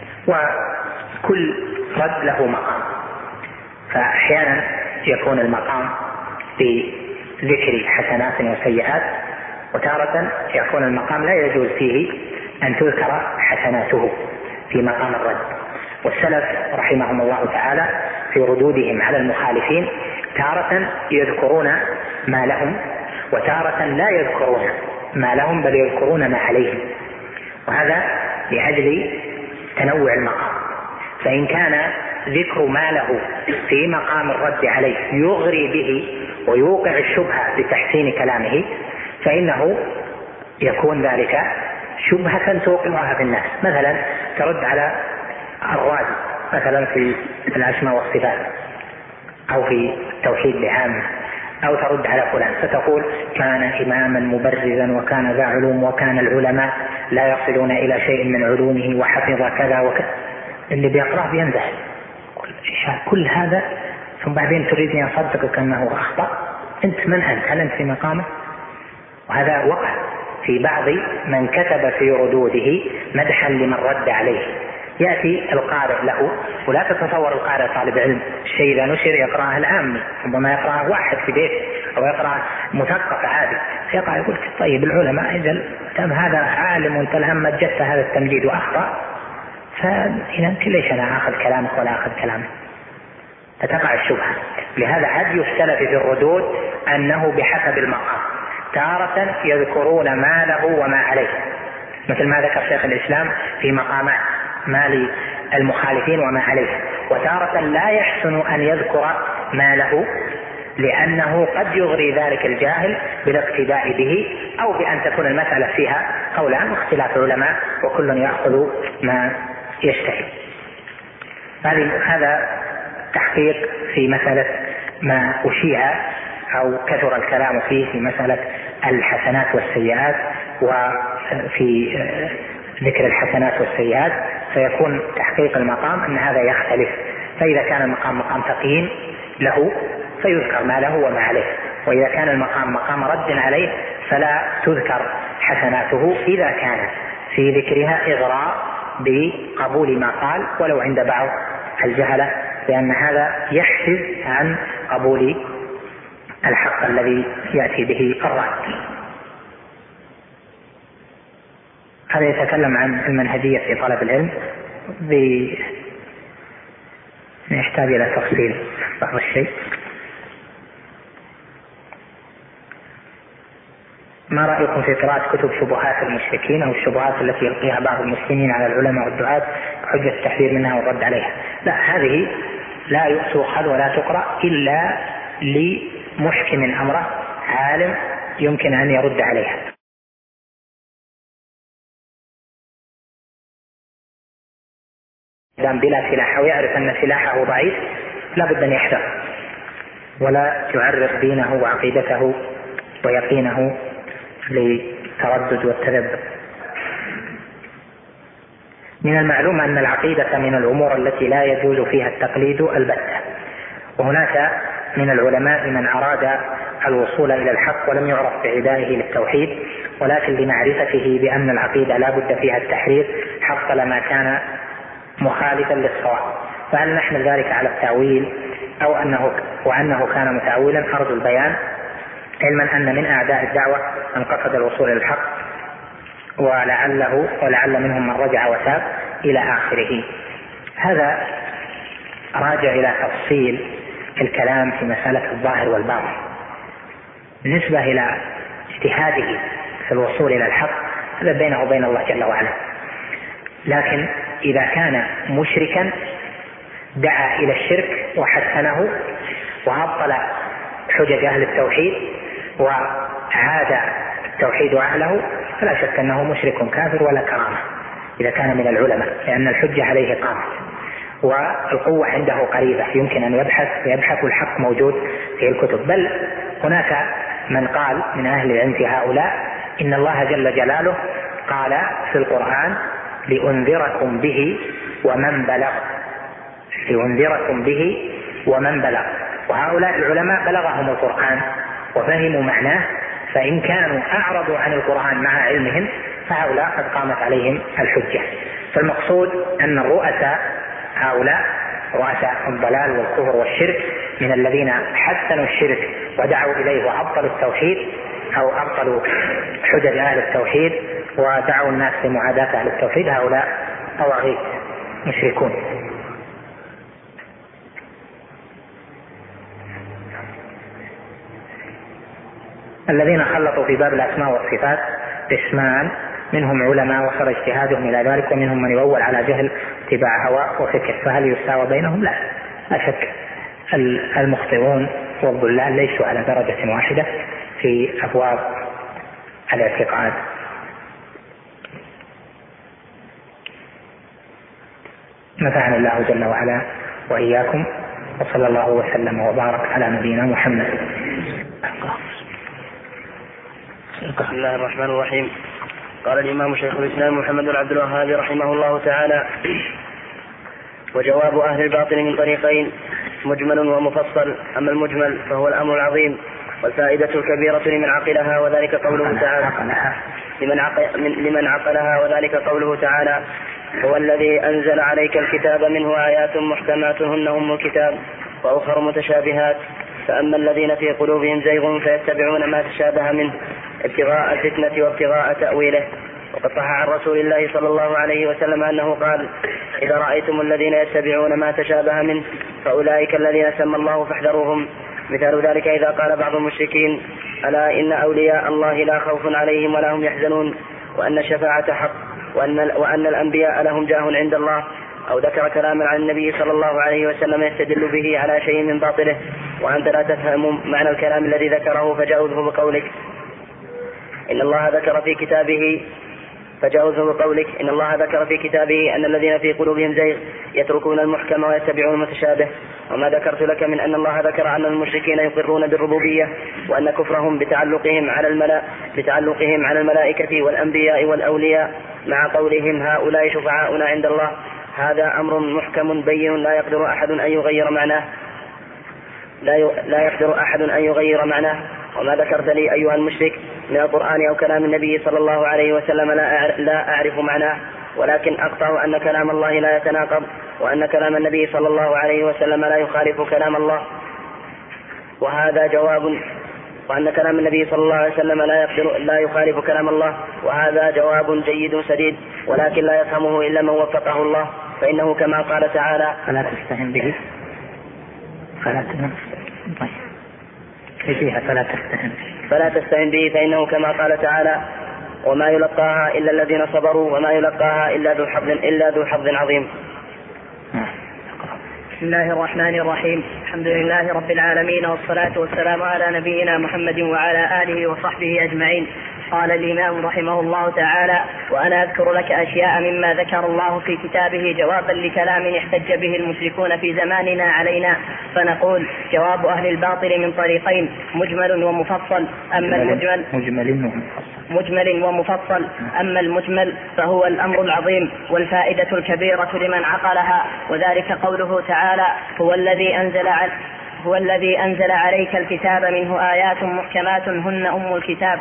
Speaker 1: وكل رد له مقام، فأحيانا يكون المقام بذكر حسنات وسيئات، وتارة يكون المقام لا يجوز فيه أن تذكر حسناته في مقام الرد. والسلف رحمهم الله تعالى في ردودهم على المخالفين تارة يذكرون ما لهم وتارة لا يذكرون ما لهم بل يذكرون ما عليهم، وهذا لأجل تنوع المقام. فإن كان ذكر ما له في مقام الرد عليه يغري به ويوقع الشبهة بتحسين كلامه فإنه يكون ذلك شبهة توقعها في الناس. مثلا ترد على الرازي مثلا في الأسماء والصفات أو في التوحيد بعامة، أو ترد على فلان فتقول كان إماما مبرزا وكان ذا علوم وكان العلماء لا يصلون إلى شيء من علومه وحفظ كذا وكذا، اللي بيقرأ بينزح كل هذا، ثم بعدين تريدني أصدقك أنه أخطأ؟ أنت من أنت؟ هل أنت في مقامه؟ وهذا وقع في بعض من كتب في ردوده مدحا لمن رد عليه. يأتي القارئ له، ولا تتصور القارئ طالب علم الشيء إذا نشر يقرأه العامي، ربما يقرأه واحد في بيت أو يقرأ مثقف عادي، يقرأ يقول طيب العلماء إذن تم هذا عالم وانتلهم مجدت هذا التمجيد وأخطأ، فإذا أنت ليش أنا أخذ كلامك ولا أخذ كلامك؟ فتقع الشبهة. لهذا هدي السلف في الردود أنه بحسب المقام، تارة يذكرون ما له وما عليه مثل ما ذكر شيخ الإسلام في مقامات ما للمخالفين وما عليه، وتارة لا يحسن أن يذكر ما له لأنه قد يغري ذلك الجاهل بالاقتداء به أو بأن تكون المسألة فيها قولان واختلاف علماء وكل يأخذ ما يشتهي. هذا تحقيق في مسألة ما أشيع أو كثر الكلام فيه في مسألة الحسنات والسيئات وفي ذكر الحسنات والسيئات، فيكون تحقيق المقام أن هذا يختلف. فإذا كان المقام مقام تقييم له فيذكر ما له وما عليه، وإذا كان المقام مقام رد عليه فلا تذكر حسناته إذا كان في ذكرها إغراء بقبول ما قال ولو عند بعض الجهلة، لأن هذا يحجز عن قبول الحق الذي يأتي به الرد. هذا يتكلم عن المنهجية في طلب العلم، يحتاج إلى تفصيل بعض الشيء. ما رأيكم في قراءة كتب شبهات المشركين أو الشبهات التي يلقيها بعض المسلمين على العلماء والدعاة حجة التحذير منها والرد عليها؟ لا، هذه لا تؤخذ ولا تقرأ إلا لمحكم أمره عالم يمكن أن يرد عليها. دام بلا سلاح ويعرف أن سلاحه ضعيف لا بد أن يحذر ولا يعرض دينه وعقيدته ويقينه للتردد والتذبذب. من المعلوم أن العقيدة من الأمور التي لا يجوز فيها التقليد البتة، وهناك من العلماء من أراد الوصول إلى الحق ولم يعرف بعدائه للتوحيد، ولكن لمعرفته بأن العقيدة لا بد فيها التحرير حصل ما كان مخالفا للصواب. فهل نحمل ذلك على التأويل أو أنه وأنه كان متأولا؟ أرجو البيان، علما أن من أعداء الدعوة من قصد الوصول إلى الحق ولعله ولعل منهم من رجع وتاب إلى آخره. هذا راجع إلى تفصيل الكلام في مسألة الظاهر والباطن. بالنسبة إلى اجتهاده في الوصول إلى الحق هذا بينه وبين الله جل وعلا، لكن إذا كان مشركا دعا إلى الشرك وحسنه وأبطل حجج أهل التوحيد وعاد التوحيد أهله فلا شك أنه مشرك كافر ولا كرامة إذا كان من العلماء، لأن الحجة عليه قامت والقوة عنده قريبة، يمكن أن يبحث ويبحث الحق موجود في الكتب. بل هناك من قال من أهل العلم في هؤلاء إن الله جل جلاله قال في القرآن لأنذركم به ومن بلغ، لأنذركم به ومن بلغ. وهؤلاء العلماء بلغهم القرآن وفهموا معناه، فإن كانوا أعرضوا عن القرآن مع علمهم فهؤلاء قد قامت عليهم الحجة. فالمقصود أن الرؤساء هؤلاء رؤساء الضلال والكفر والشرك من الذين حسنوا الشرك ودعوا إليه وأبطلوا التوحيد أو أبطلوا حجج أهل التوحيد ودعوا الناس لمعاداة أهل التوحيد، هؤلاء طواغيت مشركون. الذين خلطوا في باب الأسماء والصفات قسمان، منهم علماء وصل اجتهادهم إلى ذلك، ومنهم من يؤول على جهل اتباع هوى وفكر. فهل يساوى بينهم؟ لا، لا شك المخطئون والضلال ليسوا على درجة واحدة في أبواب الاعتقاد. نفعنا الله جل وعلا وإياكم، وصلى الله وسلم وبارك على نبينا محمد.
Speaker 2: بسم الله الرحمن الرحيم. قال الإمام شيخ الإسلام محمد بن عبد الوهاب رحمه الله تعالى: وجواب أهل الباطل من طريقين، مجمل ومفصل. أما المجمل فهو الأمر العظيم والفائدة الكبيرة لمن عقلها، وذلك قوله تعالى لمن, عقل لمن عقلها وذلك قوله تعالى: هو الذي أنزل عليك الكتاب منه آيات محكمات هن أم الكتاب وأخر متشابهات، فأما الذين في قلوبهم زيغ فيتبعون ما تشابه منه ابتغاء الفتنة وابتغاء تأويله. وقد صح عن رسول الله صلى الله عليه وسلم أنه قال: إذا رأيتم الذين يتبعون ما تشابه منه فأولئك الذين سمى الله فاحذروهم. مثال ذلك إذا قال بعض المشركين: ألا إن أولياء الله لا خوف عليهم ولا هم يحزنون، وأن الشفاعة حق، وأن, وأن الأنبياء لهم جاه عند الله، أو ذكر كلاما عن النبي صلى الله عليه وسلم يستدل به على شيء من باطله، وأنت لا تفهم معنى الكلام الذي ذكره فجاوزه بقولك إن الله ذكر في كتابه فجاوزه بقولك إن الله ذكر في كتابه أن الذين في قلوبهم زيغ يتركون المحكم ويتبعون المتشابه، وما ذكرت لك من أن الله ذكر أن المشركين يقرون بالربوبية وأن كفرهم بتعلقهم على الملا بتعلقهم على الملائكة والأنبياء والأولياء مع قولهم هؤلاء شفعاؤنا عند الله، هذا أمر محكم بين لا يقدر أحد أن يغير معناه لا لا يقدر أحد أن يغير معناه. وما ذكرت لي أيها المشرك من القرآن أو كلام النبي صلى الله عليه وسلم لا أعرف معناه، ولكن أقطع أن كلام الله لا يتناقض، وأن كلام النبي صلى الله عليه وسلم لا يخالف كلام الله، وهذا جواب وأن كلام النبي صلى الله عليه وسلم لا يقدر لا يخالف كلام الله، وهذا جواب جيد سديد، ولكن لا يفهمه إلا من وفقه الله، فإنه كما قال تعالى
Speaker 1: فلا تستهن به فلا فيها فلا تستهن
Speaker 2: فلا تستهن به فإنه كما قال تعالى وما يلقاها إلا الذين صبروا وما يلقاها إلا ذو حظ إلا ذو حظ عظيم.
Speaker 3: بسم الله الرحمن الرحيم. الحمد لله رب العالمين، والصلاة والسلام على نبينا محمد وعلى آله وصحبه أجمعين. قال الإمام رحمه الله تعالى: وأنا أذكر لك أشياء مما ذكر الله في كتابه جوابا لكلام احتج به المشركون في زماننا علينا، فنقول: جواب أهل الباطل من طريقين: مجمل ومفصل. أما المجمل
Speaker 1: مجمل ومفصل
Speaker 3: مجمل ومفصل أما المجمل فهو الأمر العظيم والفائدة الكبيرة لمن عقلها، وذلك قوله تعالى: هو الذي أنزل على هو الذي أنزل عليك الكتاب منه آيات محكمات هن أم الكتاب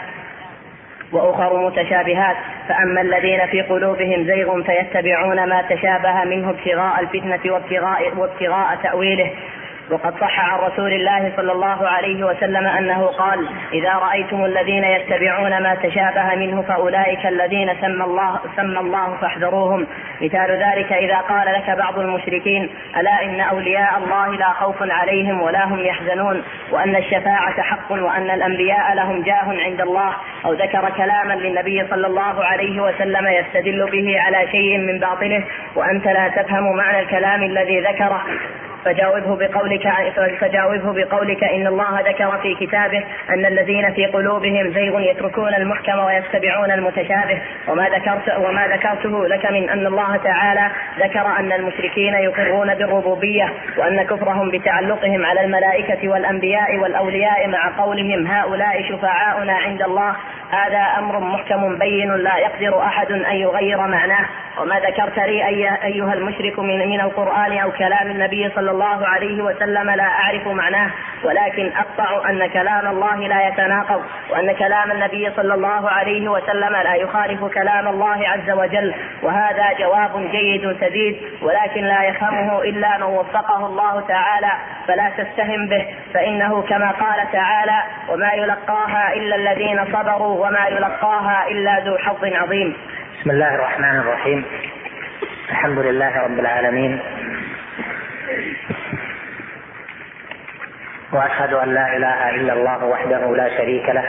Speaker 3: وأخر متشابهات، فأما الذين في قلوبهم زيغ فيتبعون ما تشابه منه ابتغاء الفتنة وابتغاء, وابتغاء تأويله. وقد صح عن رسول الله صلى الله عليه وسلم أنه قال: إذا رأيتم الذين يتبعون ما تشابه منه فأولئك الذين سمى الله, سمى الله فاحذروهم. مثال ذلك إذا قال لك بعض المشركين: ألا إن أولياء الله لا خوف عليهم ولا هم يحزنون، وأن الشفاعة حق، وأن الأنبياء لهم جاه عند الله، أو ذكر كلاما للنبي صلى الله عليه وسلم يستدل به على شيء من باطله وأنت لا تفهم معنى الكلام الذي ذكره، فجاوبه بقولك فجاوبه بقولك إن الله ذكر في كتابه أن الذين في قلوبهم زيغ يتركون المحكم ويتبعون المتشابه. وما ذكرت وما ذكرته لك من أن الله تعالى ذكر أن المشركين يقرون بالربوبية، وأن كفرهم بتعلقهم على الملائكة والأنبياء والأولياء مع قولهم هؤلاء شفعاؤنا عند الله، هذا أمر محكم بين لا يقدر أحد أن يغير معناه. وما ذكرت لي أيها المشرك من, من القرآن أو كلام النبي صلى الله عليه وسلم لا أعرف معناه، ولكن أقطع أن كلام الله لا يتناقض، وأن كلام النبي صلى الله عليه وسلم لا يخالف كلام الله عز وجل، وهذا جواب جيد سديد، ولكن لا يفهمه إلا من وفقه الله تعالى، فلا تستهم به، فإنه كما قال تعالى: وما يلقاها إلا الذين صبروا وما يلقاها إلا ذو حظ عظيم.
Speaker 1: بسم الله الرحمن الرحيم. الحمد لله رب العالمين، وأشهد أن لا إله إلا الله وحده لا شريك له،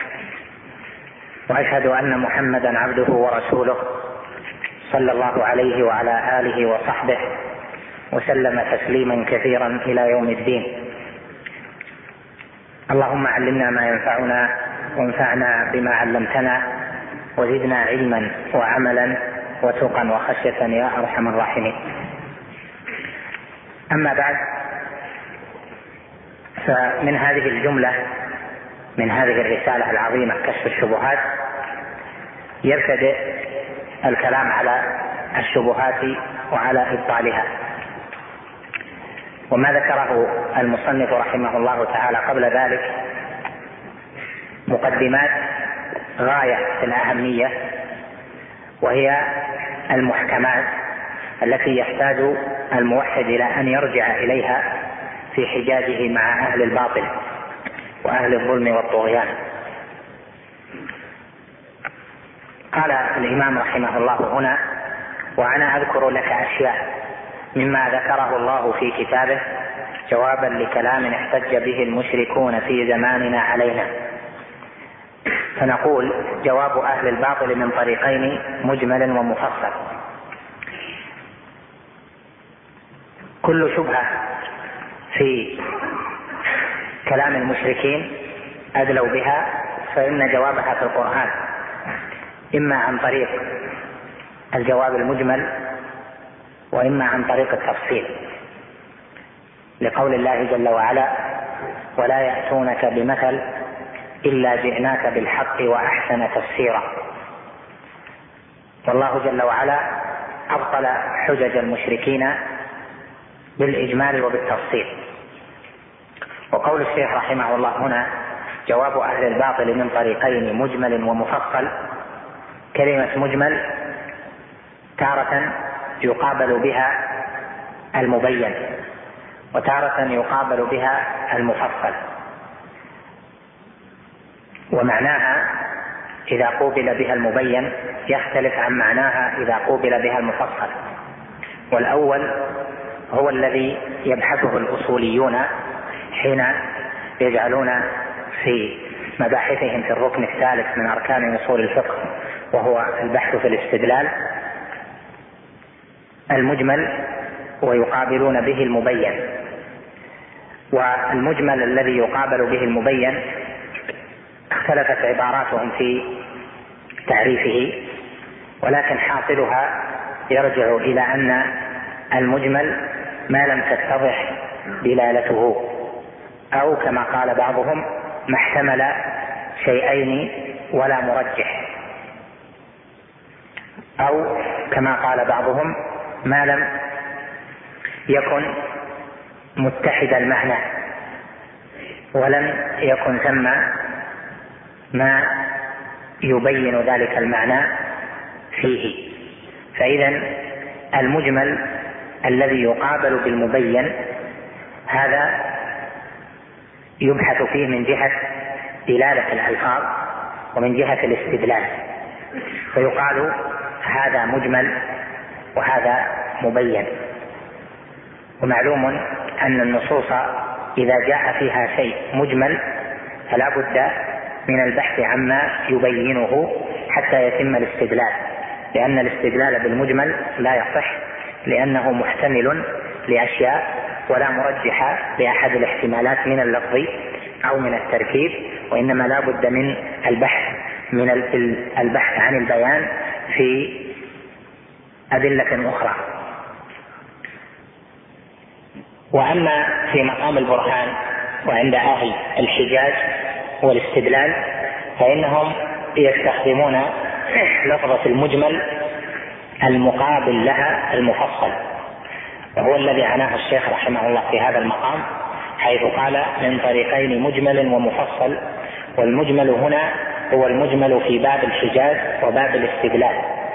Speaker 1: وأشهد أن محمدا عبده ورسوله صلى الله عليه وعلى آله وصحبه وسلم تسليما كثيرا إلى يوم الدين. اللهم علمنا ما ينفعنا وانفعنا بما علمتنا وزدنا علما وعملا وتقا وخشية يا أرحم الراحمين. أما بعد، فمن هذه الجملة من هذه الرسالة العظيمة كشف الشبهات يبتدئ الكلام على الشبهات وعلى إبطالها. وما ذكره المصنف رحمه الله تعالى قبل ذلك مقدمات غاية في الأهمية، وهي المحكمات التي يحتاج الموحد إلى أن يرجع إليها في حجاجه مع أهل الباطل وأهل الظلم والطغيان. قال الإمام رحمه الله هنا: وأنا أذكر لك أشياء مما ذكره الله في كتابه جوابا لكلام احتج به المشركون في زماننا علينا، فنقول: جواب أهل الباطل من طريقين: مجمل ومفصل. كل شبهة في كلام المشركين أدلوا بها فإن جوابها في القرآن، إما عن طريق الجواب المجمل وإما عن طريق التفصيل. لقول الله جل وعلا: ولا يأتونك بمثل إلا جئناك بالحق وأحسن تفسيرا. والله جل وعلا أبطل حجج المشركين بالإجمال وبالتفصيل. وقول الشيخ رحمه الله هنا: جواب أهل الباطل من طريقين مجمل ومفصل. كلمة مجمل تارة يقابل بها المبين، وتارة يقابل بها المفصل، ومعناها إذا قوبل بها المبين يختلف عن معناها إذا قوبل بها المفصل. والأول هو الذي يبحثه الأصوليون حين يجعلون في مباحثهم في الركن الثالث من أركان أصول الفقه، وهو البحث في الاستدلال، المجمل ويقابلون به المبين. والمجمل الذي يقابل به المبين اختلفت عباراتهم في تعريفه، ولكن حاصلها يرجع إلى أن المجمل ما لم تتضح دلالته، أو كما قال بعضهم: ما احتمل شيئين ولا مرجح، أو كما قال بعضهم: ما لم يكن متحد المعنى ولم يكن ثم ما يبين ذلك المعنى فيه. فإذا المجمل الذي يقابل بالمبين هذا يبحث فيه من جهة دلالة الألفاظ ومن جهة الاستدلال، فيقال هذا مجمل وهذا مبين. ومعلوم أن النصوص إذا جاء فيها شيء مجمل فلا بد من البحث عما يبينه حتى يتم الاستدلال، لأن الاستدلال بالمجمل لا يصح، لأنه محتمل لأشياء ولا مرجح لأحد الاحتمالات من اللفظ أو من التركيب، وإنما لا بد من البحث من البحث عن البيان في أدلة أخرى. وأما في مقام البرهان وعند أهل الحجاج والاستدلال فإنهم يستخدمون لفظة المجمل المقابل لها المفصل، وهو الذي عناه الشيخ رحمه الله في هذا المقام، حيث قال: من طريقين مجمل ومفصل. والمجمل هنا هو المجمل في باب الحجاج وباب الاستدلال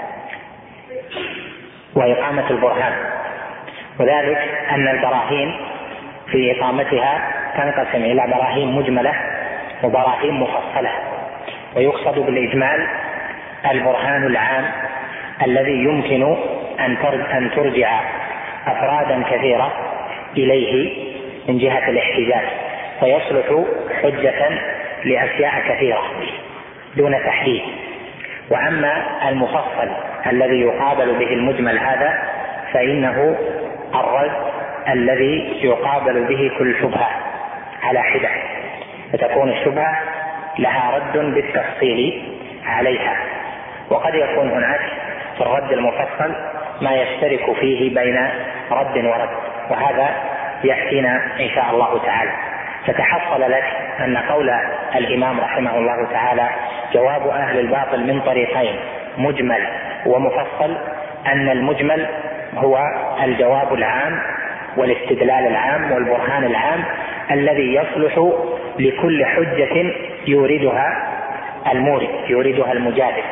Speaker 1: وإقامة البرهان، وذلك أن البراهين في إقامتها تنقسم إلى براهين مجملة وبراهين مفصلة. ويقصد بالإجمال البرهان العام الذي يمكن أن ترجع أفرادا كثيرة إليه من جهة الاحتجاج، فيصلح حجة لأشياء كثيرة دون تحديد. وأما المفصل الذي يقابل به المجمل هذا فإنه الرد الذي يقابل به كل شبهة على حدة، فتكون الشبهة لها رد بالتفصيل عليها. وقد يكون هناك في الرد المفصل ما يشترك فيه بين رد ورد، وهذا يأتينا إن شاء الله تعالى. فتحصل لك أن قول الإمام رحمه الله تعالى: جواب أهل الباطل من طريقين مجمل ومفصل، أن المجمل هو الجواب العام والاستدلال العام والبرهان العام الذي يصلح لكل حجة يوردها المورد يوردها المجادل.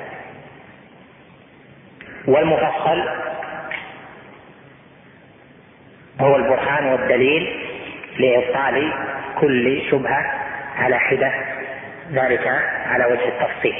Speaker 1: والمفصل هو البرهان والدليل لإبطال كل شبهة على حدة، ذلك على وجه التفصيل.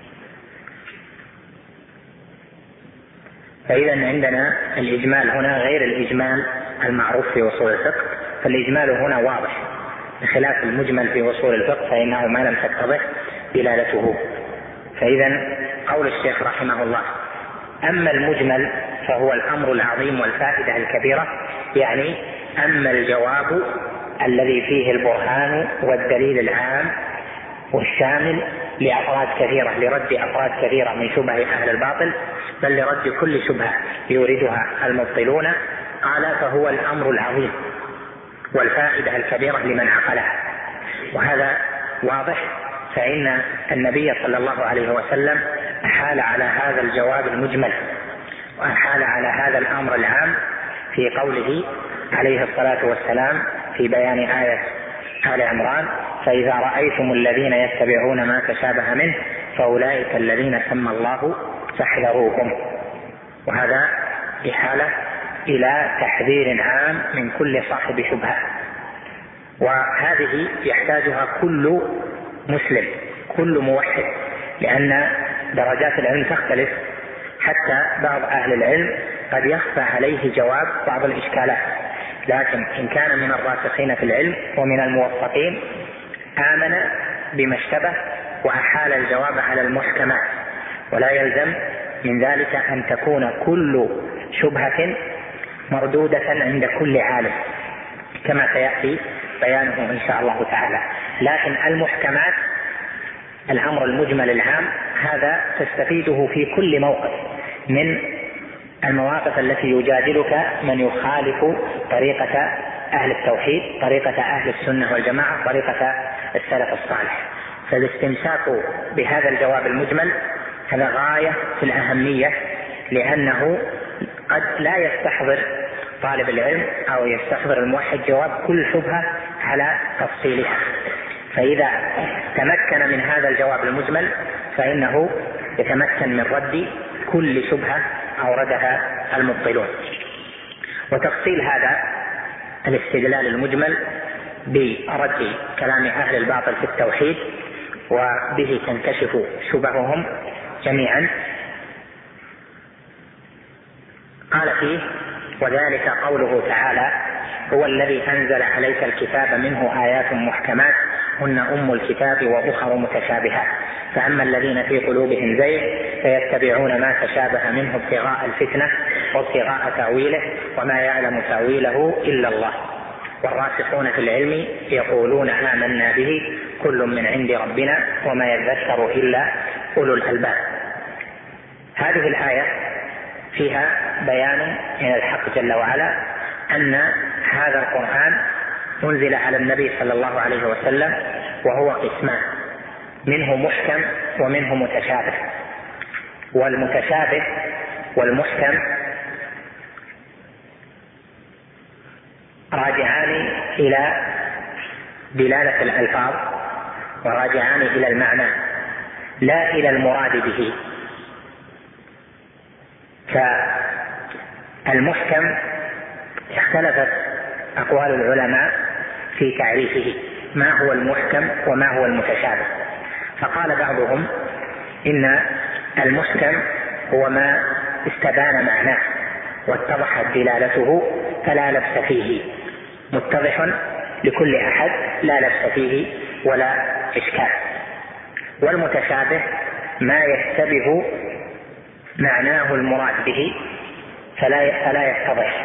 Speaker 1: فإذا عندنا الإجمال هنا غير الإجمال المعروف في أصول الفقه، فالإجمال هنا واضح بخلاف المجمل في أصول الفقه فإنه ما لم تتضح دلالته. فإذا قول الشيخ رحمه الله: أما المجمل فهو الأمر العظيم والفائدة الكبيرة، يعني أما الجواب الذي فيه البرهان والدليل العام والشامل لأفراد كثيرة، لرد أفراد كثيرة من شبه أهل الباطل، بل لرد كل شبهة يوردها المبطلون، قال: فهو الأمر العظيم والفائدة الكبيرة لمن عقلها. وهذا واضح، فإن النبي صلى الله عليه وسلم أحال على هذا الجواب المجمل وأحال على هذا الأمر العام في قوله عليه الصلاة والسلام في بيان آية آل عمران: فإذا رأيتم الذين يتبعون ما تشابه منه فأولئك الذين سمى الله فاحذروهم. وهذا إحالة إلى تحذير عام من كل صاحب شبهة، وهذه يحتاجها كل مسلم، كل موحد، لأن درجات العلم تختلف. حتى بعض أهل العلم قد يخفى عليه جواب بعض الإشكالات، لكن إن كان من الراسخين في العلم ومن الموفقين آمن بما اشتبه وأحال الجواب على المحكمات. ولا يلزم من ذلك أن تكون كل شبهة مردودة عند كل عالم كما سيأتي بيانه إن شاء الله تعالى، لكن المحكمات الأمر المجمل العام هذا تستفيده في كل موقف من المواقف التي يجادلك من يخالف طريقة أهل التوحيد، طريقة أهل السنة والجماعة، طريقة السلف الصالح. فالاستمساك بهذا الجواب المجمل هذا غاية في الأهمية، لأنه قد لا يستحضر طالب العلم أو يستحضر الموحد جواب كل شبهة على تفصيلها، فإذا تمكن من هذا الجواب المجمل فإنه يتمكن من رد كل شبهة أوردها المبطلون. وتفصيل هذا الاستدلال المجمل برد كلام أهل الباطل في التوحيد وبه تنكشف شبههم جميعا. قال فيه: وذلك قوله تعالى: هو الذي أنزل عليك الكتاب منه آيات محكمات هن أم الكتاب وأخر متشابهات فأما الذين في قلوبهم زيغ فيتبعون ما تشابه منه ابتغاء الفتنة وابتغاء تأويله وما يعلم تأويله إلا الله والراسخون في العلم يقولون آمنا به كل من عند ربنا وما يذكر إلا أولو الألباب. هذه الآية فيها بيان من الحق جل وعلا أن هذا القرآن أنزل على النبي صلى الله عليه وسلم وهو قسمان، منه محكم ومنه متشابه. والمتشابه والمحكم راجعان إلى دلالة الألفاظ وراجعان إلى المعنى لا إلى المراد به. فالمحكم اختلفت أقوال العلماء في تعريفه، ما هو المحكم وما هو المتشابه. فقال بعضهم إن المحكم هو ما استبان معناه واتضحت دلالته فلا لبس فيه، متضح لكل أحد لا لبس فيه ولا إشكال. والمتشابه ما يشتبه معناه المراد به فلا فلا يتضح.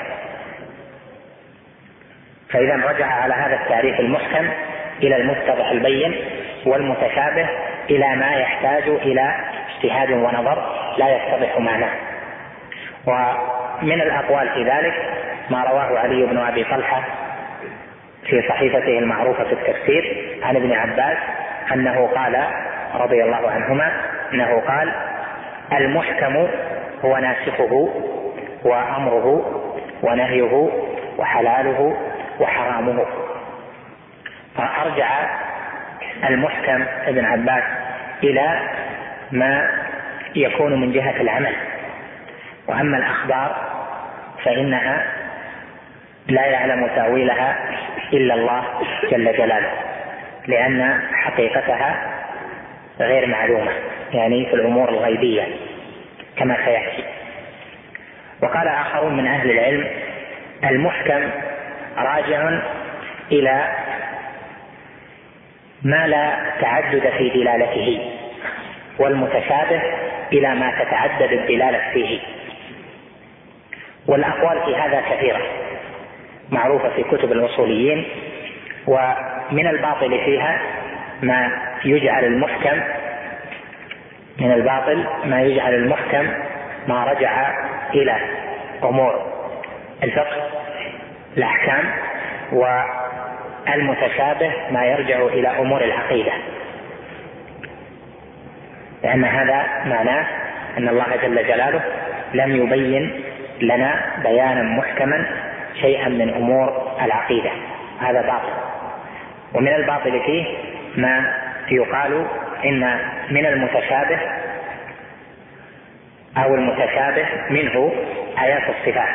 Speaker 1: فإذا رجع على هذا التعريف المحكم إلى المتضح البين، والمتشابه إلى ما يحتاج إلى اجتهاد ونظر لا يتضح معناه. ومن الأقوال في ذلك ما رواه علي بن أبي طلحة في صحيفته المعروفة في التفسير عن ابن عباس أنه قال رضي الله عنهما أنه قال: المحكم هو ناسخه وأمره ونهيه وحلاله وحرامه. فأرجع المحكم ابن عباس إلى ما يكون من جهة العمل، وأما الأخبار فإنها لا يعلم تأويلها إلا الله جل جلاله، لأن حقيقتها غير معلومة، يعني في الأمور الغيبية كما سيأتي. وقال آخرون من أهل العلم: المحكم راجع إلى ما لا تعدد في دلالته، والمتشابه إلى ما تتعدد الدلالة فيه. والأقوال في هذا كثيرة معروفة في كتب الأصوليين، ومن الباطل فيها ما يجعل المحكم من الباطل ما يجعل المحكم ما رجع إلى أمور الفقه الأحكام والمتشابه ما يرجع إلى أمور العقيدة، لأن هذا معناه أن الله جل جلاله لم يبين لنا بيانا محكما شيئا من أمور العقيدة، هذا باطل. ومن الباطل فيه ما يقال إن من المتشابه أو المتشابه منه آيات الصفات،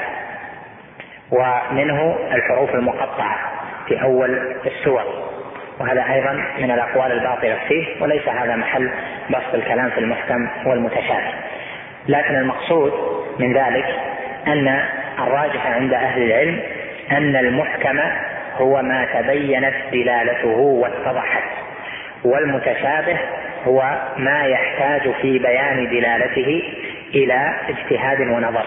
Speaker 1: ومنه الحروف المقطعة في أول السور، وهذا أيضا من الأقوال الباطلة فيه، وليس هذا محل بسط الكلام في المحكم والمتشابه. لكن المقصود من ذلك أن الراجح عند أهل العلم أن المحكم هو ما تبينت دلالته واتضحت، والمتشابه هو ما يحتاج في بيان دلالته إلى اجتهاد ونظر.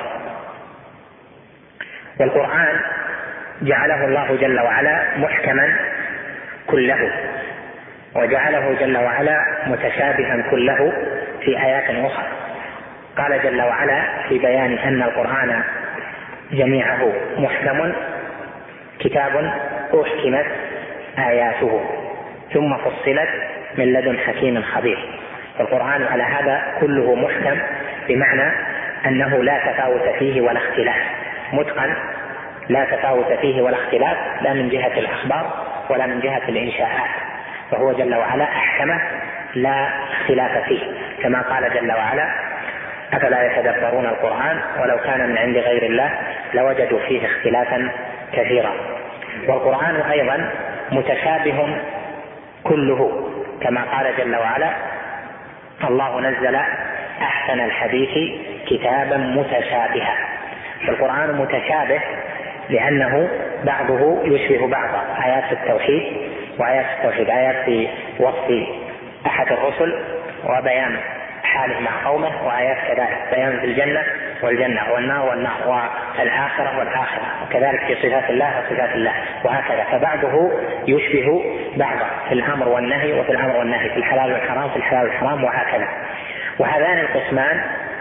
Speaker 1: والقرآن جعله الله جل وعلا محكما كله، وجعله جل وعلا متشابها كله في آيات أخرى. قال جل وعلا في بيان أن القرآن جميعه محكم: كتاب أحكمت آياته ثم فصلت من لدن حكيم خبير. القرآن على هذا كله محكم، بمعنى أنه لا تفاوت فيه ولا اختلاف، متقن لا تفاوت فيه ولا اختلاف، لا من جهة الأخبار ولا من جهة الإنشاءات، فهو جل وعلا أحكمه لا اختلاف فيه، كما قال جل وعلا: أفلا يتدبرون القرآن ولو كان من عند غير الله لوجدوا فيه اختلافا كثيرا. والقرآن أيضا متشابه كله، كما قال جل وعلا: الله نزل أحسن الحديث كتابا متشابها. فالقرآن متشابه لأنه بعضه يشبه بعضا، آيات التوحيد وآيات التوحيد آيات في وصف أحد الرسل وبيان حاله مع قومه، وآيات كذلك بيان في الجنة والجنة والنار والنار والآخرة والآخرة، وكذلك في صفات الله وصفات الله، وهكذا. فبعضه يشبه بعضا في الأمر والنهي وفي الأمر والنهي، في الحلال والحرام في الحلال والحرام، وهكذا. وهذان القسمان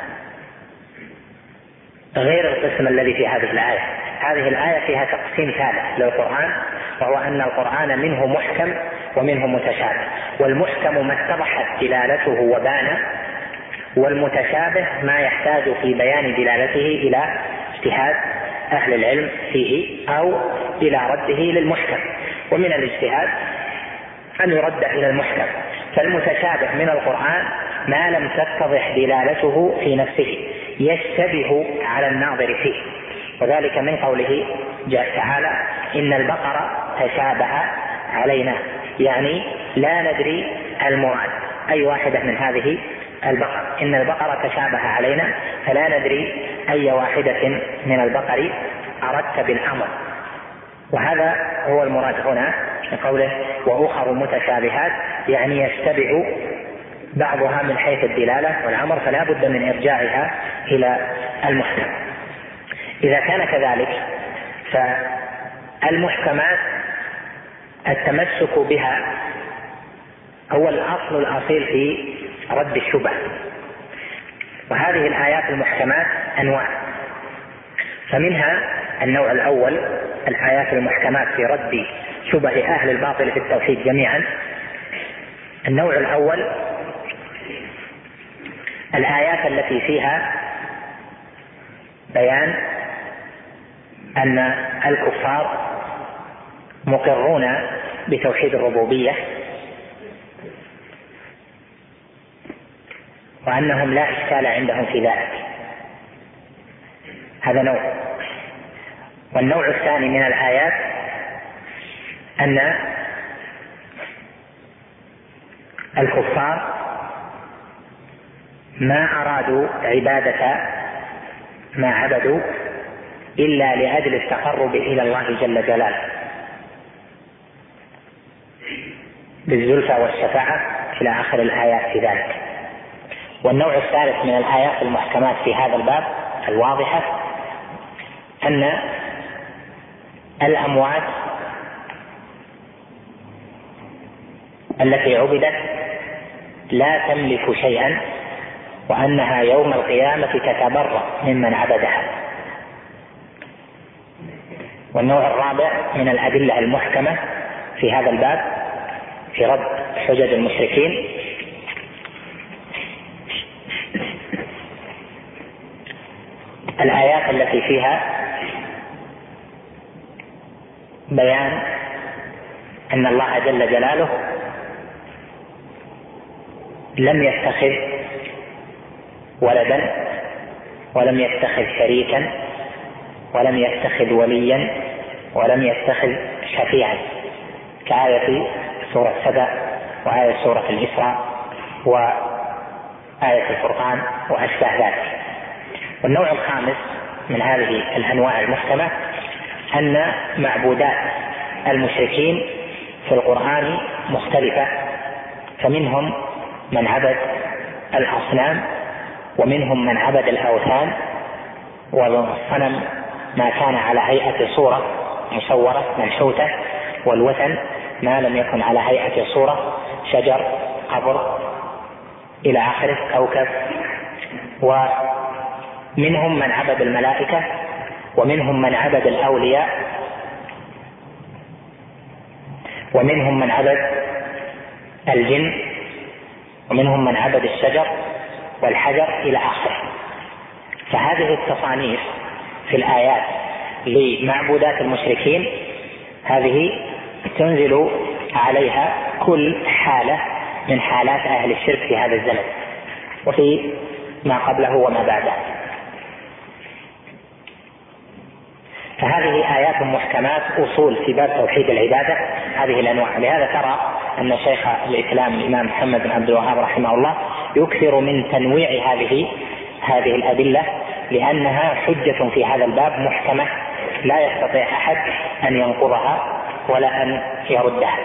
Speaker 1: غير القسم الذي في هذه الآية. هذه الآية فيها تقسيم ثالث للقرآن، وهو أن القرآن منه محكم ومنه متشابه، والمحكم ما اتضحت دلالته وبان، والمتشابه ما يحتاج في بيان دلالته إلى اجتهاد أهل العلم فيه أو إلى رده للمحكم. ومن الاجتهاد أن يرد إلى المحكم. فالمتشابه من القرآن ما لم تتضح دلالته في نفسه، يشتبه على الناظر فيه، وذلك من قوله تعالى: إن البقرة تشابه علينا، يعني لا ندري المراد أي واحدة من هذه البقر. إن البقرة تشابه علينا، فلا ندري أي واحدة من البقر أردت بالأمر. وهذا هو المراد هنا من قوله: وأخر متشابهات، يعني يشتبه بعضها من حيث الدلالة والأمر، فلا بد من إرجاعها إلى المحكم. إذا كان كذلك فالمحكمات التمسك بها هو الأصل الأصيل في رد الشبه. وهذه الآيات المحكمات أنواع، فمنها النوع الأول الآيات المحكمات في رد شبه أهل الباطل في التوحيد جميعا. النوع الأول الآيات التي فيها بيان أن الكفار مقرون بتوحيد الربوبية، وأنهم لا إشكال عندهم في ذلك، هذا نوع. والنوع الثاني من الآيات أن الكفار ما أرادوا عبادة ما عبدوا إلا لأجل التقرب إلى الله جل جلاله بالزلفى والشفاعة إلى آخر الآيات في ذلك. والنوع الثالث من الآيات المحكمات في هذا الباب الواضحة أن الأموات التي عبدت لا تملك شيئا، وأنها يوم القيامة تتبرأ ممن عبدها. والنوع الرابع من الأدلة المحكمة في هذا الباب في رد حجج المشركين الآيات التي فيها بيان أن الله جل جلاله لم يتخذ ولدا ولم يتخذ شريكا ولم يتخذ وليا ولم يتخذ شفيعا، كآية سورة سبأ وآية سورة الإسراء وآية الفرقان وأشباه ذلك. والنوع الخامس من هذه الأنواع المحكمة أن معبودات المشركين في القرآن مختلفة، فمنهم من عبد الأصنام ومنهم من عبد الأوثان، والصنم ما كان على هيئة صورة مصورة منحوتة، والوثن ما لم يكن على هيئة صورة شجر قبر إلى آخره كوكب. ومنهم من عبد الملائكة ومنهم من عبد الأولياء ومنهم من عبد الجن ومنهم من عبد الشجر والحجر إلى آخره. فهذه التصانيف في الآيات لمعبودات المشركين هذه تنزل عليها كل حالة من حالات أهل الشرك في هذا الزمن وفي ما قبله وما بعده. فهذه آيات محكمات أصول في باب توحيد العبادة هذه الأنواع. لهذا ترى أن شيخ الإسلام الإمام محمد بن عبد الوهاب رحمه الله يكثر من تنويع هذه هذه الأدلة، لأنها حجة في هذا الباب محكمة لا يستطيع أحد أن ينقضها ولا أن يردها.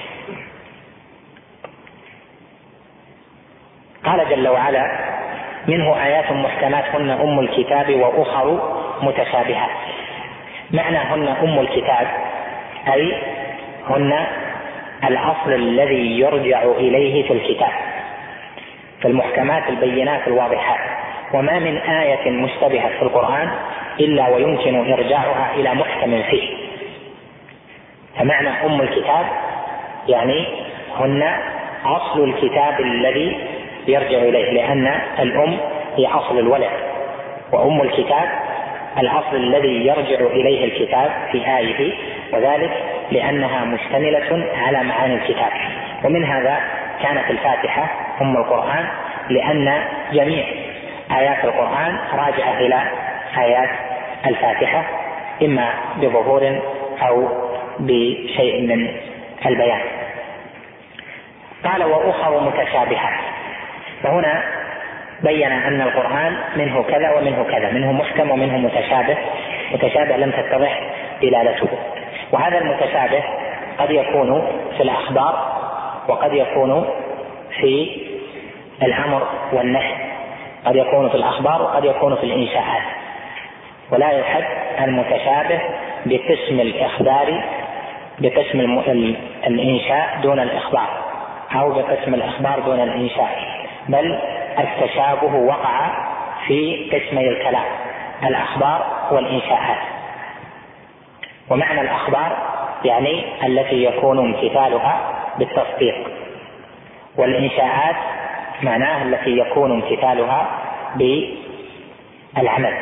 Speaker 1: قال جل وعلا: منه آيات محكمات هن أم الكتاب وأخر متشابهات. معنى هن أم الكتاب أي هن الأصل الذي يرجع إليه في الكتاب، فالمحكمات البينات الواضحات، وما من آية مشتبهة في القرآن إلا ويمكن إرجاعها إلى محكم فيه. فمعنى أم الكتاب يعني هن أصل الكتاب الذي يرجع إليه، لأن الأم هي أصل الولد، وأم الكتاب الأصل الذي يرجع إليه الكتاب في آيه، وذلك لأنها مشتملة على معاني الكتاب. ومن هذا كانت الفاتحة أم القرآن، لأن جميع آيات القرآن راجعة إلى آيات الفاتحة إما بظهور أو بشيء من البيان. قال: وأخر متشابهات. فهنا بين أن القرآن منه كذا ومنه كذا، منه محكم ومنه متشابه، متشابه لم تتضح دلالته. وهذا المتشابه قد يكون في الأخبار وقد يكون في الأمر والنهي، قد يكون في الأخبار وقد يكون في الإنشاءات. ولا يحد المتشابه بقسم الإخبار بقسم الإنشاء دون الإخبار، أو بقسم الإخبار دون الإنشاء، بل التشابه وقع في قسمي الكلام: الأخبار والإنشاءات. ومعنى الأخبار يعني التي يكون امتثالها بالتصديق، والإنشاءات معناها التي يكون امتثالها بالعمل.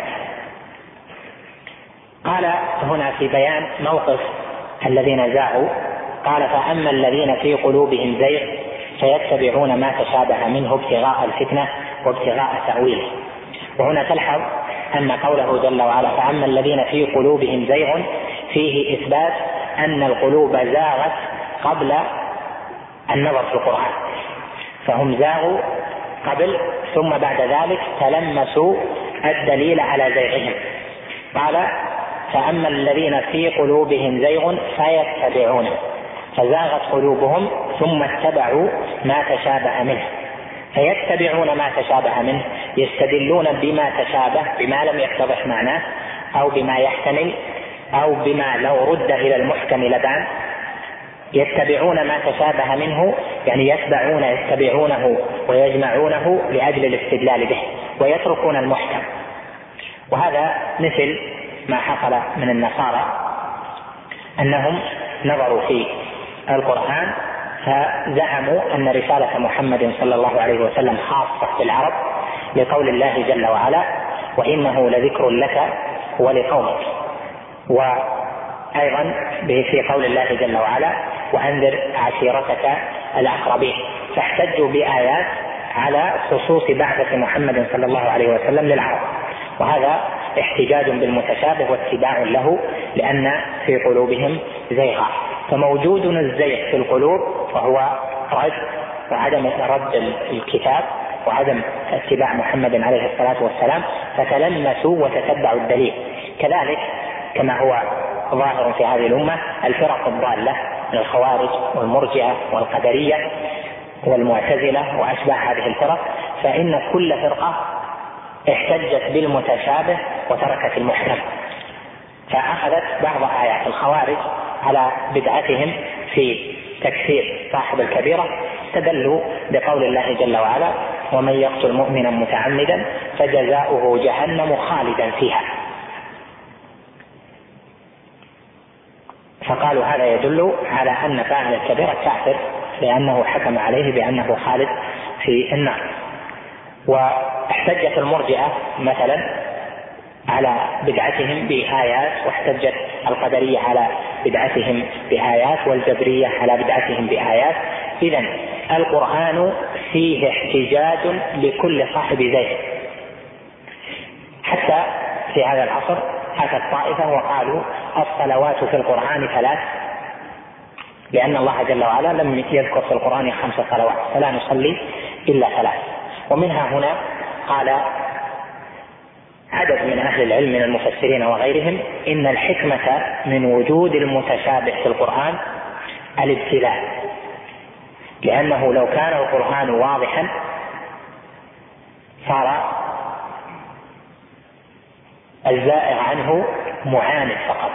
Speaker 1: قال هنا في بيان موقف الذين زاغوا، قال: فأما الذين في قلوبهم زيغ فيتبعون ما تشابه منه ابتغاء الفتنة وابتغاء تأويله. وهنا تلحظ أن قوله جل وعلا: فأما الذين في قلوبهم زيغ فيه إثبات أن القلوب زاغت قبل النظر في القرآن، فهم زاغوا قبل ثم بعد ذلك تلمسوا الدليل على زيغهم. قال: فأما الذين في قلوبهم زيغ فيتبعون، فزاغت قلوبهم ثم اتبعوا ما تشابه منه. فيتبعون ما تشابه منه يستدلون بما تشابه، بما لم يتضح معناه، أو بما يحتمل، أو بما لو رد إلى المحكم لبان. يتبعون ما تشابه منه يعني يتبعون يتبعونه ويجمعونه لأجل الاستدلال به، ويتركون المحكم. وهذا مثل ما حصل من النصارى أنهم نظروا في القرآن فزعموا أن رسالة محمد صلى الله عليه وسلم خاصة بالعرب لقول الله جل وعلا: وإنه لذكر لك ولقومك. وأيضا في قول الله جل وعلا: وأنذر عشيرتك الأقربين. فاحتجوا بآيات على خصوص بعثة محمد صلى الله عليه وسلم للعرب، وهذا احتجاج بالمتشابه واتباع له، لأن في قلوبهم زيغا. فموجود الزيغ في القلوب وهو رد وعدم رد الكتاب وعدم اتباع محمد عليه الصلاة والسلام، فتلمسوا وتتبعوا الدليل. كذلك كما هو ظاهر في هذه الأمة الفرق الضالة من الخوارج والمرجئة والقدرية والمعتزلة وأشباه هذه الفرق، فإن كل فرقة احتجت بالمتشابه وتركت المحكم، فأخذت بعض آيات الخوارج على بدعتهم في تكفير صاحب الكبيرة، استدلوا بقول الله جل وعلا: ومن يقتل مؤمنا متعمدا فجزاؤه جهنم خالدا فيها. فقالوا هذا يدل على أن فاعل الكبيرة كافر لأنه حكم عليه بأنه خالد في النار. واحتجت المرجئة مثلا على بدعتهم بآيات، واحتجت القدرية على بدعتهم بآيات، والجبرية على بدعتهم بآيات. إذن القرآن فيه احتجاج لكل صاحب زيغ. حتى في هذا العصر أتت طائفة وقالوا الصلوات في القرآن ثلاث، لأن الله جل وعلا لم يذكر في القرآن خمس صلوات فلا نصلي إلا ثلاث. ومنها هنا قال عدد من أهل العلم من المفسرين وغيرهم إن الحكمة من وجود المتشابه في القرآن الابتلاء، لأنه لو كان القرآن واضحا صار الزائر عنه معاند فقط،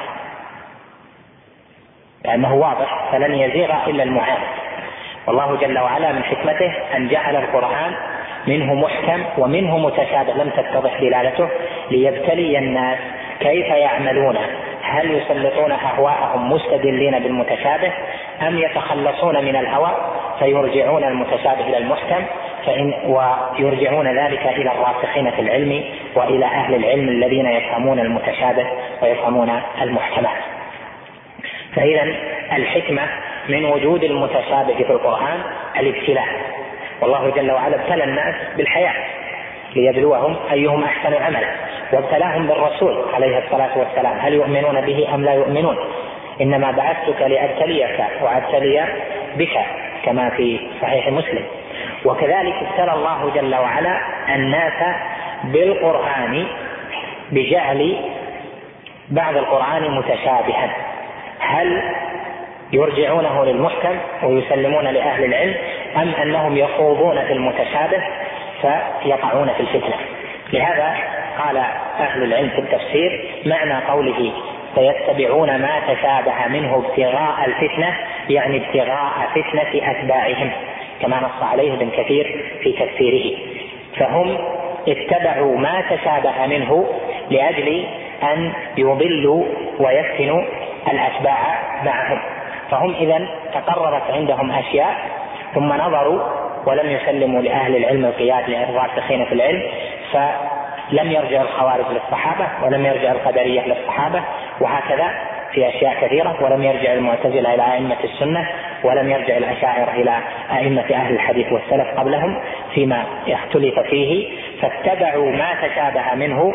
Speaker 1: لأنه واضح فلن يزيغ إلا المعاند. والله جل وعلا من حكمته أن جعل القرآن منه محكم ومنه متشابه لم تتضح دلالته، ليبتلي الناس كيف يعملون، هل يسلطون أهواءهم مستدلين بالمتشابه أم يتخلصون من الهوى فيرجعون المتشابه إلى المحكم، فإن ويرجعون ذلك إلى الراسخين في العلم وإلى أهل العلم الذين يفهمون المتشابه ويفهمون المحكمات. فإذا الحكمة من وجود المتشابه في القرآن الابتلاء، والله جل وعلا ابتلى الناس بالحياة ليبلوهم أيهم أحسن عملا، وابتلاهم بالرسول عليه الصلاة والسلام هل يؤمنون به أم لا يؤمنون، إنما بعثتك لأبتليك وأبتلي بك كما في صحيح مسلم. وكذلك ابتلى الله جل وعلا الناس بالقرآن بجعل بعض القرآن متشابها، هل يرجعونه للمحكم ويسلمون لأهل العلم أم أنهم يخوضون في المتشابه فيقعون في الفتنة. لهذا قال أهل العلم في التفسير معنى قوله فيتبعون ما تشابه منه ابتغاء الفتنة، يعني ابتغاء فتنة أتباعهم، كما نص عليه ابن كثير في تفسيره. فهم اتبعوا ما تشابه منه لأجل أن يضلوا ويفتنوا الأتباع معهم. فهم إذن تقررت عندهم أشياء ثم نظروا ولم يسلموا لأهل العلم القياد للراسخين في العلم، فلم يرجع الخوارج للصحابة ولم يرجع القدرية للصحابة، وهكذا في أشياء كثيرة، ولم يرجع المعتزلة إلى أئمة السنة، ولم يرجع الأشاعرة إلى أئمة أهل الحديث والسلف قبلهم فيما يختلف فيه، فاتبعوا ما تشابه منه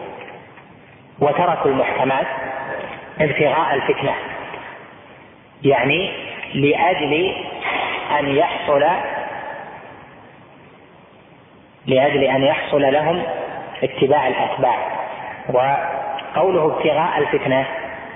Speaker 1: وتركوا المحكمات ابتغاء الفتنة، يعني لأجل أن يحصل لأجل أن يحصل لهم اتباع الأتباع. وقوله ابتغاء الفتنة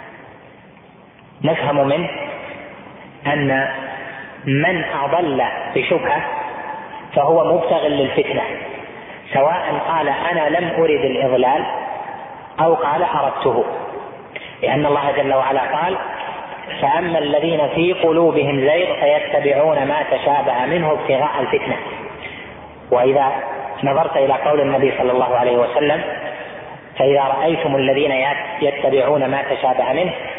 Speaker 1: نفهم منه أن من أضل بشبهة فهو مبتغ للفتنة، سواء قال أنا لم أرد الإضلال أو قال أردته، لأن الله جل وعلا قال فأما الذين في قلوبهم زيغ فيتبعون ما تشابه منه ابتغاء الفتنة. وإذا نظرت إلى قول النبي صلى الله عليه وسلم فإذا رأيتم الذين يتبعون ما تشابه منه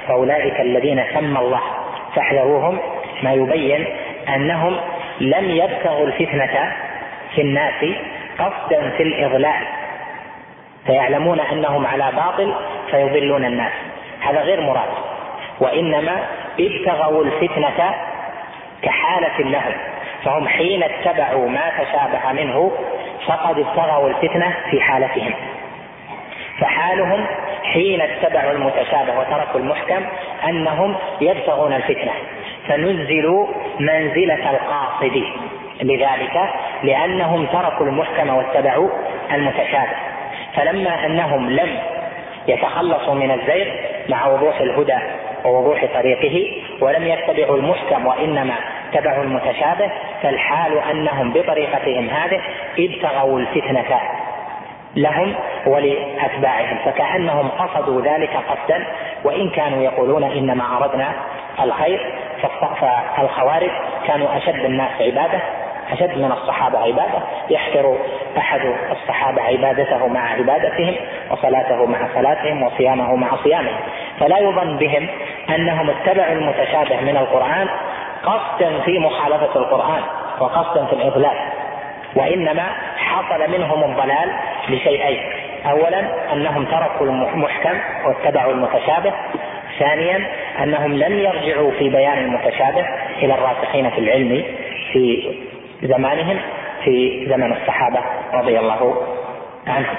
Speaker 1: فأولئك الذين سمى الله فاحذروهم، ما يبين أنهم لم يبتغوا الفتنة في الناس قصدا في الإضلال، فيعلمون أنهم على باطل فيضلون الناس، هذا غير مراد، وإنما ابتغوا الفتنة كحالة لهم، فهم حين اتبعوا ما تشابه منه فقد ابتغوا الفتنة في حالتهم، فحالهم حين اتبعوا المتشابه وتركوا المحكم أنهم يبتغون الفتنة، فنزلوا منزلة القاصد لذلك لأنهم تركوا المحكم واتبعوا المتشابه. فلما أنهم لم يتخلصوا من الزيغ مع وضوح الهدى ووضوح طريقه ولم يتبعوا المحكم وإنما اتبعوا المتشابه، فالحال أنهم بطريقتهم هذه ابتغوا الفتنة لهم ولأتباعهم، فكأنهم قصدوا ذلك قصدا وإن كانوا يقولون إنما أردنا الخير. فالخوارج كانوا أشد الناس عبادة، أشد من الصحابة عبادة، يحقر أحد الصحابة عبادته مع عبادتهم وصلاته مع صلاتهم وصيامه مع صيامهم، فلا يظن بهم أنهم اتبعوا المتشابه من القرآن قصدا في مخالفة القرآن وقصدا في الإضلال، وإنما حصل منهم الضلال لشيئين: أولا أنهم تركوا المحكم واتبعوا المتشابه، ثانيا أنهم لم يرجعوا في بيان المتشابه إلى الراسخين في العلم في زمانهم في زمن الصحابة رضي الله عنهم.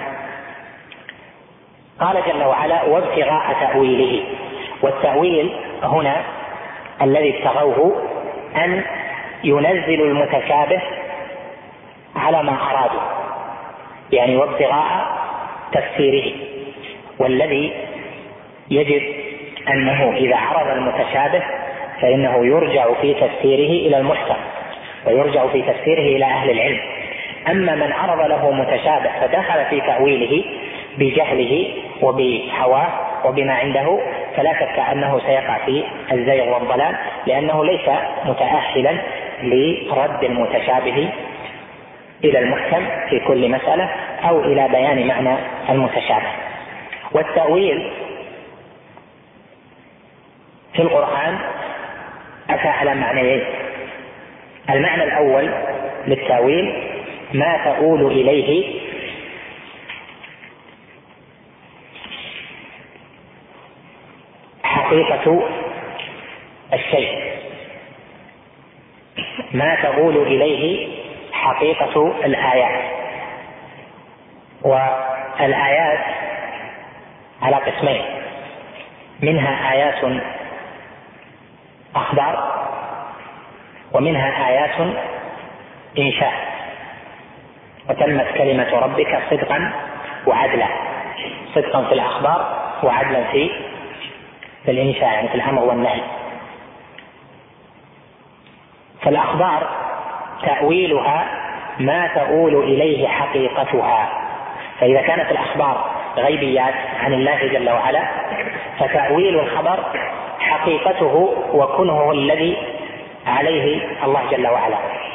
Speaker 1: قال جل وعلا: وابتغاء تأويله. والتأويل هنا الذي ابتغوه أن ينزلوا المتشابه على ما أرادوا، يعني وابتغاء تفسيره، والذي يجب أنه إذا عرض المتشابه فإنه يرجع في تفسيره إلى المحكم ويرجع في تفسيره إلى أهل العلم. أما من عرض له متشابه فدخل في تأويله بجهله وبهواه وبما عنده، فلا شك أنه سيقع في الزيغ والضلال، لأنه ليس متأهلا لرد المتشابه إلى المحكم في كل مسألة أو إلى بيان معنى المتشابه. والتأويل في القرآن أتى على معنيين: المعنى الأول للتأويل ما تؤول إليه حقيقة الشيء، ما تؤول إليه حقيقة الآيات. والآيات على قسمين: منها آيات أخبار، ومنها آيات إنشاء. وتمت كلمة ربك صدقا وعدلا، صدقا في الأخبار وعدلا في في الإنشاء، يعني في الأمر والنهي. فالأخبار تأويلها ما تؤول إليه حقيقتها، فإذا كانت الأخبار غيبيات عن الله جل وعلا فتأويل الخبر حقيقته وكنهه الذي عليه الله جل وعلا.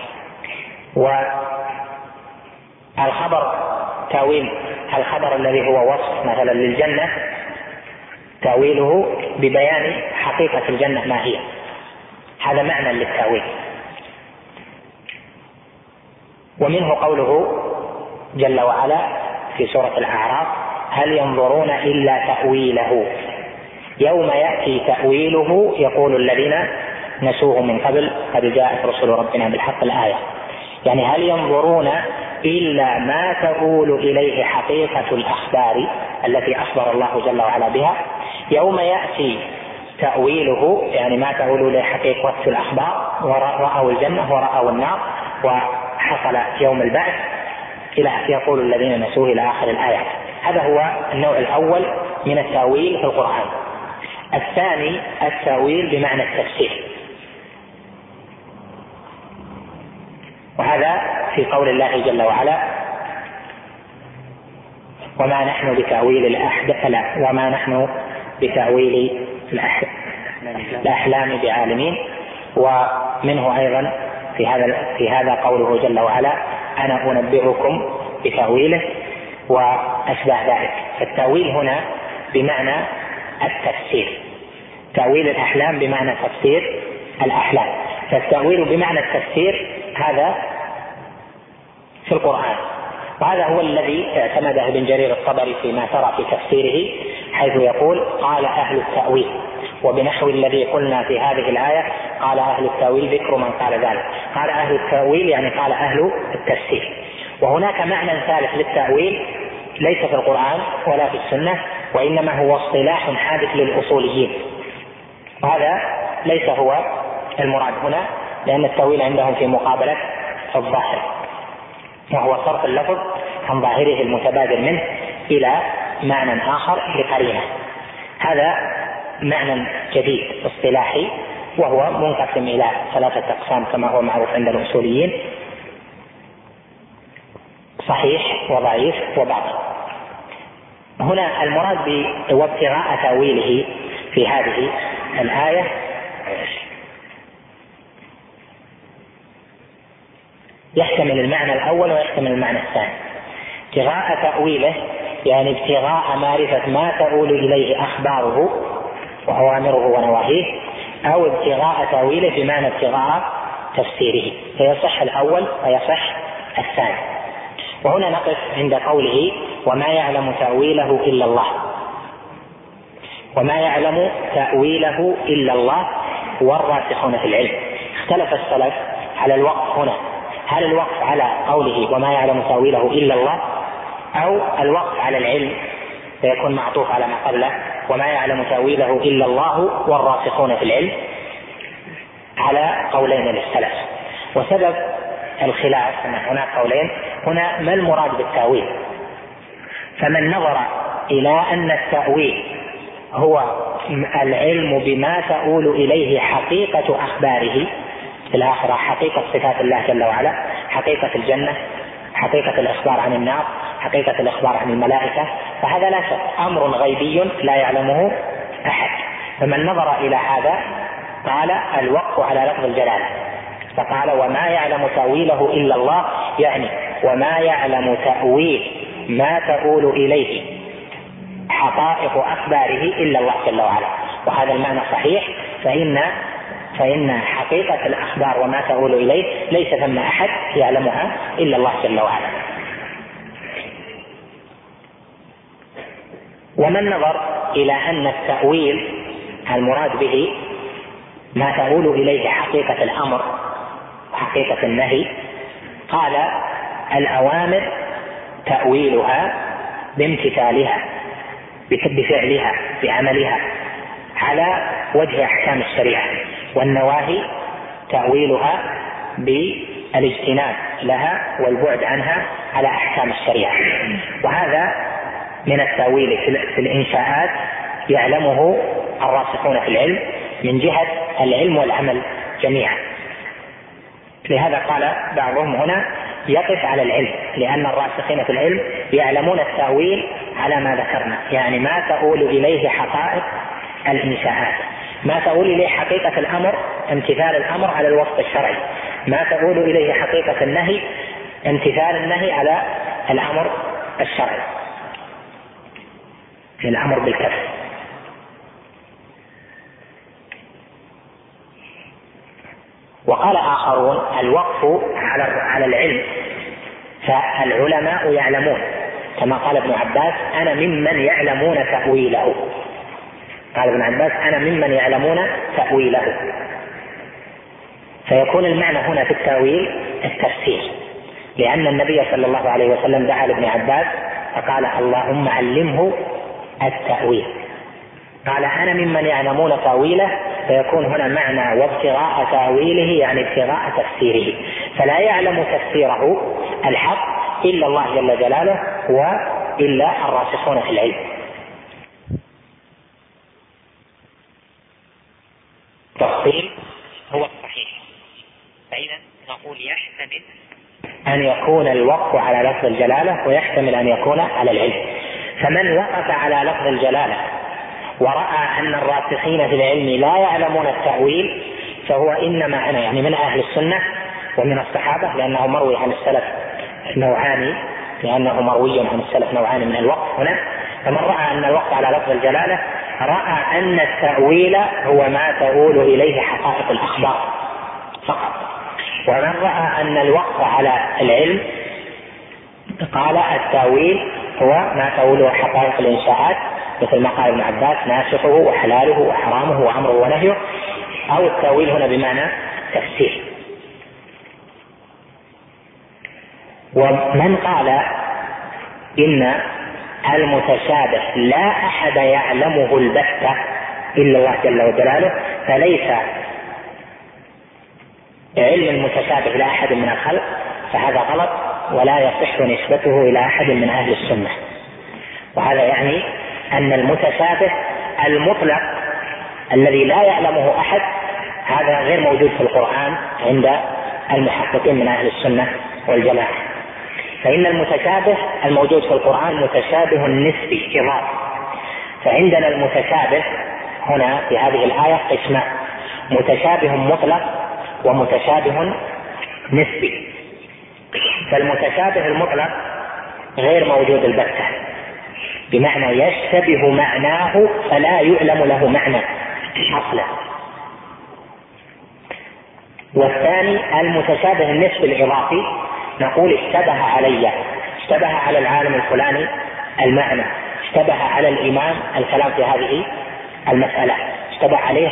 Speaker 1: والخبر تأويل الخبر الذي هو وصف مثلا للجنة تأويله ببيان حقيقة الجنة ما هي، هذا معنى للتأويل. ومنه قوله جل وعلا في سورة الأعراف: هل ينظرون إلا تأويله يوم يأتي تأويله يقول الذين نسوه من قبل قد جاءت رسل ربنا بالحق. الآية يعني هل ينظرون إلا ما تؤول إليه حقيقة الأخبار التي أخبر الله جل وعلا بها يوم يأتي تأويله، يعني ما تؤول إليه حقيقة الأخبار، ورأوا الجنة ورأوا النار وحصل يوم البعث إلى يقول الذين نسوه إلى آخر الآيات. هذا هو النوع الأول من التأويل في القرآن. الثاني التأويل بمعنى التفسير، وهذا في قول الله جل وعلا: وما نحن بتأويل الأحداث لا وما نحن بتأويل الأحلام بعالمين. ومنه أيضا في هذا في هذا قوله جل وعلا: أنا أنبئكم بتأويله وأشبه ذلك. فالتأويل هنا بمعنى التفسير. تأويل الأحلام بمعنى تفسير الأحلام. فالتأويل بمعنى التفسير هذا في القرآن، وهذا هو الذي اعتمده ابن جرير الطبري فيما ترى في تفسيره، حيث يقول قال أهل التأويل، وبنحو الذي قلنا في هذه الآية قال أهل التأويل ذكر من قال ذلك. قال أهل التأويل يعني قال أهل التفسير. وهناك معنى ثالث للتأويل ليس في القرآن ولا في السنة، وإنما هو اصطلاح حادث للأصوليين، وهذا ليس هو المراد هنا، لأن التأويل عندهم في مقابلة الظاهر، وهو صرف اللفظ عن ظاهره المتبادر منه إلى معنى آخر بقرينة. هذا معنى جديد اصطلاحي، وهو منقسم إلى ثلاثة أقسام كما هو معروف عند الأصوليين: صحيح وضعيف وباطل. هنا المراد بابتغاء تأويله في هذه الآية يحتمل المعنى الأول ويحتمل المعنى الثاني. ابتغاء تأويله يعني ابتغاء معرفة ما تؤول إليه أخباره وأوامره ونواهيه، أو ابتغاء تأويله بمعنى ابتغاء تفسيره، فيصح الأول ويصح الثاني. وهنا نقف عند قوله وما يعلم تأويله إلا الله. وما يعلم تأويله إلا الله والراسخون في العلم. اختلف السلف على الوقف هنا، هل الوقف على قوله وما يعلم تأويله إلا الله، أو الوقف على العلم فيكون معطوف على ما قبله وما يعلم تأويله إلا الله والراسخون في العلم، على قولين للسلف. وسبب الخلاف أن هناك قولين هنا ما المراد بالتأويل. فمن نظر إلى أن التأويل هو العلم بما تؤول إليه حقيقة أخباره في الآخرة، حقيقة صفات الله جل وعلا، حقيقة الجنة، حقيقة الإخبار عن النار، حقيقة الإخبار عن الملائكة، فهذا لا شك أمر غيبي لا يعلمه أحد. فمن نظر إلى هذا قال الوقف على لفظ الجلالة، فقال وما يعلم تأويله إلا الله، يعني وما يعلم تأويل ما تؤول إليه حقائق أخباره إلا الله جل وعلا. وهذا المعنى صحيح، فإن فإن حقيقة الأخبار وما تؤول إليه ليس ثم أحد يعلمها إلا الله جل وعلا. ومن نظر إلى أن التأويل المراد به ما تؤول إليه حقيقة الأمر وحقيقة النهي، قال الأوامر تأويلها بامتثالها بفعلها بعملها على وجه أحكام الشريعة، والنواهي تأويلها بالاجتناب لها والبعد عنها على أحكام الشريعة. وهذا من التأويل في الإنشاءات يعلمه الراسخون في العلم من جهة العلم والعمل جميعا. لهذا قال بعضهم هنا يقف على العلم، لأن الراسخين في العلم يعلمون التأويل على ما ذكرنا، يعني ما تؤول إليه حقائق الإنشاءات، ما تؤول إليه حقيقة الأمر امتثال الأمر على الوصف الشرعي، ما تؤول إليه حقيقة النهي امتثال النهي على الأمر الشرعي، في الأمر بالكف. وقال آخرون الوقف على على العلم، فالعلماء يعلمون، كما قال ابن عباس أنا ممن يعلمون تأويله. قال ابن عباس أنا ممن يعلمون تأويله، فيكون المعنى هنا في التأويل التفسير، لأن النبي صلى الله عليه وسلم دعا لابن عباس فقال اللهم علمه التأويل. قال أنا ممن يعلمون تأويله، فيكون هنا معنى وابتغاء تأويله يعني ابتغاء تفسيره، فلا يعلم تفسيره الحق إلا الله جل جلاله وإلا الراسخون في العلم. التفصيل هو الصحيح، فإذا نقول يحتمل أن يكون الوقف على لفظ الجلالة ويحتمل أن يكون على العلم. فمن وقف على لفظ الجلالة ورأى أن الراسخين في العلم لا يعلمون التأويل فهو إنما أنا يعني من أهل السنة ومن الصحابة، لأنه مروي عن السلف نوعان، لأنه مروي عن السلف نوعان من الوقف هنا. فمن رأى أن الوقف على لفظ الجلالة رأى أن التأويل هو ما تؤول إليه حقائق الأخبار فقط، ومن رأى أن الوقف على العلم قال التأويل هو ما تؤوله حقائق الإنشاءات، مثل ما قال ابن عباس ناسخه وحلاله وحرامه وأمره ونهيه، أو التأويل هنا بمعنى تفسير. ومن قال إن المتشابه لا أحد يعلمه البتة إلا الله جل وجلاله، فليس علم المتشابه لأحد من الخلق، فهذا غلط ولا يصح نسبته إلى أحد من أهل السنة. وهذا يعني أن المتشابه المطلق الذي لا يعلمه أحد هذا غير موجود في القرآن عند المحققين من أهل السنة والجماعة. فإن المتشابه الموجود في القرآن متشابه نسبي إضافي، فعندنا المتشابه هنا في هذه الآية قسمان: متشابه مطلق ومتشابه نسبي. فالمتشابه المطلق غير موجود البتة، بمعنى يشتبه معناه فلا يعلم له معنى أصلا. والثاني المتشابه النسبي الإضافي، نقول اشتبه علي، اشتبه على العالم الفلاني المعنى، اشتبه على الإمام الكلام في هذه المسألة، اشتبه عليه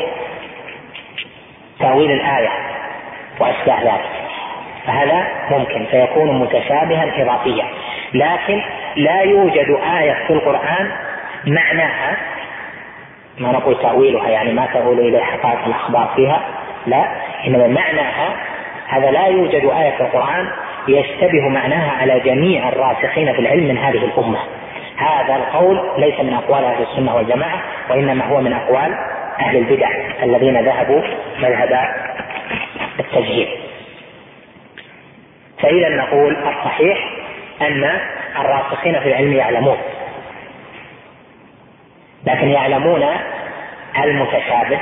Speaker 1: تأويل الآية وأشباه ذلك، فهذا ممكن فيكون متشابها إضافيا. لكن لا يوجد آية في القرآن معناها، ما نقول تأويلها يعني ما تؤول إلى حقائق الأخبار فيها، لا، إنما معناها هذا لا يوجد آية في القرآن يشتبه معناها على جميع الراسخين في العلم من هذه الأمة. هذا القول ليس من أقوال أهل السنة والجماعة، وإنما هو من أقوال أهل البدع الذين ذهبوا مذهب التجهيل. فإذا نقول الصحيح أن الراسخين في العلم يعلمون، لكن يعلمون المتشابه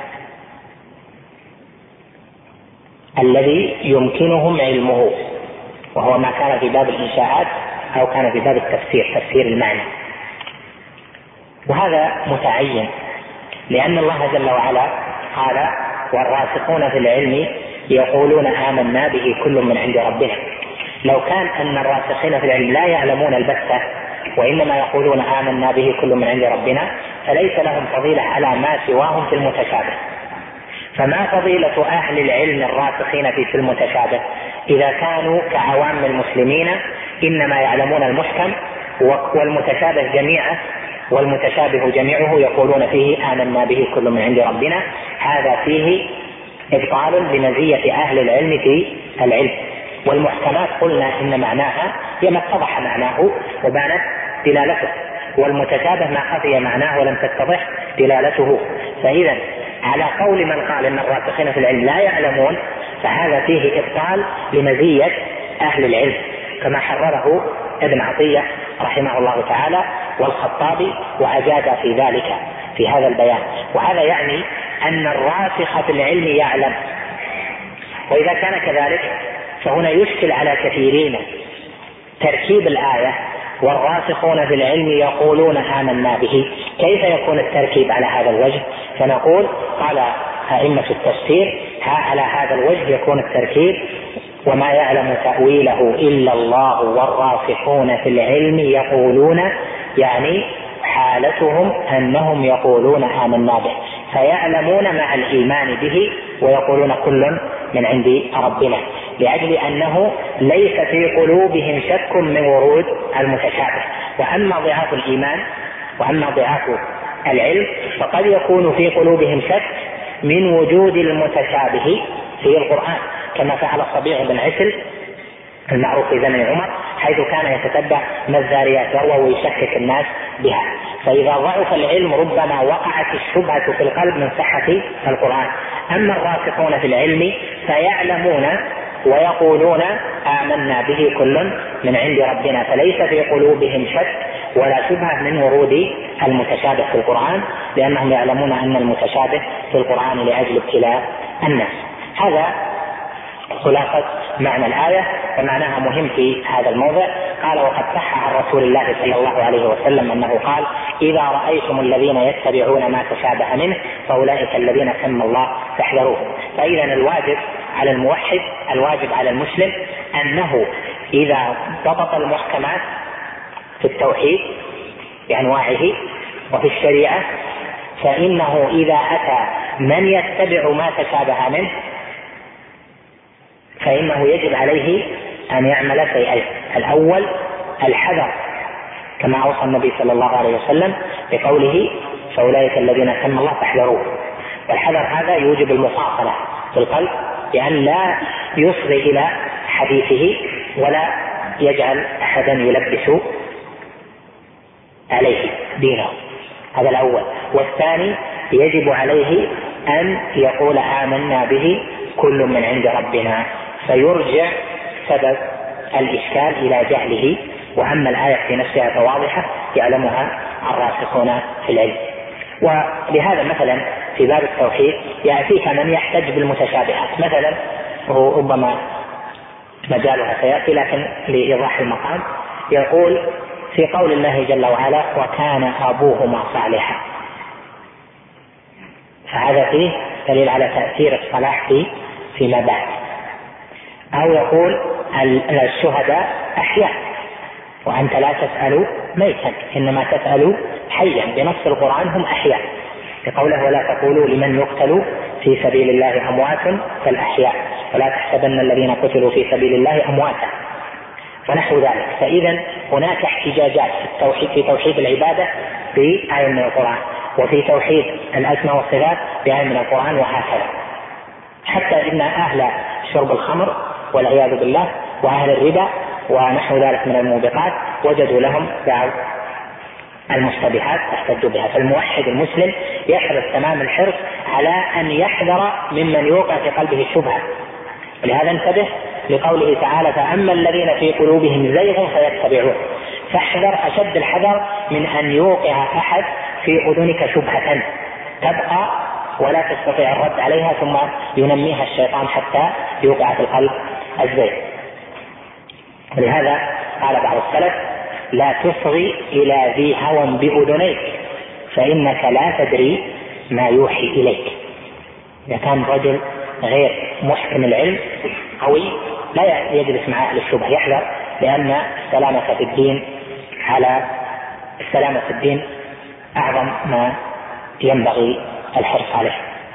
Speaker 1: الذي يمكنهم علمه، وهو ما كان في باب الإنشاءات أو كان في باب التفسير، تفسير المعنى. وهذا متعين، لأن الله جل وعلا قال: والراسخون في العلم يقولون آمنا به كل من عند ربنا. لو كان أن الراسخين في العلم لا يعلمون البتة وإنما يقولون آمنا به كل من عند ربنا، فليس لهم فضيلة على ما سواهم في المتشابه. فما فضيلة أهل العلم الراسخين في المتشابه إذا كانوا كعوام المسلمين إنما يعلمون المحكم والمتشابه جميعا، والمتشابه جميعه يقولون فيه آمنا به كل من عند ربنا؟ هذا فيه إبطال لمزية أهل العلم في العلم. والمحكمات قلنا إن معناها هي ما اتضح معناه وبانت دلالته، والمتشابه ما خفي معناه ولم تتضح دلالته. فإذا على قول من قال إن الراسخين في العلم لا يعلمون، فهذا فيه إبطال لمزية أهل العلم، كما حرره ابن عطية رحمه الله تعالى والخطابي، وأجاد في ذلك في هذا البيان. وهذا يعني أن الراسخ في العلم يعلم، وإذا كان كذلك فهنا يشكل على كثيرين تركيب الآية: والراسخون في العلم يقولون آمنا به. كيف يكون التركيب على هذا الوجه؟ فنقول قال أئمة التفسير: ها على هذا الوجه يكون التركيب: وما يعلم تأويله إلا الله والراسخون في العلم يقولون، يعني حالتهم أنهم يقولون آمنا به، فيعلمون مع الإيمان به ويقولون كل من عند ربنا، لأجل أنه ليس في قلوبهم شك من ورود المتشابه. وأما ضعاف الإيمان وأما ضعاف العلم فقد يكون في قلوبهم شك من وجود المتشابه في القرآن، كما فعل الصبيغ بن عسل المعروف في زمن عمر، حيث كان يتتبع ما الذاريات ذروة ويشكك الناس بها. فإذا ضعف العلم ربما وقعت الشبهة في القلب من صحة القرآن. أما الراسخون في العلم فيعلمون ويقولون آمنا به كل من عند ربنا، فليس في قلوبهم شك ولا شبهة من ورود المتشابه في القرآن، لأنهم يعلمون أن المتشابه في القرآن لأجل ابتلاء الناس. هذا خلاصة معنى الآية، ومعناها مهم في هذا الموضع. قال: وقد صح عن رسول الله صلى الله عليه وسلم أنه قال: إذا رأيتم الذين يتبعون ما تشابه منه فأولئك الذين سمى الله فاحذروهم. فإذا الواجب على الموحد، الواجب على المسلم، أنه إذا ضبط المحكمات في التوحيد بأنواعه وفي الشريعة، فإنه إذا أتى من يتبع ما تشابه منه فإنه يجب عليه أن يعمل شيئين: الأول الحذر، كما أوصى النبي صلى الله عليه وسلم بقوله: فأولئك الذين سمى الله فاحذروه. والحذر هذا يوجب المفاصلة في القلب، بأن لا يصغي إلى حديثه ولا يجعل أحدا يلبس عليه دينه. هذا الأول. والثاني يجب عليه أن يقول: آمنا به كل من عند ربنا، فيرجع سبب الإشكال إلى جهله. وأما الآية في نفسها فواضحة يعلمها الراسخون في العلم. ولهذا مثلا في باب التوحيد يأتيك من يحتج بالمتشابهات، مثلا وهو ربما مجالها سيأتي لكن لإيضاح المقام، يقول في قول الله جل وعلا: وكان أبوهما صالحا، فهذا فيه دليل على تأثير الصلاح في فيما بعد. أو يقول: الشهداء أحياء وأنت لا تسأل ميتا إنما تسأل حيا، بنص القرآن هم أحياء، بقوله: ولا تقولوا لمن يقتل في سبيل الله أموات بل أحياء ولا تحسبن الذين قتلوا في سبيل الله أمواتا، ونحو ذلك. فإذا هناك احتجاجات في التوحيد، في توحيد العبادة بآية من القرآن، وفي توحيد الأسماء والصفات بآية من القرآن، وهكذا. حتى إن أهل شرب الخمر والعياذ بالله وأهل الربا ونحو ذلك من الموبقات وجدوا لهم بعض المشتبهات احتجوا بها. فالموحد المسلم يحرص تمام الحرص على أن يحذر ممن يوقع في قلبه الشبهة. ولهذا انتبه لقوله تعالى: فأما الذين في قلوبهم زيغ فيتبعون. فاحذر أشد الحذر من أن يوقع أحد في أذنك شبهة تبقى ولا تستطيع الرد عليها، ثم ينميها الشيطان حتى يوقع في القلب الزيغ. ولهذا قال بعض السلف: لا تصغي إلى ذي هوى بأذنيك فإنك لا تدري ما يوحي إليك. إذا كان رجل غير محكم العلم قوي لا يجلس مع أهل الشبه، يحذر، لأن السلامة في الدين على السلامة في الدين أعظم ما ينبغي الحرص عليه.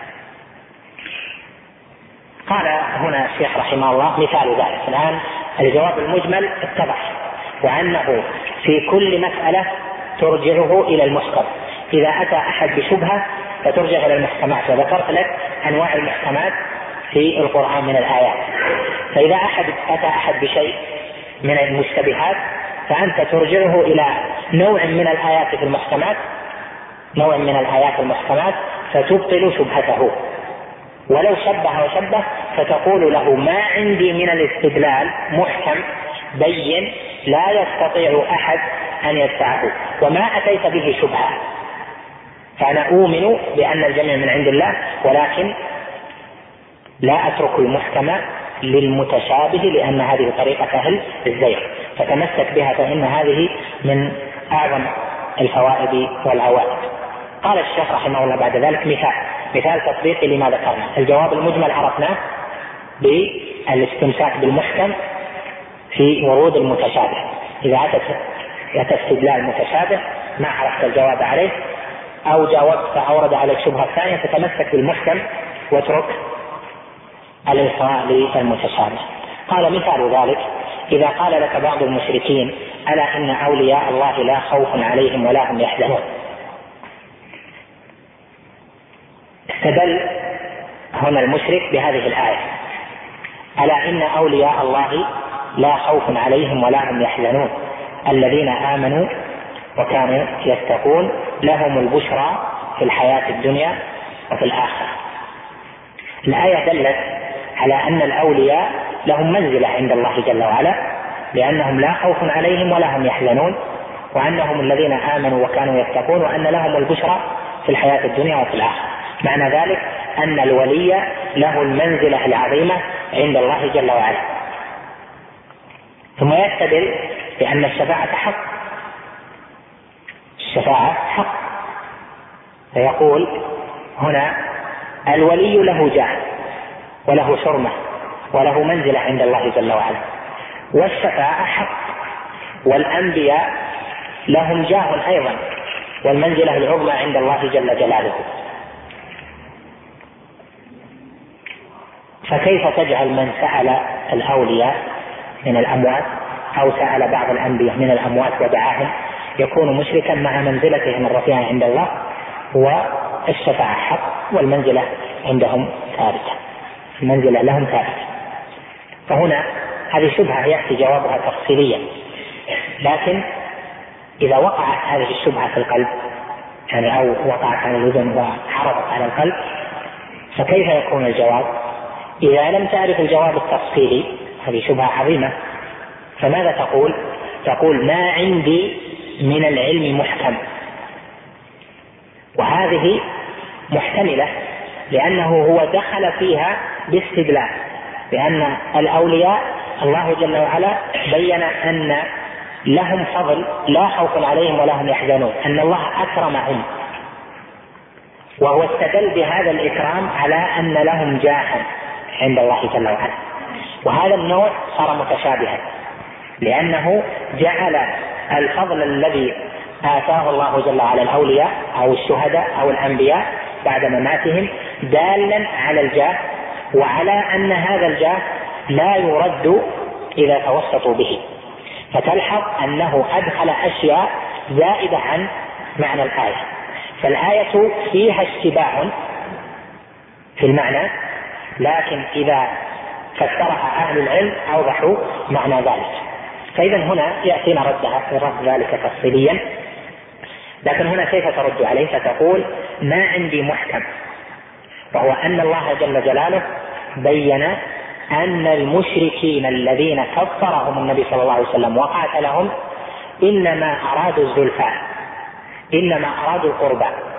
Speaker 1: قال هنا الشيخ رحمه الله مثال ذلك. الآن الجواب المجمل اتضح، وأنه في كل مسألة ترجعه إلى المحكم. إذا أتى أحد بشبهة فترجع إلى المحكمات، وذكرت لك أنواع المحكمات في القرآن من الآيات. فإذا أحد أتى أحد بشيء من المشتبهات فأنت ترجعه إلى نوع من الآيات في المحكمات، نوع من الآيات المحكمات، فتبطل شبهته. ولو شبه وشبه فتقول له: ما عندي من الاستدلال محكم بين لا يستطيع أحد أن يدفعه، وما أتيت به شبهة، فأنا أؤمن بأن الجميع من عند الله، ولكن لا أترك المحكمة للمتشابه، لأن هذه طريقة أهل الزيغ، فتمسك بها، فإن هذه من أعظم الفوائد والعوائد. قال الشيخ رحمه الله بعد ذلك مثال مثال تطبيقي لما ذكرنا. الجواب المجمل عرفناه بالاستمساك بالمحكم في ورود المتشابه. إذا أتى استدلال متشابه ما عرفت الجواب عليه أو جاوبت فأورد على الشبهة الثانية، فتمسك بالمحكم واترك الإلقاء للمتشابه. قال مثال ذلك: إذا قال لك بعض المشركين: ألا إن أولياء الله لا خوف عليهم ولا هم يحزنون. استدل هنا المشرك بهذه الآية: ألا إن أولياء الله لا خوف عليهم ولا هم يحزنون الذين آمنوا وكانوا يتقون لهم البشرى في الحياة الدنيا وفي الآخرة. الآية دلت على أن الأولياء لهم منزلة عند الله جل وعلا، لأنهم لا خوف عليهم ولا هم يحزنون، وأنهم الذين آمنوا وكانوا يتقون، وأن لهم البشرى في الحياة الدنيا وفي الآخرة. معنى ذلك أن الولي له المنزلة العظيمة عند الله جل وعلا. ثم يستدل بأن الشفاعة حق، الشفاعة حق، فيقول هنا الولي له جاه وله حرمة وله منزلة عند الله جل وعلا، والشفاعة حق، والأنبياء لهم جاه أيضا والمنزلة العظمى عند الله جل جلاله. فكيف تجعل من سأل الأولياء من الأموات أو سأل بعض الأنبياء من الأموات ودعاهم يكون مشركا مع منزلتهم الرفيعة عند الله والشفاعة حق والمنزلة عندهم ثابتة، المنزلة لهم ثابتة؟ فهنا هذه شبهة يأتي جوابها تفصيليا، لكن إذا وقعت هذه الشبهة في القلب يعني أو وقعت على الأذن وحرضت على القلب فكيف يكون الجواب؟ إذا لم تعرف الجواب التفصيلي هذه شبهة عظيمة، فماذا تقول؟ تقول ما عندي من العلم محكم، وهذه محتملة لأنه هو دخل فيها باستدلال بأن الأولياء الله جل وعلا بين أن لهم فضل لا خوف عليهم ولا هم يحزنون، أن الله أكرمهم، وهو استدل بهذا الإكرام على أن لهم جاها عند الله جل وعلا. وهذا النوع صار متشابها لأنه جعل الفضل الذي آتاه الله جل وعلا الأولياء أو الشهداء أو الأنبياء بعد مماتهم دالا على الجاه، وعلى أن هذا الجاه لا يرد إذا توسطوا به، فتلحظ أنه أدخل أشياء زائدة عن معنى الآية، فالآية فيها اشتباه في المعنى، لكن إذا فسرها أهل العلم أوضحوا معنى ذلك. فإذا هنا يأتينا ردها رد ذلك تفصيليا، لكن هنا كيف ترد عليه؟ فتقول ما عندي محكم، وهو أن الله جل جلاله بين أن المشركين الذين كفرهم النبي صلى الله عليه وسلم وقاتلهم إنما أرادوا الزلفى، إنما أرادوا القربى،